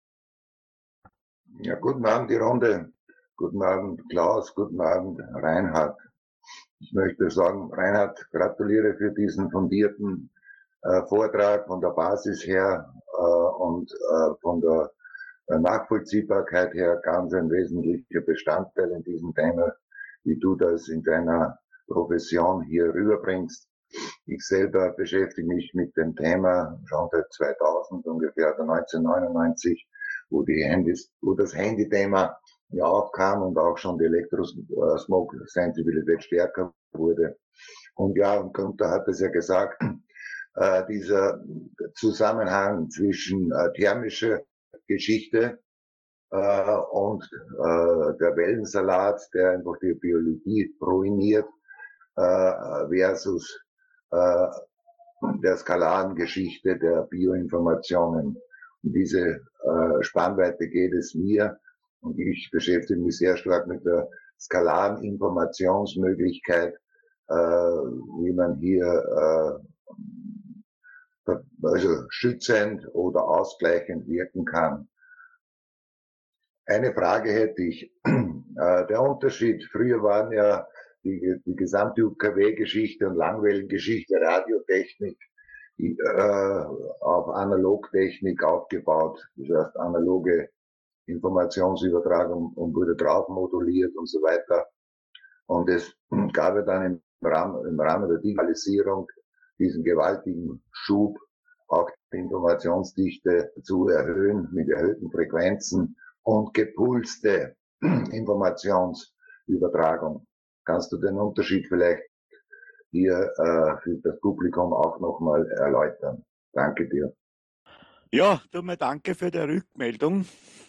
Ja, guten Abend, die Runde. Guten Abend, Klaus. Guten Abend, Reinhard. Ich möchte sagen, Reinhard, gratuliere für diesen fundierten Vortrag von der Basis her und von der Nachvollziehbarkeit her ganz ein wesentlicher Bestandteil in diesem Thema, wie du das in deiner Profession hier rüberbringst. Ich selber beschäftige mich mit dem Thema schon seit 2000 ungefähr, 1999, wo das Handy-Thema ja aufkam und auch schon die Elektrosmog-Sensibilität stärker wurde. Und ja, und Gunther hat es ja gesagt, dieser Zusammenhang zwischen thermischer Geschichte und der Wellensalat, der einfach die Biologie ruiniert, versus der skalaren Geschichte der Bioinformationen. Und diese Spannweite geht es mir und ich beschäftige mich sehr stark mit der skalaren Informationsmöglichkeit, wie man hier also schützend oder ausgleichend wirken kann. Eine Frage hätte ich. Der Unterschied, früher waren ja die gesamte UKW-Geschichte und Langwellengeschichte, Radiotechnik, auf Analogtechnik aufgebaut, das heißt analoge Informationsübertragung und wurde drauf moduliert und so weiter. Und es gab ja dann im Rahmen der Digitalisierung diesen gewaltigen Schub, auch die Informationsdichte zu erhöhen mit erhöhten Frequenzen und gepulste Informationsübertragung. Kannst du den Unterschied vielleicht hier für das Publikum auch nochmal erläutern? Danke dir. Ja, du mal danke für die Rückmeldung.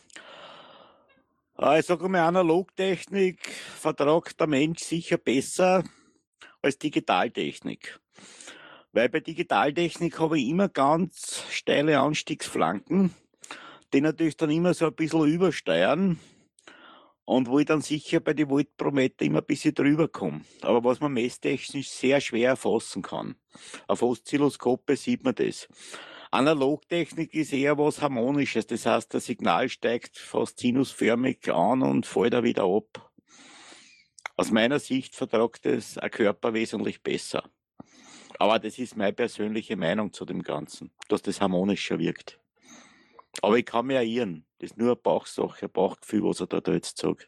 Ich sage mal, Analogtechnik vertragt der Mensch sicher besser als Digitaltechnik. Weil bei Digitaltechnik habe ich immer ganz steile Anstiegsflanken, die natürlich dann immer so ein bisschen übersteuern und wo ich dann sicher bei den Volt pro Meter immer ein bisschen drüber komme. Aber was man messtechnisch sehr schwer erfassen kann. Auf Oszilloskope sieht man das. Analogtechnik ist eher was Harmonisches, das heißt, das Signal steigt fast sinusförmig an und fällt da wieder ab. Aus meiner Sicht vertragt es ein Körper wesentlich besser. Aber das ist meine persönliche Meinung zu dem Ganzen, dass das harmonischer wirkt. Aber ich kann mich auch irren. Das ist nur eine Bauchsache, ein Bauchgefühl, was er da jetzt sagt.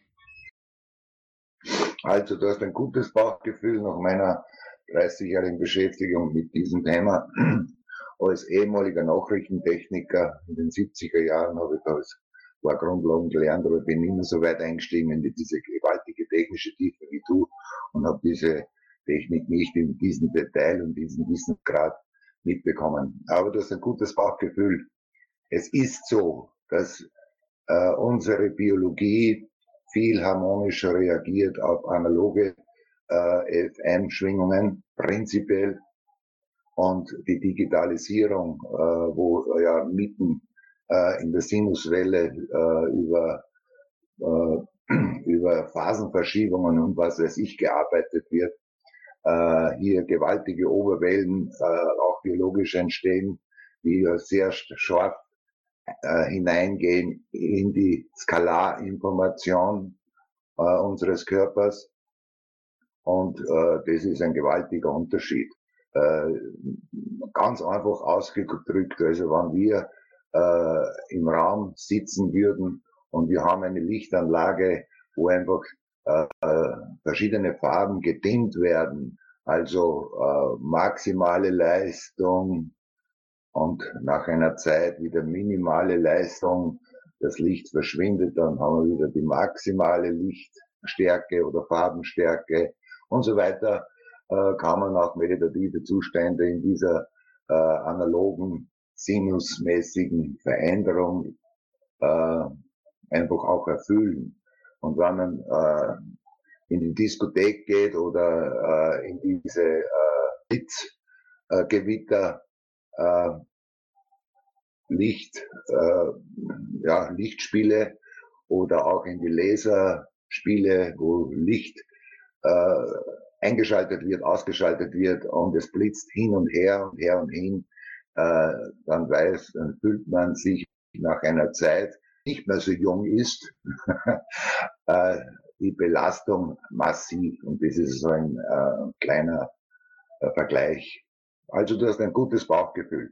Also du hast ein gutes Bauchgefühl nach meiner 30-jährigen Beschäftigung mit diesem Thema. Als ehemaliger Nachrichtentechniker in den 70er Jahren habe ich da ein paar Grundlagen gelernt, aber bin nicht mehr so weit eingestiegen in diese gewaltige technische Tiefe wie du und habe diese Technik nicht in diesem Detail und diesen Wissensgrad mitbekommen. Aber du hast ein gutes Bauchgefühl. Es ist so, dass unsere Biologie viel harmonischer reagiert auf analoge FM-Schwingungen, prinzipiell. Und die Digitalisierung, wo ja mitten in der Sinuswelle über Phasenverschiebungen und was weiß ich gearbeitet wird, hier gewaltige Oberwellen auch biologisch entstehen, die sehr scharf hineingehen in die Skalarinformation unseres Körpers. Und das ist ein gewaltiger Unterschied. Ganz einfach ausgedrückt, also wenn wir im Raum sitzen würden und wir haben eine Lichtanlage, wo einfach verschiedene Farben gedimmt werden, also maximale Leistung und nach einer Zeit wieder minimale Leistung, das Licht verschwindet, dann haben wir wieder die maximale Lichtstärke oder Farbenstärke und so weiter, kann man auch meditative Zustände in dieser analogen, sinusmäßigen Veränderung einfach auch erfüllen. Und wenn man in die Diskothek geht oder in diese Blitzgewitter, Lichtspiele oder auch in die Laserspiele, wo Licht eingeschaltet wird, ausgeschaltet wird und es blitzt hin und her und hin, dann fühlt man sich nach einer Zeit, nicht mehr so jung ist, die Belastung massiv. Und das ist so ein kleiner Vergleich. Also du hast ein gutes Bauchgefühl.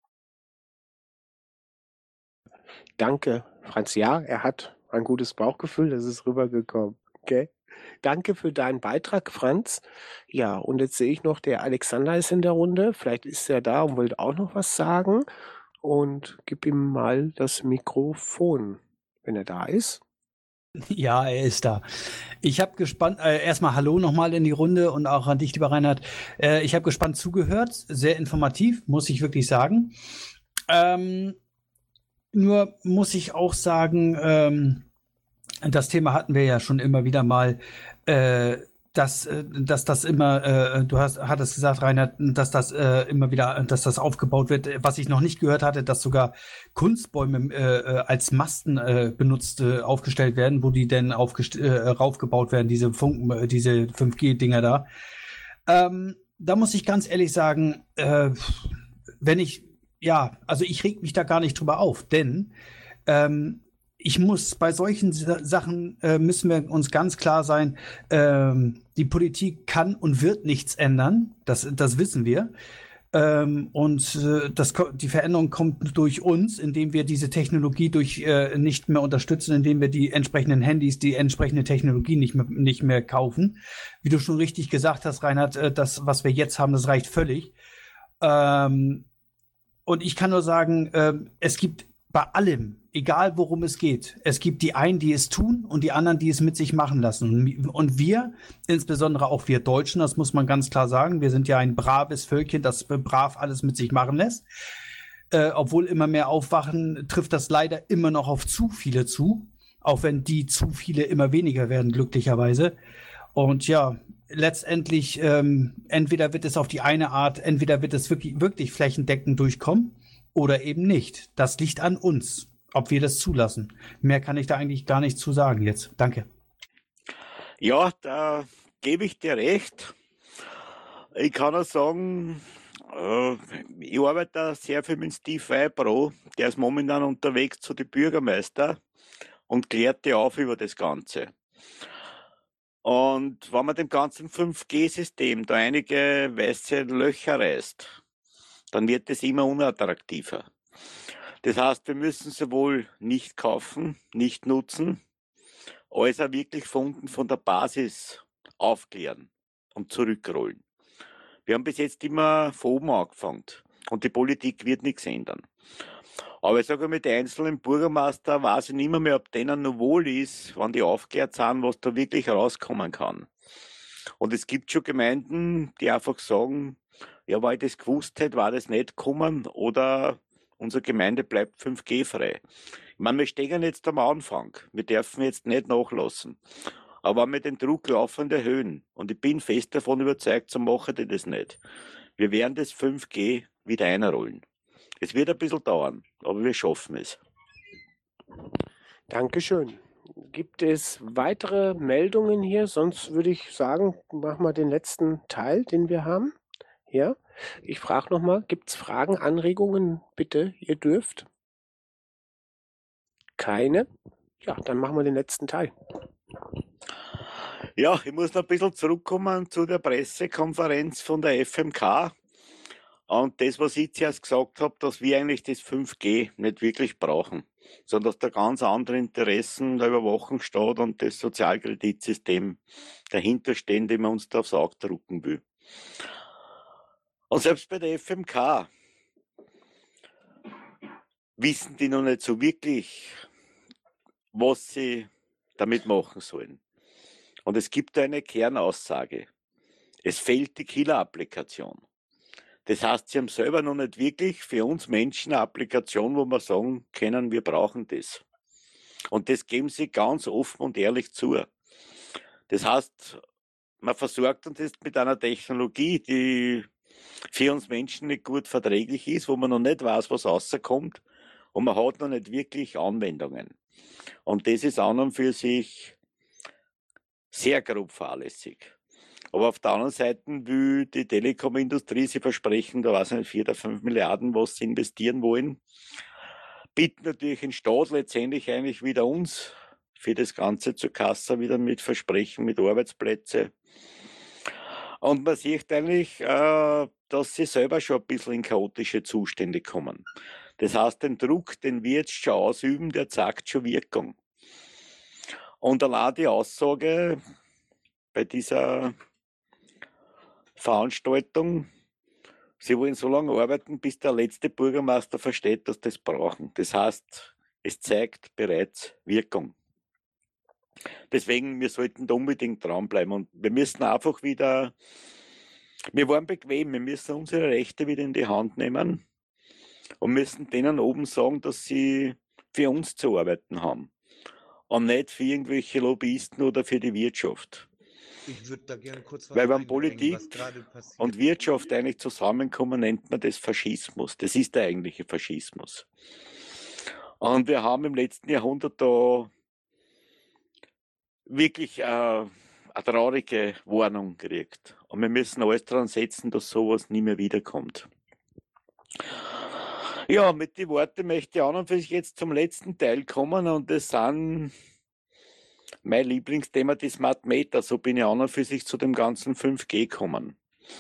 Danke, Franz. Ja, er hat ein gutes Bauchgefühl, das ist rübergekommen. Okay. Danke für deinen Beitrag, Franz. Ja, und jetzt sehe ich noch, der Alexander ist in der Runde. Vielleicht ist er da und will auch noch was sagen. Und gib ihm mal das Mikrofon, wenn er da ist. Ja, er ist da. Ich habe gespannt, erstmal Hallo nochmal in die Runde und auch an dich, lieber Reinhard. Ich habe gespannt zugehört, sehr informativ, muss ich wirklich sagen. Nur muss ich auch sagen, das Thema hatten wir ja schon immer wieder mal, dass das immer, hattest gesagt, Reinhard, dass das immer wieder, dass das aufgebaut wird. Was ich noch nicht gehört hatte, dass sogar Kunstbäume als Masten aufgestellt werden, wo die dann raufgebaut werden, diese 5G-Dinger da. Da muss ich ganz ehrlich sagen, also ich reg mich da gar nicht drüber auf, denn ich muss bei solchen Sachen müssen wir uns ganz klar sein, die Politik kann und wird nichts ändern, das wissen wir. Die Veränderung kommt durch uns, indem wir diese Technologie nicht mehr unterstützen, indem wir die entsprechenden Handys, die entsprechende Technologie nicht mehr kaufen. Wie du schon richtig gesagt hast, Reinhard, das, was wir jetzt haben, das reicht völlig. Und ich kann nur sagen, es gibt bei allem egal worum es geht. Es gibt die einen, die es tun und die anderen, die es mit sich machen lassen. Und wir, insbesondere auch wir Deutschen, das muss man ganz klar sagen, wir sind ja ein braves Völkchen, das brav alles mit sich machen lässt. Obwohl immer mehr aufwachen, trifft das leider immer noch auf zu viele zu. Auch wenn die zu viele immer weniger werden, glücklicherweise. Und ja, letztendlich, entweder wird es auf die eine Art, entweder wird es wirklich flächendeckend durchkommen oder eben nicht. Das liegt an uns, ob wir das zulassen. Mehr kann ich da eigentlich gar nicht zu sagen jetzt. Danke. Ja, da gebe ich dir recht. Ich kann auch sagen, ich arbeite sehr viel mit Steve Weibro. Der ist momentan unterwegs zu den Bürgermeister und klärt die auf über das Ganze. Und wenn man dem ganzen 5G-System da einige weiße Löcher reißt, dann wird es immer unattraktiver. Das heißt, wir müssen sowohl nicht kaufen, nicht nutzen, als auch wirklich von unten von der Basis aufklären und zurückrollen. Wir haben bis jetzt immer von oben angefangen und die Politik wird nichts ändern. Aber ich sage, mit den einzelnen Bürgermeister weiß ich nicht mehr, ob denen noch wohl ist, wenn die aufgeklärt sind, was da wirklich rauskommen kann. Und es gibt schon Gemeinden, die einfach sagen, ja, weil ich das gewusst hätte, war das nicht gekommen oder unsere Gemeinde bleibt 5G-frei. Ich meine, wir stehen jetzt am Anfang. Wir dürfen jetzt nicht nachlassen. Aber wenn wir den Druck laufend erhöhen, und ich bin fest davon überzeugt, so machen die das nicht. Wir werden das 5G wieder einrollen. Es wird ein bisschen dauern, aber wir schaffen es. Dankeschön. Gibt es weitere Meldungen hier? Sonst würde ich sagen, machen wir den letzten Teil, den wir haben. Ja, ich frage nochmal, gibt es Fragen, Anregungen? Bitte, ihr dürft. Keine? Ja, dann machen wir den letzten Teil. Ja, ich muss noch ein bisschen zurückkommen zu der Pressekonferenz von der FMK. Und das, was ich zuerst gesagt habe, dass wir eigentlich das 5G nicht wirklich brauchen, sondern dass da ganz andere Interessen der Überwachung steht und das Sozialkreditsystem dahinter stehen, die man uns da aufs Auge drucken will. Und selbst bei der FMK wissen die noch nicht so wirklich, was sie damit machen sollen. Und es gibt eine Kernaussage. Es fehlt die Killer-Applikation. Das heißt, sie haben selber noch nicht wirklich für uns Menschen eine Applikation, wo wir sagen können, wir brauchen das. Und das geben sie ganz offen und ehrlich zu. Das heißt, man versorgt uns jetzt mit einer Technologie, die für uns Menschen nicht gut verträglich ist, wo man noch nicht weiß, was rauskommt und man hat noch nicht wirklich Anwendungen. Und das ist an und für sich sehr grob fahrlässig. Aber auf der anderen Seite will die Telekom-Industrie, sie versprechen, da weiß ich nicht, 4 oder 5 Milliarden, was sie investieren wollen, bitten natürlich den Staat letztendlich eigentlich wieder uns für das Ganze zur Kasse wieder mit Versprechen, mit Arbeitsplätzen. Und man sieht eigentlich, dass sie selber schon ein bisschen in chaotische Zustände kommen. Das heißt, den Druck, den wir jetzt schon ausüben, der zeigt schon Wirkung. Und allein die Aussage bei dieser Veranstaltung, sie wollen so lange arbeiten, bis der letzte Bürgermeister versteht, dass das brauchen. Das heißt, es zeigt bereits Wirkung. Deswegen, wir sollten da unbedingt dranbleiben und wir müssen einfach wieder, wir waren bequem, wir müssen unsere Rechte wieder in die Hand nehmen und müssen denen oben sagen, dass sie für uns zu arbeiten haben und nicht für irgendwelche Lobbyisten oder für die Wirtschaft. Ich würde da gerne kurz was Weil wenn einbringen, Politik was gerade passiert. und Wirtschaft eigentlich zusammenkommen, nennt man das Faschismus. Das ist der eigentliche Faschismus. Und wir haben im letzten Jahrhundert da wirklich eine traurige Warnung gekriegt. Und wir müssen alles dran setzen, dass sowas nie mehr wiederkommt. Ja, mit den Worten möchte ich an und für sich jetzt zum letzten Teil kommen und das sind mein Lieblingsthema, die Smart Meter. So bin ich an und für sich zu dem ganzen 5G gekommen.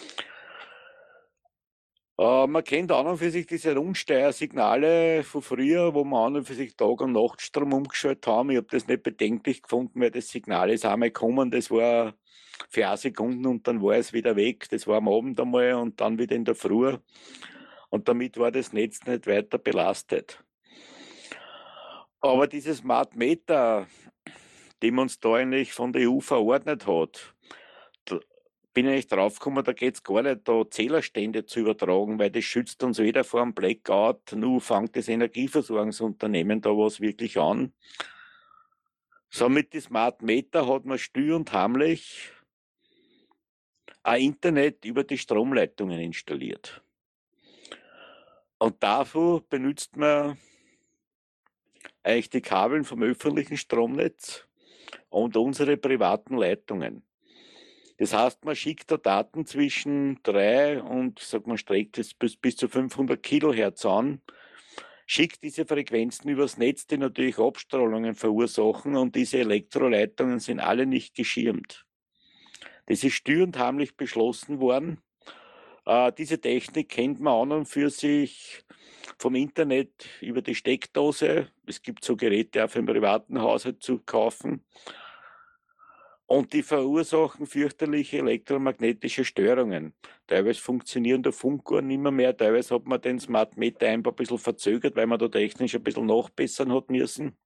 Man kennt an und für sich diese Rundsteuersignale von früher, wo wir an und für sich Tag- und Nachtstrom umgeschaltet haben. Ich habe das nicht bedenklich gefunden, weil das Signal ist einmal gekommen, das war für 1 Sekunden und dann war es wieder weg. Das war am Abend einmal und dann wieder in der Früh. Und damit war das Netz nicht weiter belastet. Aber diese Smart Meter, die man uns da eigentlich von der EU verordnet hat, da bin ich nicht draufgekommen, da geht es gar nicht, da Zählerstände zu übertragen, weil das schützt uns weder vor einem Blackout, nur fängt das Energieversorgungsunternehmen da was wirklich an. So mit den Smart Meter hat man still und heimlich ein Internet über die Stromleitungen installiert. Und dafür benutzt man eigentlich die Kabeln vom öffentlichen Stromnetz und unsere privaten Leitungen. Das heißt, man schickt da Daten zwischen 3 und, sagt man, streckt es bis zu 500 Kilohertz an, schickt diese Frequenzen übers Netz, die natürlich Abstrahlungen verursachen, und diese Elektroleitungen sind alle nicht geschirmt. Das ist still und heimlich beschlossen worden. Diese Technik kennt man an und für sich vom Internet über die Steckdose. Es gibt so Geräte auch für den privaten Haushalt zu kaufen. Und die verursachen fürchterliche elektromagnetische Störungen. Teilweise funktionieren der Funkuhren nicht mehr. Teilweise hat man den Smart Meter ein bisschen verzögert, weil man da technisch ein bisschen nachbessern hat müssen.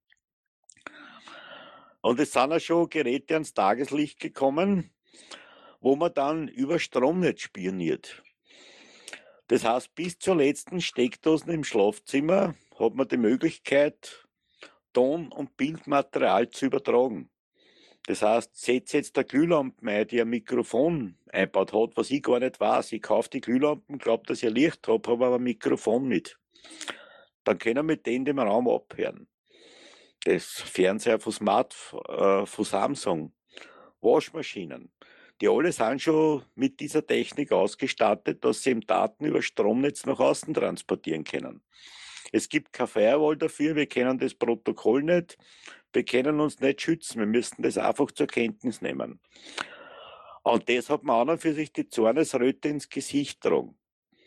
Und es sind auch schon Geräte ans Tageslicht gekommen, wo man dann über Stromnetz spioniert. Das heißt, bis zur letzten Steckdosen im Schlafzimmer hat man die Möglichkeit, Ton- und Bildmaterial zu übertragen. Das heißt, setzt jetzt der Glühlampen ein, die ein Mikrofon eingebaut hat, was ich gar nicht weiß. Ich kaufe die Glühlampen, glaube, dass ich ein Licht habe aber ein Mikrofon mit. Dann können wir mit denen den Raum abhören. Das Fernseher von Samsung, Waschmaschinen, die alle sind schon mit dieser Technik ausgestattet, dass sie Daten über Stromnetz nach außen transportieren können. Es gibt keine Firewall dafür, wir kennen das Protokoll nicht, wir können uns nicht schützen, wir müssen das einfach zur Kenntnis nehmen. Und das hat man an und für sich die Zornesröte ins Gesicht getragen.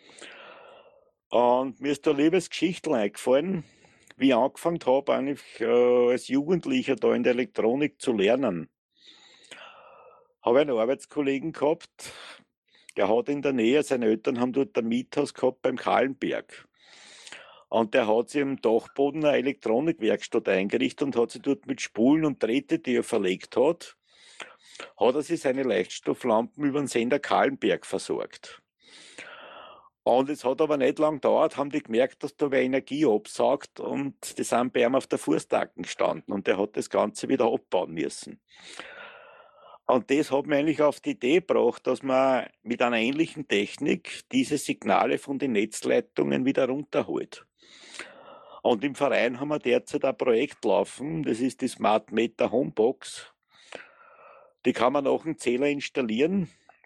Und mir ist da eine Liebesgeschichte eingefallen, wie ich angefangen habe, eigentlich als Jugendlicher da in der Elektronik zu lernen. Habe einen Arbeitskollegen gehabt, der hat in der Nähe, seine Eltern haben dort ein Miethaus gehabt beim Kahlenberg. Und der hat sich im Dachboden eine Elektronikwerkstatt eingerichtet und hat sich dort mit Spulen und Drähte, die er verlegt hat er sich seine Leichtstofflampen über den Sender Kahlenberg versorgt. Und es hat aber nicht lang gedauert, haben die gemerkt, dass da wer Energie absaugt, und die sind bei ihm auf der Fußtacken gestanden und der hat das Ganze wieder abbauen müssen. Und das hat mir eigentlich auf die Idee gebracht, dass man mit einer ähnlichen Technik diese Signale von den Netzleitungen wieder runterholt. Und im Verein haben wir derzeit ein Projekt laufen, das ist die Smart Meter Homebox. Die kann man nach dem Zähler installieren,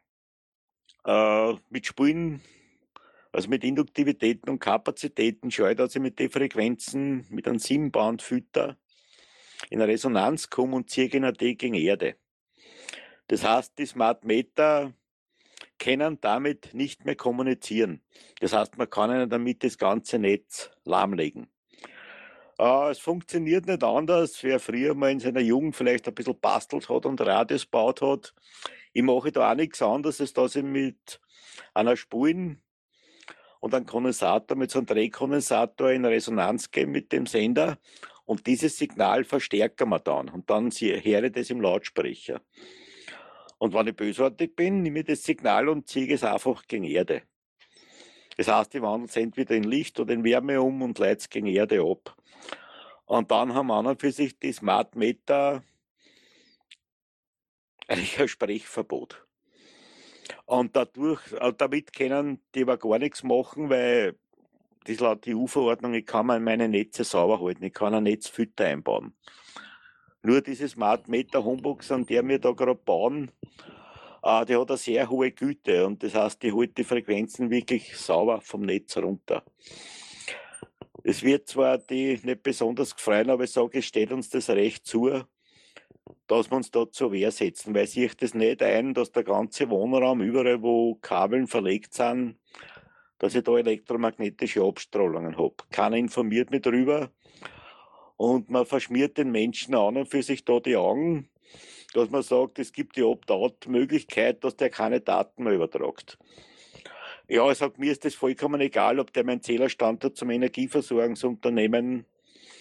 mit Spulen, also mit Induktivitäten und Kapazitäten, schaut, dass ich mit den Frequenzen mit einem 7-Band-Filter in Resonanz komme und ziehe die gegen Erde. Das heißt, die Smart Meter können damit nicht mehr kommunizieren. Das heißt, man kann ihnen damit das ganze Netz lahmlegen. Es funktioniert nicht anders, wer früher mal in seiner Jugend vielleicht ein bisschen bastelt hat und Radios gebaut hat. Ich mache da auch nichts anderes, als dass ich mit einer Spulen und einem Kondensator, mit so einem Drehkondensator in Resonanz gehe mit dem Sender, und dieses Signal verstärken wir dann. Und dann höre ich das im Lautsprecher. Und wenn ich bösartig bin, nehme ich das Signal und ziehe es einfach gegen Erde. Das heißt, ich wandle es entweder in Licht oder in Wärme um und leite es gegen Erde ab. Und dann haben wir an und für sich die Smart Meter eigentlich ein Sprechverbot. Und damit können die aber gar nichts machen, weil das laut EU-Verordnung, ich kann mir meine Netze sauber halten, ich kann ein Netzfilter einbauen. Nur diese Smart Meter Homebox, an der wir da gerade bauen, die hat eine sehr hohe Güte, und das heißt, die holt die Frequenzen wirklich sauber vom Netz runter. Es wird zwar die nicht besonders gefreut, aber ich sage, es steht uns das Recht zu, dass wir uns da zur Wehr setzen, weil sich das nicht ein, dass der ganze Wohnraum, überall wo Kabeln verlegt sind, dass ich da elektromagnetische Abstrahlungen habe. Keiner informiert mich drüber, und man verschmiert den Menschen an und für sich da die Augen, dass man sagt, es gibt die Opt-out-Möglichkeit, dass der keine Daten mehr übertragt. Ja, ich sage, mir ist das vollkommen egal, ob der meinen Zählerstand hat zum Energieversorgungsunternehmen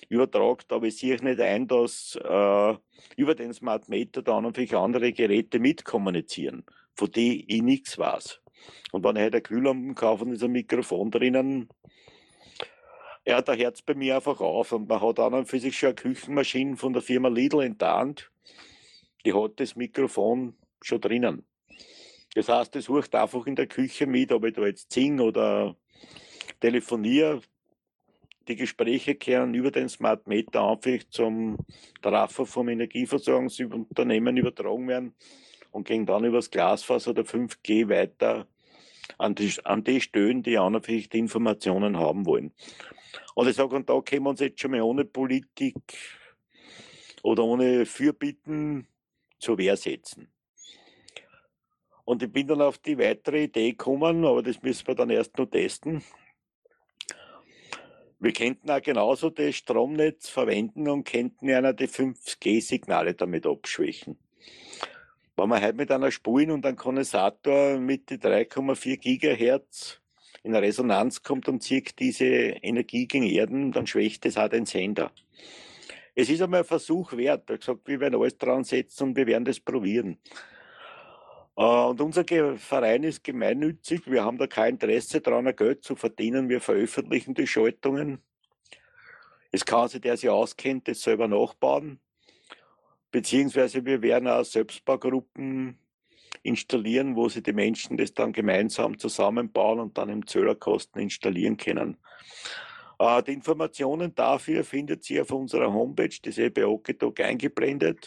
übertragt, aber ich sehe nicht ein, dass über den Smart Meter da natürlich andere Geräte mitkommunizieren, von denen ich nichts weiß. Und wenn ich halt eine Glühlampe kaufe und ist ein Mikrofon drinnen, ja, da hört es bei mir einfach auf. Und man hat an und für sich schon eine Küchenmaschine von der Firma Lidl in der Hand, die hat das Mikrofon schon drinnen. Das heißt, es hört einfach in der Küche mit, ob ich da jetzt singe oder telefoniere. Die Gespräche kehren über den Smart Meter einfach zum Trafo vom Energieversorgungsunternehmen übertragen werden und gehen dann über das Glasfaser oder 5G weiter an die Stellen, die an und für sich die Informationen haben wollen. Und ich sage, und da können wir uns jetzt schon mal ohne Politik oder ohne Fürbitten zur Wehr setzen. Und ich bin dann auf die weitere Idee gekommen, aber das müssen wir dann erst noch testen. Wir könnten auch genauso das Stromnetz verwenden und könnten ja die 5G-Signale damit abschwächen. Wenn man halt mit einer Spulen und einem Kondensator mit die 3,4 Gigahertz in Resonanz kommt und zieht diese Energie gegen Erden, dann schwächt es auch den Sender. Es ist einmal ein Versuch wert. Ich habe gesagt, wir werden alles dran setzen und wir werden das probieren. Und unser Verein ist gemeinnützig. Wir haben da kein Interesse daran, Geld zu verdienen. Wir veröffentlichen die Schaltungen. Es kann sich, der sich auskennt, das selber nachbauen. Beziehungsweise wir werden auch Selbstbaugruppen installieren, wo sich die Menschen das dann gemeinsam zusammenbauen und dann im Zählerkasten installieren können. Die Informationen dafür findet ihr auf unserer Homepage, das ist bei Okidok eingeblendet.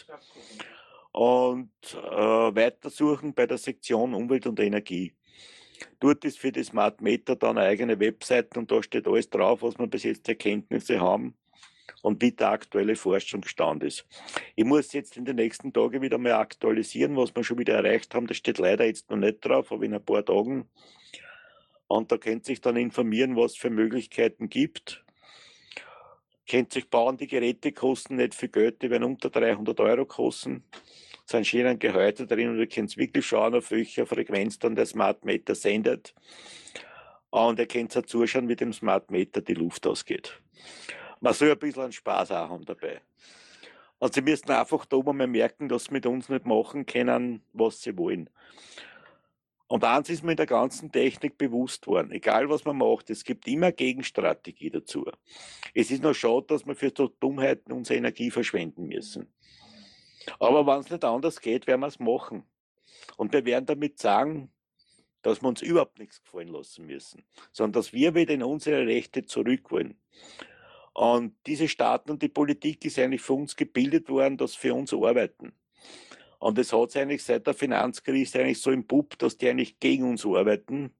Und weitersuchen bei der Sektion Umwelt und Energie. Dort ist für die Smart Meter dann eine eigene Webseite und da steht alles drauf, was wir bis jetzt Erkenntnisse haben und wie der aktuelle Forschungsstand ist. Ich muss jetzt in den nächsten Tagen wieder mal aktualisieren, was wir schon wieder erreicht haben. Das steht leider jetzt noch nicht drauf, aber in ein paar Tagen. Und da könnt ihr sich dann informieren, was es für Möglichkeiten gibt. Könnt sich bauen, die Geräte kosten nicht viel Geld, die werden unter 300 Euro kosten. Es sind schöne Gehäuse drin und ihr könnt wirklich schauen, auf welcher Frequenz dann der Smart Meter sendet. Und ihr könnt auch zuschauen, wie dem Smart Meter die Luft ausgeht. Man soll ein bisschen Spaß auch haben dabei. Und sie müssen einfach da oben mal merken, dass sie mit uns nicht machen können, was sie wollen. Und eins ist mir in der ganzen Technik bewusst worden, egal was man macht, es gibt immer Gegenstrategie dazu. Es ist nur schade, dass wir für so Dummheiten unsere Energie verschwenden müssen. Aber wenn es nicht anders geht, werden wir es machen. Und wir werden damit sagen, dass wir uns überhaupt nichts gefallen lassen müssen, sondern dass wir wieder in unsere Rechte zurück wollen. Und diese Staaten und die Politik ist eigentlich für uns gebildet worden, dass sie für uns arbeiten. Und es hat sich eigentlich seit der Finanzkrise eigentlich so im Bub, dass die eigentlich gegen uns arbeiten.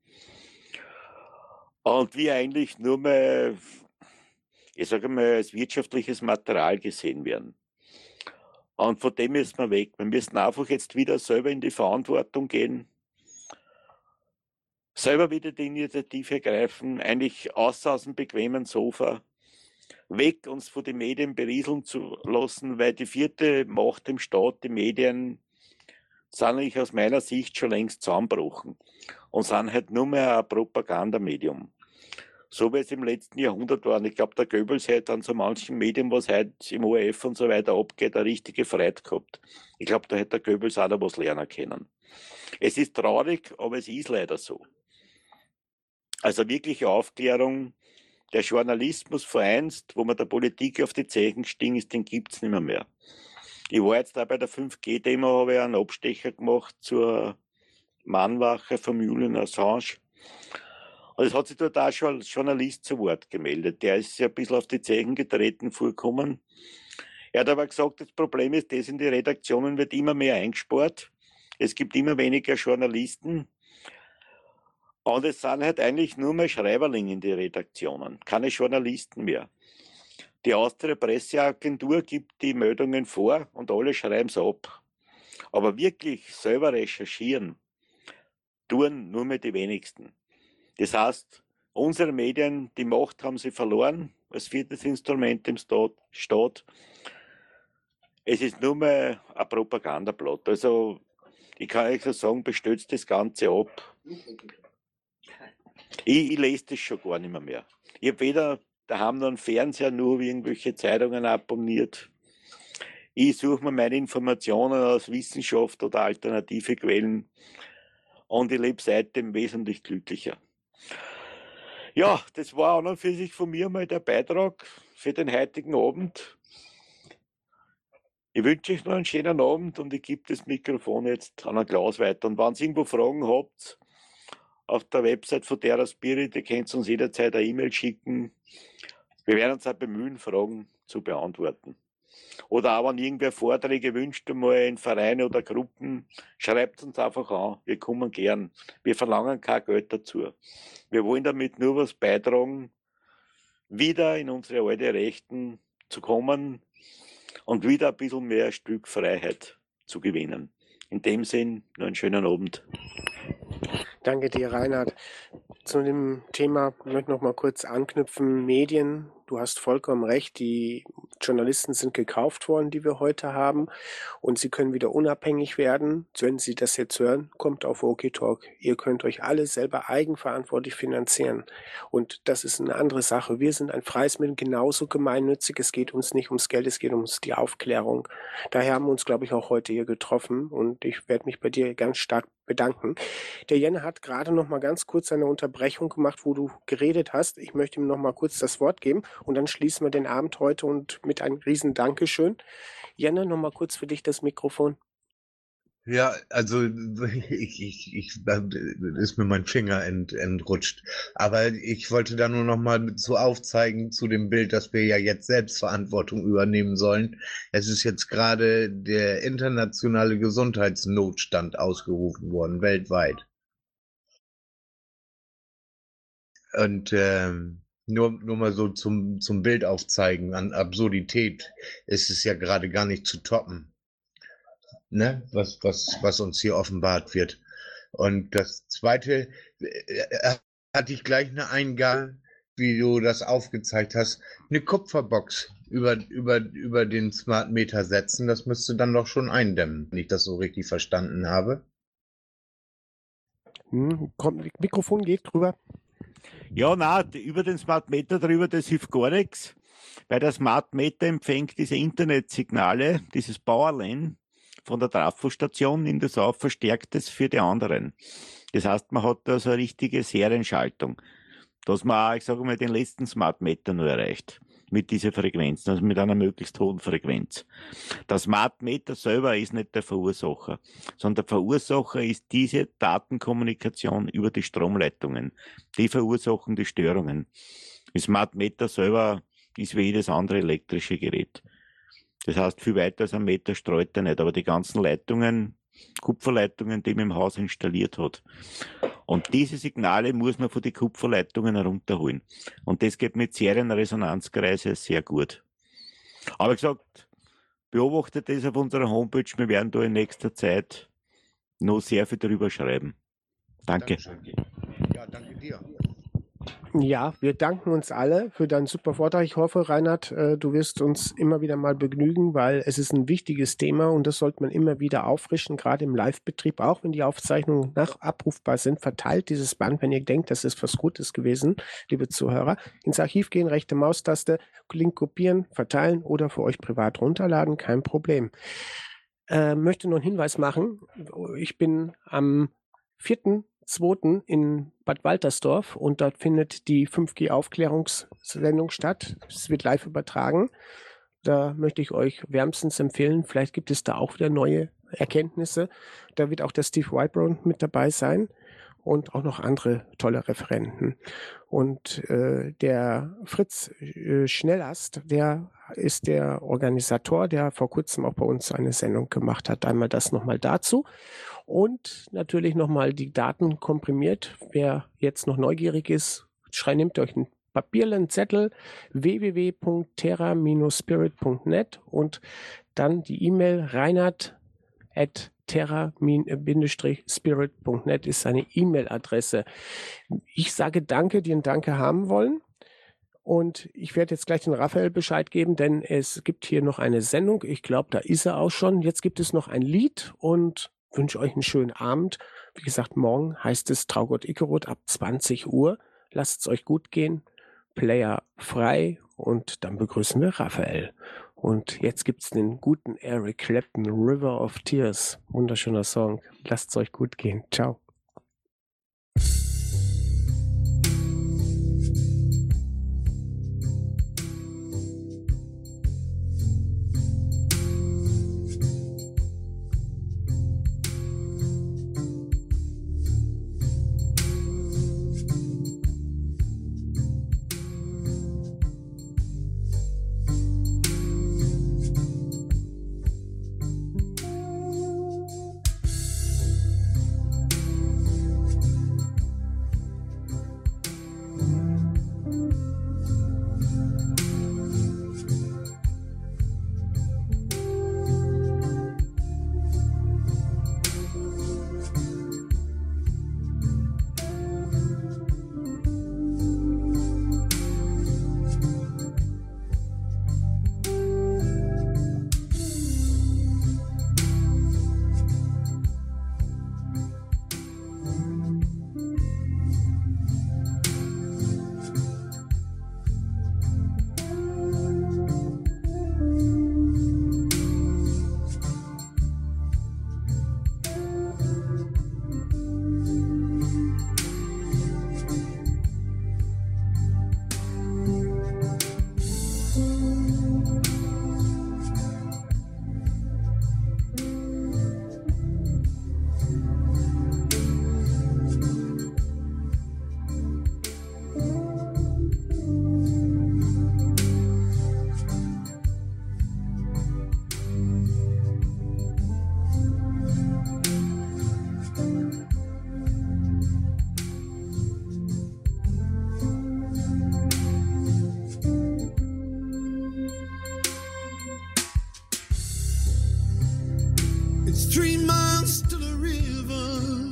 Und wir eigentlich nur mal, ich sage mal, als wirtschaftliches Material gesehen werden. Und von dem müssen wir weg. Wir müssen einfach jetzt wieder selber in die Verantwortung gehen, selber wieder die Initiative ergreifen, eigentlich außer aus dem bequemen Sofa, weg uns von den Medien berieseln zu lassen, weil die vierte Macht im Staat, die Medien, sind eigentlich aus meiner Sicht schon längst zusammengebrochen und sind halt nur mehr ein Propagandamedium. So wie es im letzten Jahrhundert war. Und ich glaube, der Goebbels hat an so manchen Medien, was heute im ORF und so weiter abgeht, eine richtige Freude gehabt. Ich glaube, da hätte der Goebbels auch noch was lernen können. Es ist traurig, aber es ist leider so. Also wirkliche Aufklärung, der Journalismus vereinst, wo man der Politik auf die Zechen gestiegen ist, den gibt es nicht mehr. Ich war jetzt da bei der 5G-Demo, habe ich einen Abstecher gemacht zur Mahnwache von Julian Assange. Und es hat sich dort auch schon ein Journalist zu Wort gemeldet. Der ist ja ein bisschen auf die Zechen getreten vorgekommen. Er hat aber gesagt, das Problem ist, das in die Redaktionen wird immer mehr eingespart. Es gibt immer weniger Journalisten. Und es sind halt eigentlich nur mehr Schreiberlinge in die Redaktionen, keine Journalisten mehr. Die Austria Presseagentur gibt die Meldungen vor und alle schreiben es ab. Aber wirklich selber recherchieren, tun nur mehr die wenigsten. Das heißt, unsere Medien, die Macht haben sie verloren, als viertes Instrument im Staat. Es ist nur mehr ein Propagandablatt. Also, ich kann euch so sagen, bestellt das Ganze ab. Ich lese das schon gar nicht mehr. Ich habe weder da haben dann Fernseher nur irgendwelche Zeitungen abonniert. Ich suche mir meine Informationen aus Wissenschaft oder alternative Quellen und ich lebe seitdem wesentlich glücklicher. Ja, das war an und für sich von mir mal der Beitrag für den heutigen Abend. Ich wünsche euch noch einen schönen Abend und ich gebe das Mikrofon jetzt an Klaus weiter. Und wenn ihr irgendwo Fragen habt, auf der Website von Terra Spirit, ihr könnt uns jederzeit eine E-Mail schicken. Wir werden uns auch bemühen, Fragen zu beantworten. Oder auch, wenn irgendwer Vorträge wünscht, einmal in Vereine oder Gruppen, schreibt uns einfach an. Wir kommen gern. Wir verlangen kein Geld dazu. Wir wollen damit nur was beitragen, wieder in unsere alte Rechten zu kommen und wieder ein bisschen mehr Stück Freiheit zu gewinnen. In dem Sinn, noch einen schönen Abend. Danke dir, Reinhard. Zu dem Thema möchte ich noch mal kurz anknüpfen. Medien, du hast vollkommen recht, die Journalisten sind gekauft worden, die wir heute haben, und sie können wieder unabhängig werden. Wenn Sie das jetzt hören, kommt auf Walkie-Talk. Ihr könnt euch alle selber eigenverantwortlich finanzieren. Und das ist eine andere Sache. Wir sind ein freies Mittel, genauso gemeinnützig. Es geht uns nicht ums Geld, es geht uns die Aufklärung. Daher haben wir uns, glaube ich, auch heute hier getroffen und ich werde mich bei dir ganz stark bedanken. Der Jenne hat gerade noch mal ganz kurz eine Unterbrechung gemacht, wo du geredet hast. Ich möchte ihm noch mal kurz das Wort geben und dann schließen wir den Abend heute und mit einem riesen Dankeschön. Jenne, noch mal kurz für dich das Mikrofon. Ja, also ist mir mein Finger entrutscht. Aber ich wollte da nur noch mal so aufzeigen zu dem Bild, dass wir ja jetzt Selbstverantwortung übernehmen sollen. Es ist jetzt gerade der internationale Gesundheitsnotstand ausgerufen worden, weltweit. Und nur mal so zum Bild aufzeigen, an Absurdität ist es ja gerade gar nicht zu toppen. Ne, was uns hier offenbart wird. Und das Zweite, hatte ich gleich eine Eingabe, wie du das aufgezeigt hast, eine Kupferbox über den Smart Meter setzen. Das müsste dann doch schon eindämmen, wenn ich das so richtig verstanden habe. Mikrofon geht drüber. Ja, über den Smart Meter drüber, das hilft gar nichts, weil der Smart Meter empfängt diese Internetsignale, dieses Powerline von der Trafostation, nimmt das auf, verstärkt es für die anderen. Das heißt, man hat da so eine richtige Serienschaltung, dass man auch, ich sage mal, den letzten Smart Meter nur erreicht mit dieser Frequenz, also mit einer möglichst hohen Frequenz. Der Smart Meter selber ist nicht der Verursacher, sondern der Verursacher ist diese Datenkommunikation über die Stromleitungen. Die verursachen die Störungen. Das Smart Meter selber ist wie jedes andere elektrische Gerät. Das heißt, viel weiter als ein Meter streut er nicht, aber die ganzen Leitungen, Kupferleitungen, die man im Haus installiert hat. Und diese Signale muss man von den Kupferleitungen herunterholen. Und das geht mit Serienresonanzkreise sehr gut. Aber wie gesagt, beobachtet das auf unserer Homepage. Wir werden da in nächster Zeit noch sehr viel darüber schreiben. Danke. Ja, danke dir. Ja, wir danken uns alle für deinen super Vortrag. Ich hoffe, Reinhard, du wirst uns immer wieder mal begnügen, weil es ist ein wichtiges Thema und das sollte man immer wieder auffrischen, gerade im Live-Betrieb, auch wenn die Aufzeichnungen abrufbar sind. Verteilt dieses Band, wenn ihr denkt, das ist was Gutes gewesen, liebe Zuhörer. Ins Archiv gehen, rechte Maustaste, Link kopieren, verteilen oder für euch privat runterladen, kein Problem. Möchte nur einen Hinweis machen. Ich bin am 4.2. in Bad Waltersdorf und dort findet die 5G-Aufklärungssendung statt. Es wird live übertragen. Da möchte ich euch wärmstens empfehlen. Vielleicht gibt es da auch wieder neue Erkenntnisse. Da wird auch der Steve Whitebrown mit dabei sein und auch noch andere tolle Referenten. Und der Fritz Schnellast, der ist der Organisator, der vor kurzem auch bei uns eine Sendung gemacht hat. Einmal das nochmal dazu. Und natürlich nochmal die Daten komprimiert. Wer jetzt noch neugierig ist, nehmt euch ein Papier, einen Zettel, www.terra-spirit.net und dann die E-Mail reinhard@terra-spirit.net ist seine E-Mail-Adresse. Ich sage danke, die ein Danke haben wollen. Und ich werde jetzt gleich den Raphael Bescheid geben, denn es gibt hier noch eine Sendung. Ich glaube, da ist er auch schon. Jetzt gibt es noch ein Lied und wünsche euch einen schönen Abend. Wie gesagt, morgen heißt es Traugott Ickerot ab 20 Uhr. Lasst es euch gut gehen. Player frei und dann begrüßen wir Raphael. Und jetzt gibt's den guten Eric Clapton, River of Tears. Wunderschöner Song. Lasst's euch gut gehen. Ciao. It's 3 miles to the river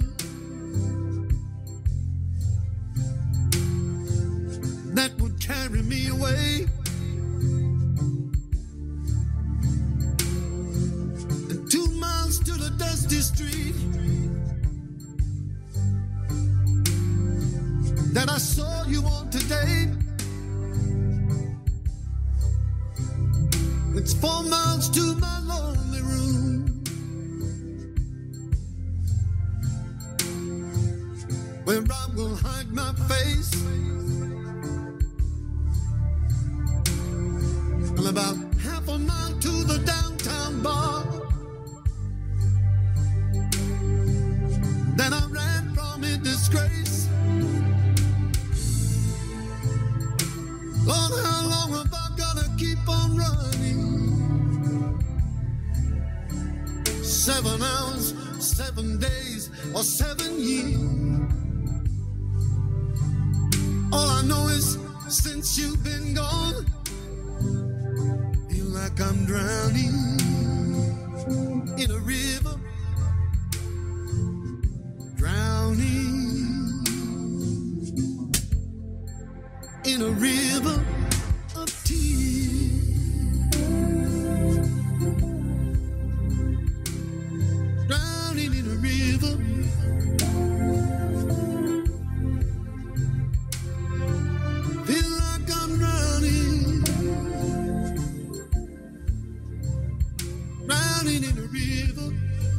that would carry me away, and 2 miles to the dusty street that I saw you on today. It's 4 miles to my lonely room, where I will hide my face, and about half a mile to the downtown bar that I ran from in disgrace. Lord, how long have I gotta keep on running? 7 hours, 7 days, or 7 years. All I know is since you've been gone, feel like I'm drowning in a river, drowning in a river of tears, drowning in a river. Feel like I'm drowning, drowning in a river.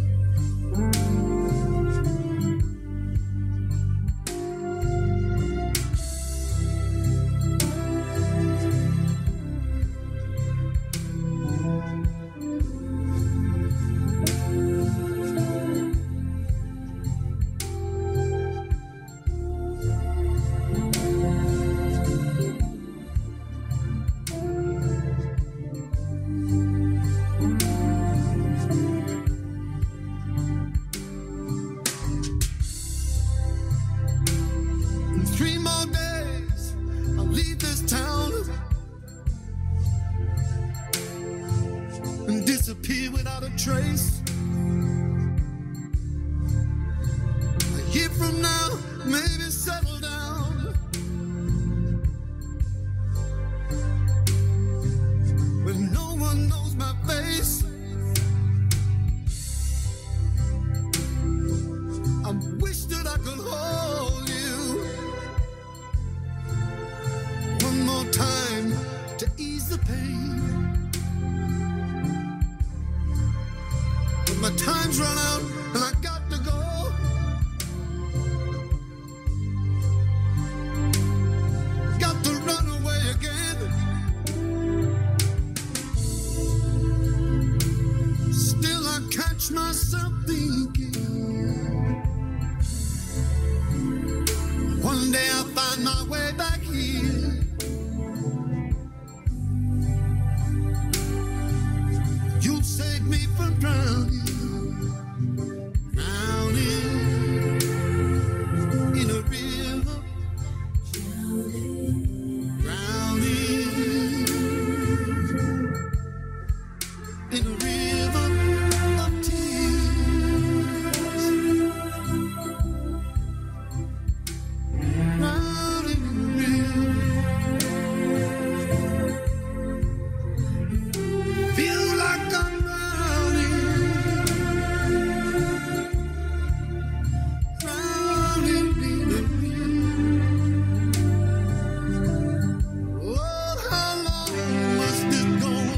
In 3 more days, I'll leave this town and disappear without a trace. A year from now, maybe settle down where no one knows my face. I wish that I could hold you one time to ease the pain. But my time's run out and I got to go. Got to run away again. Still I catch myself thinking, one day I'll find my way back here. You'll save me from drowning, drowning in a river, drowning in a river of tears, drowning in a river. Feel like I'm drowning, drowning in a river. Oh, how long must this go on?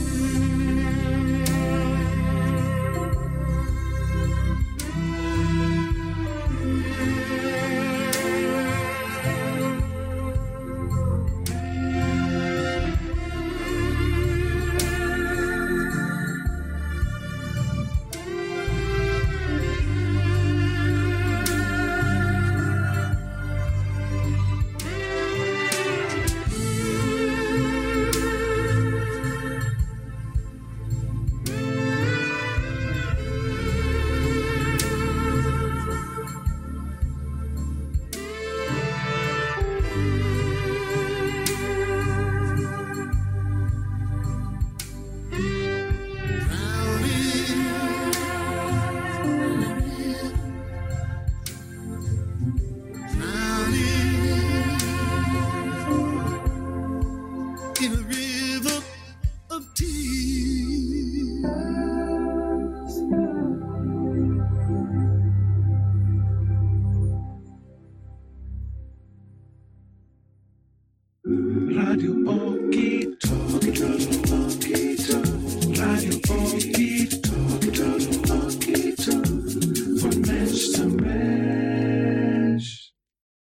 In a river of tears. Radio Okie Talkie.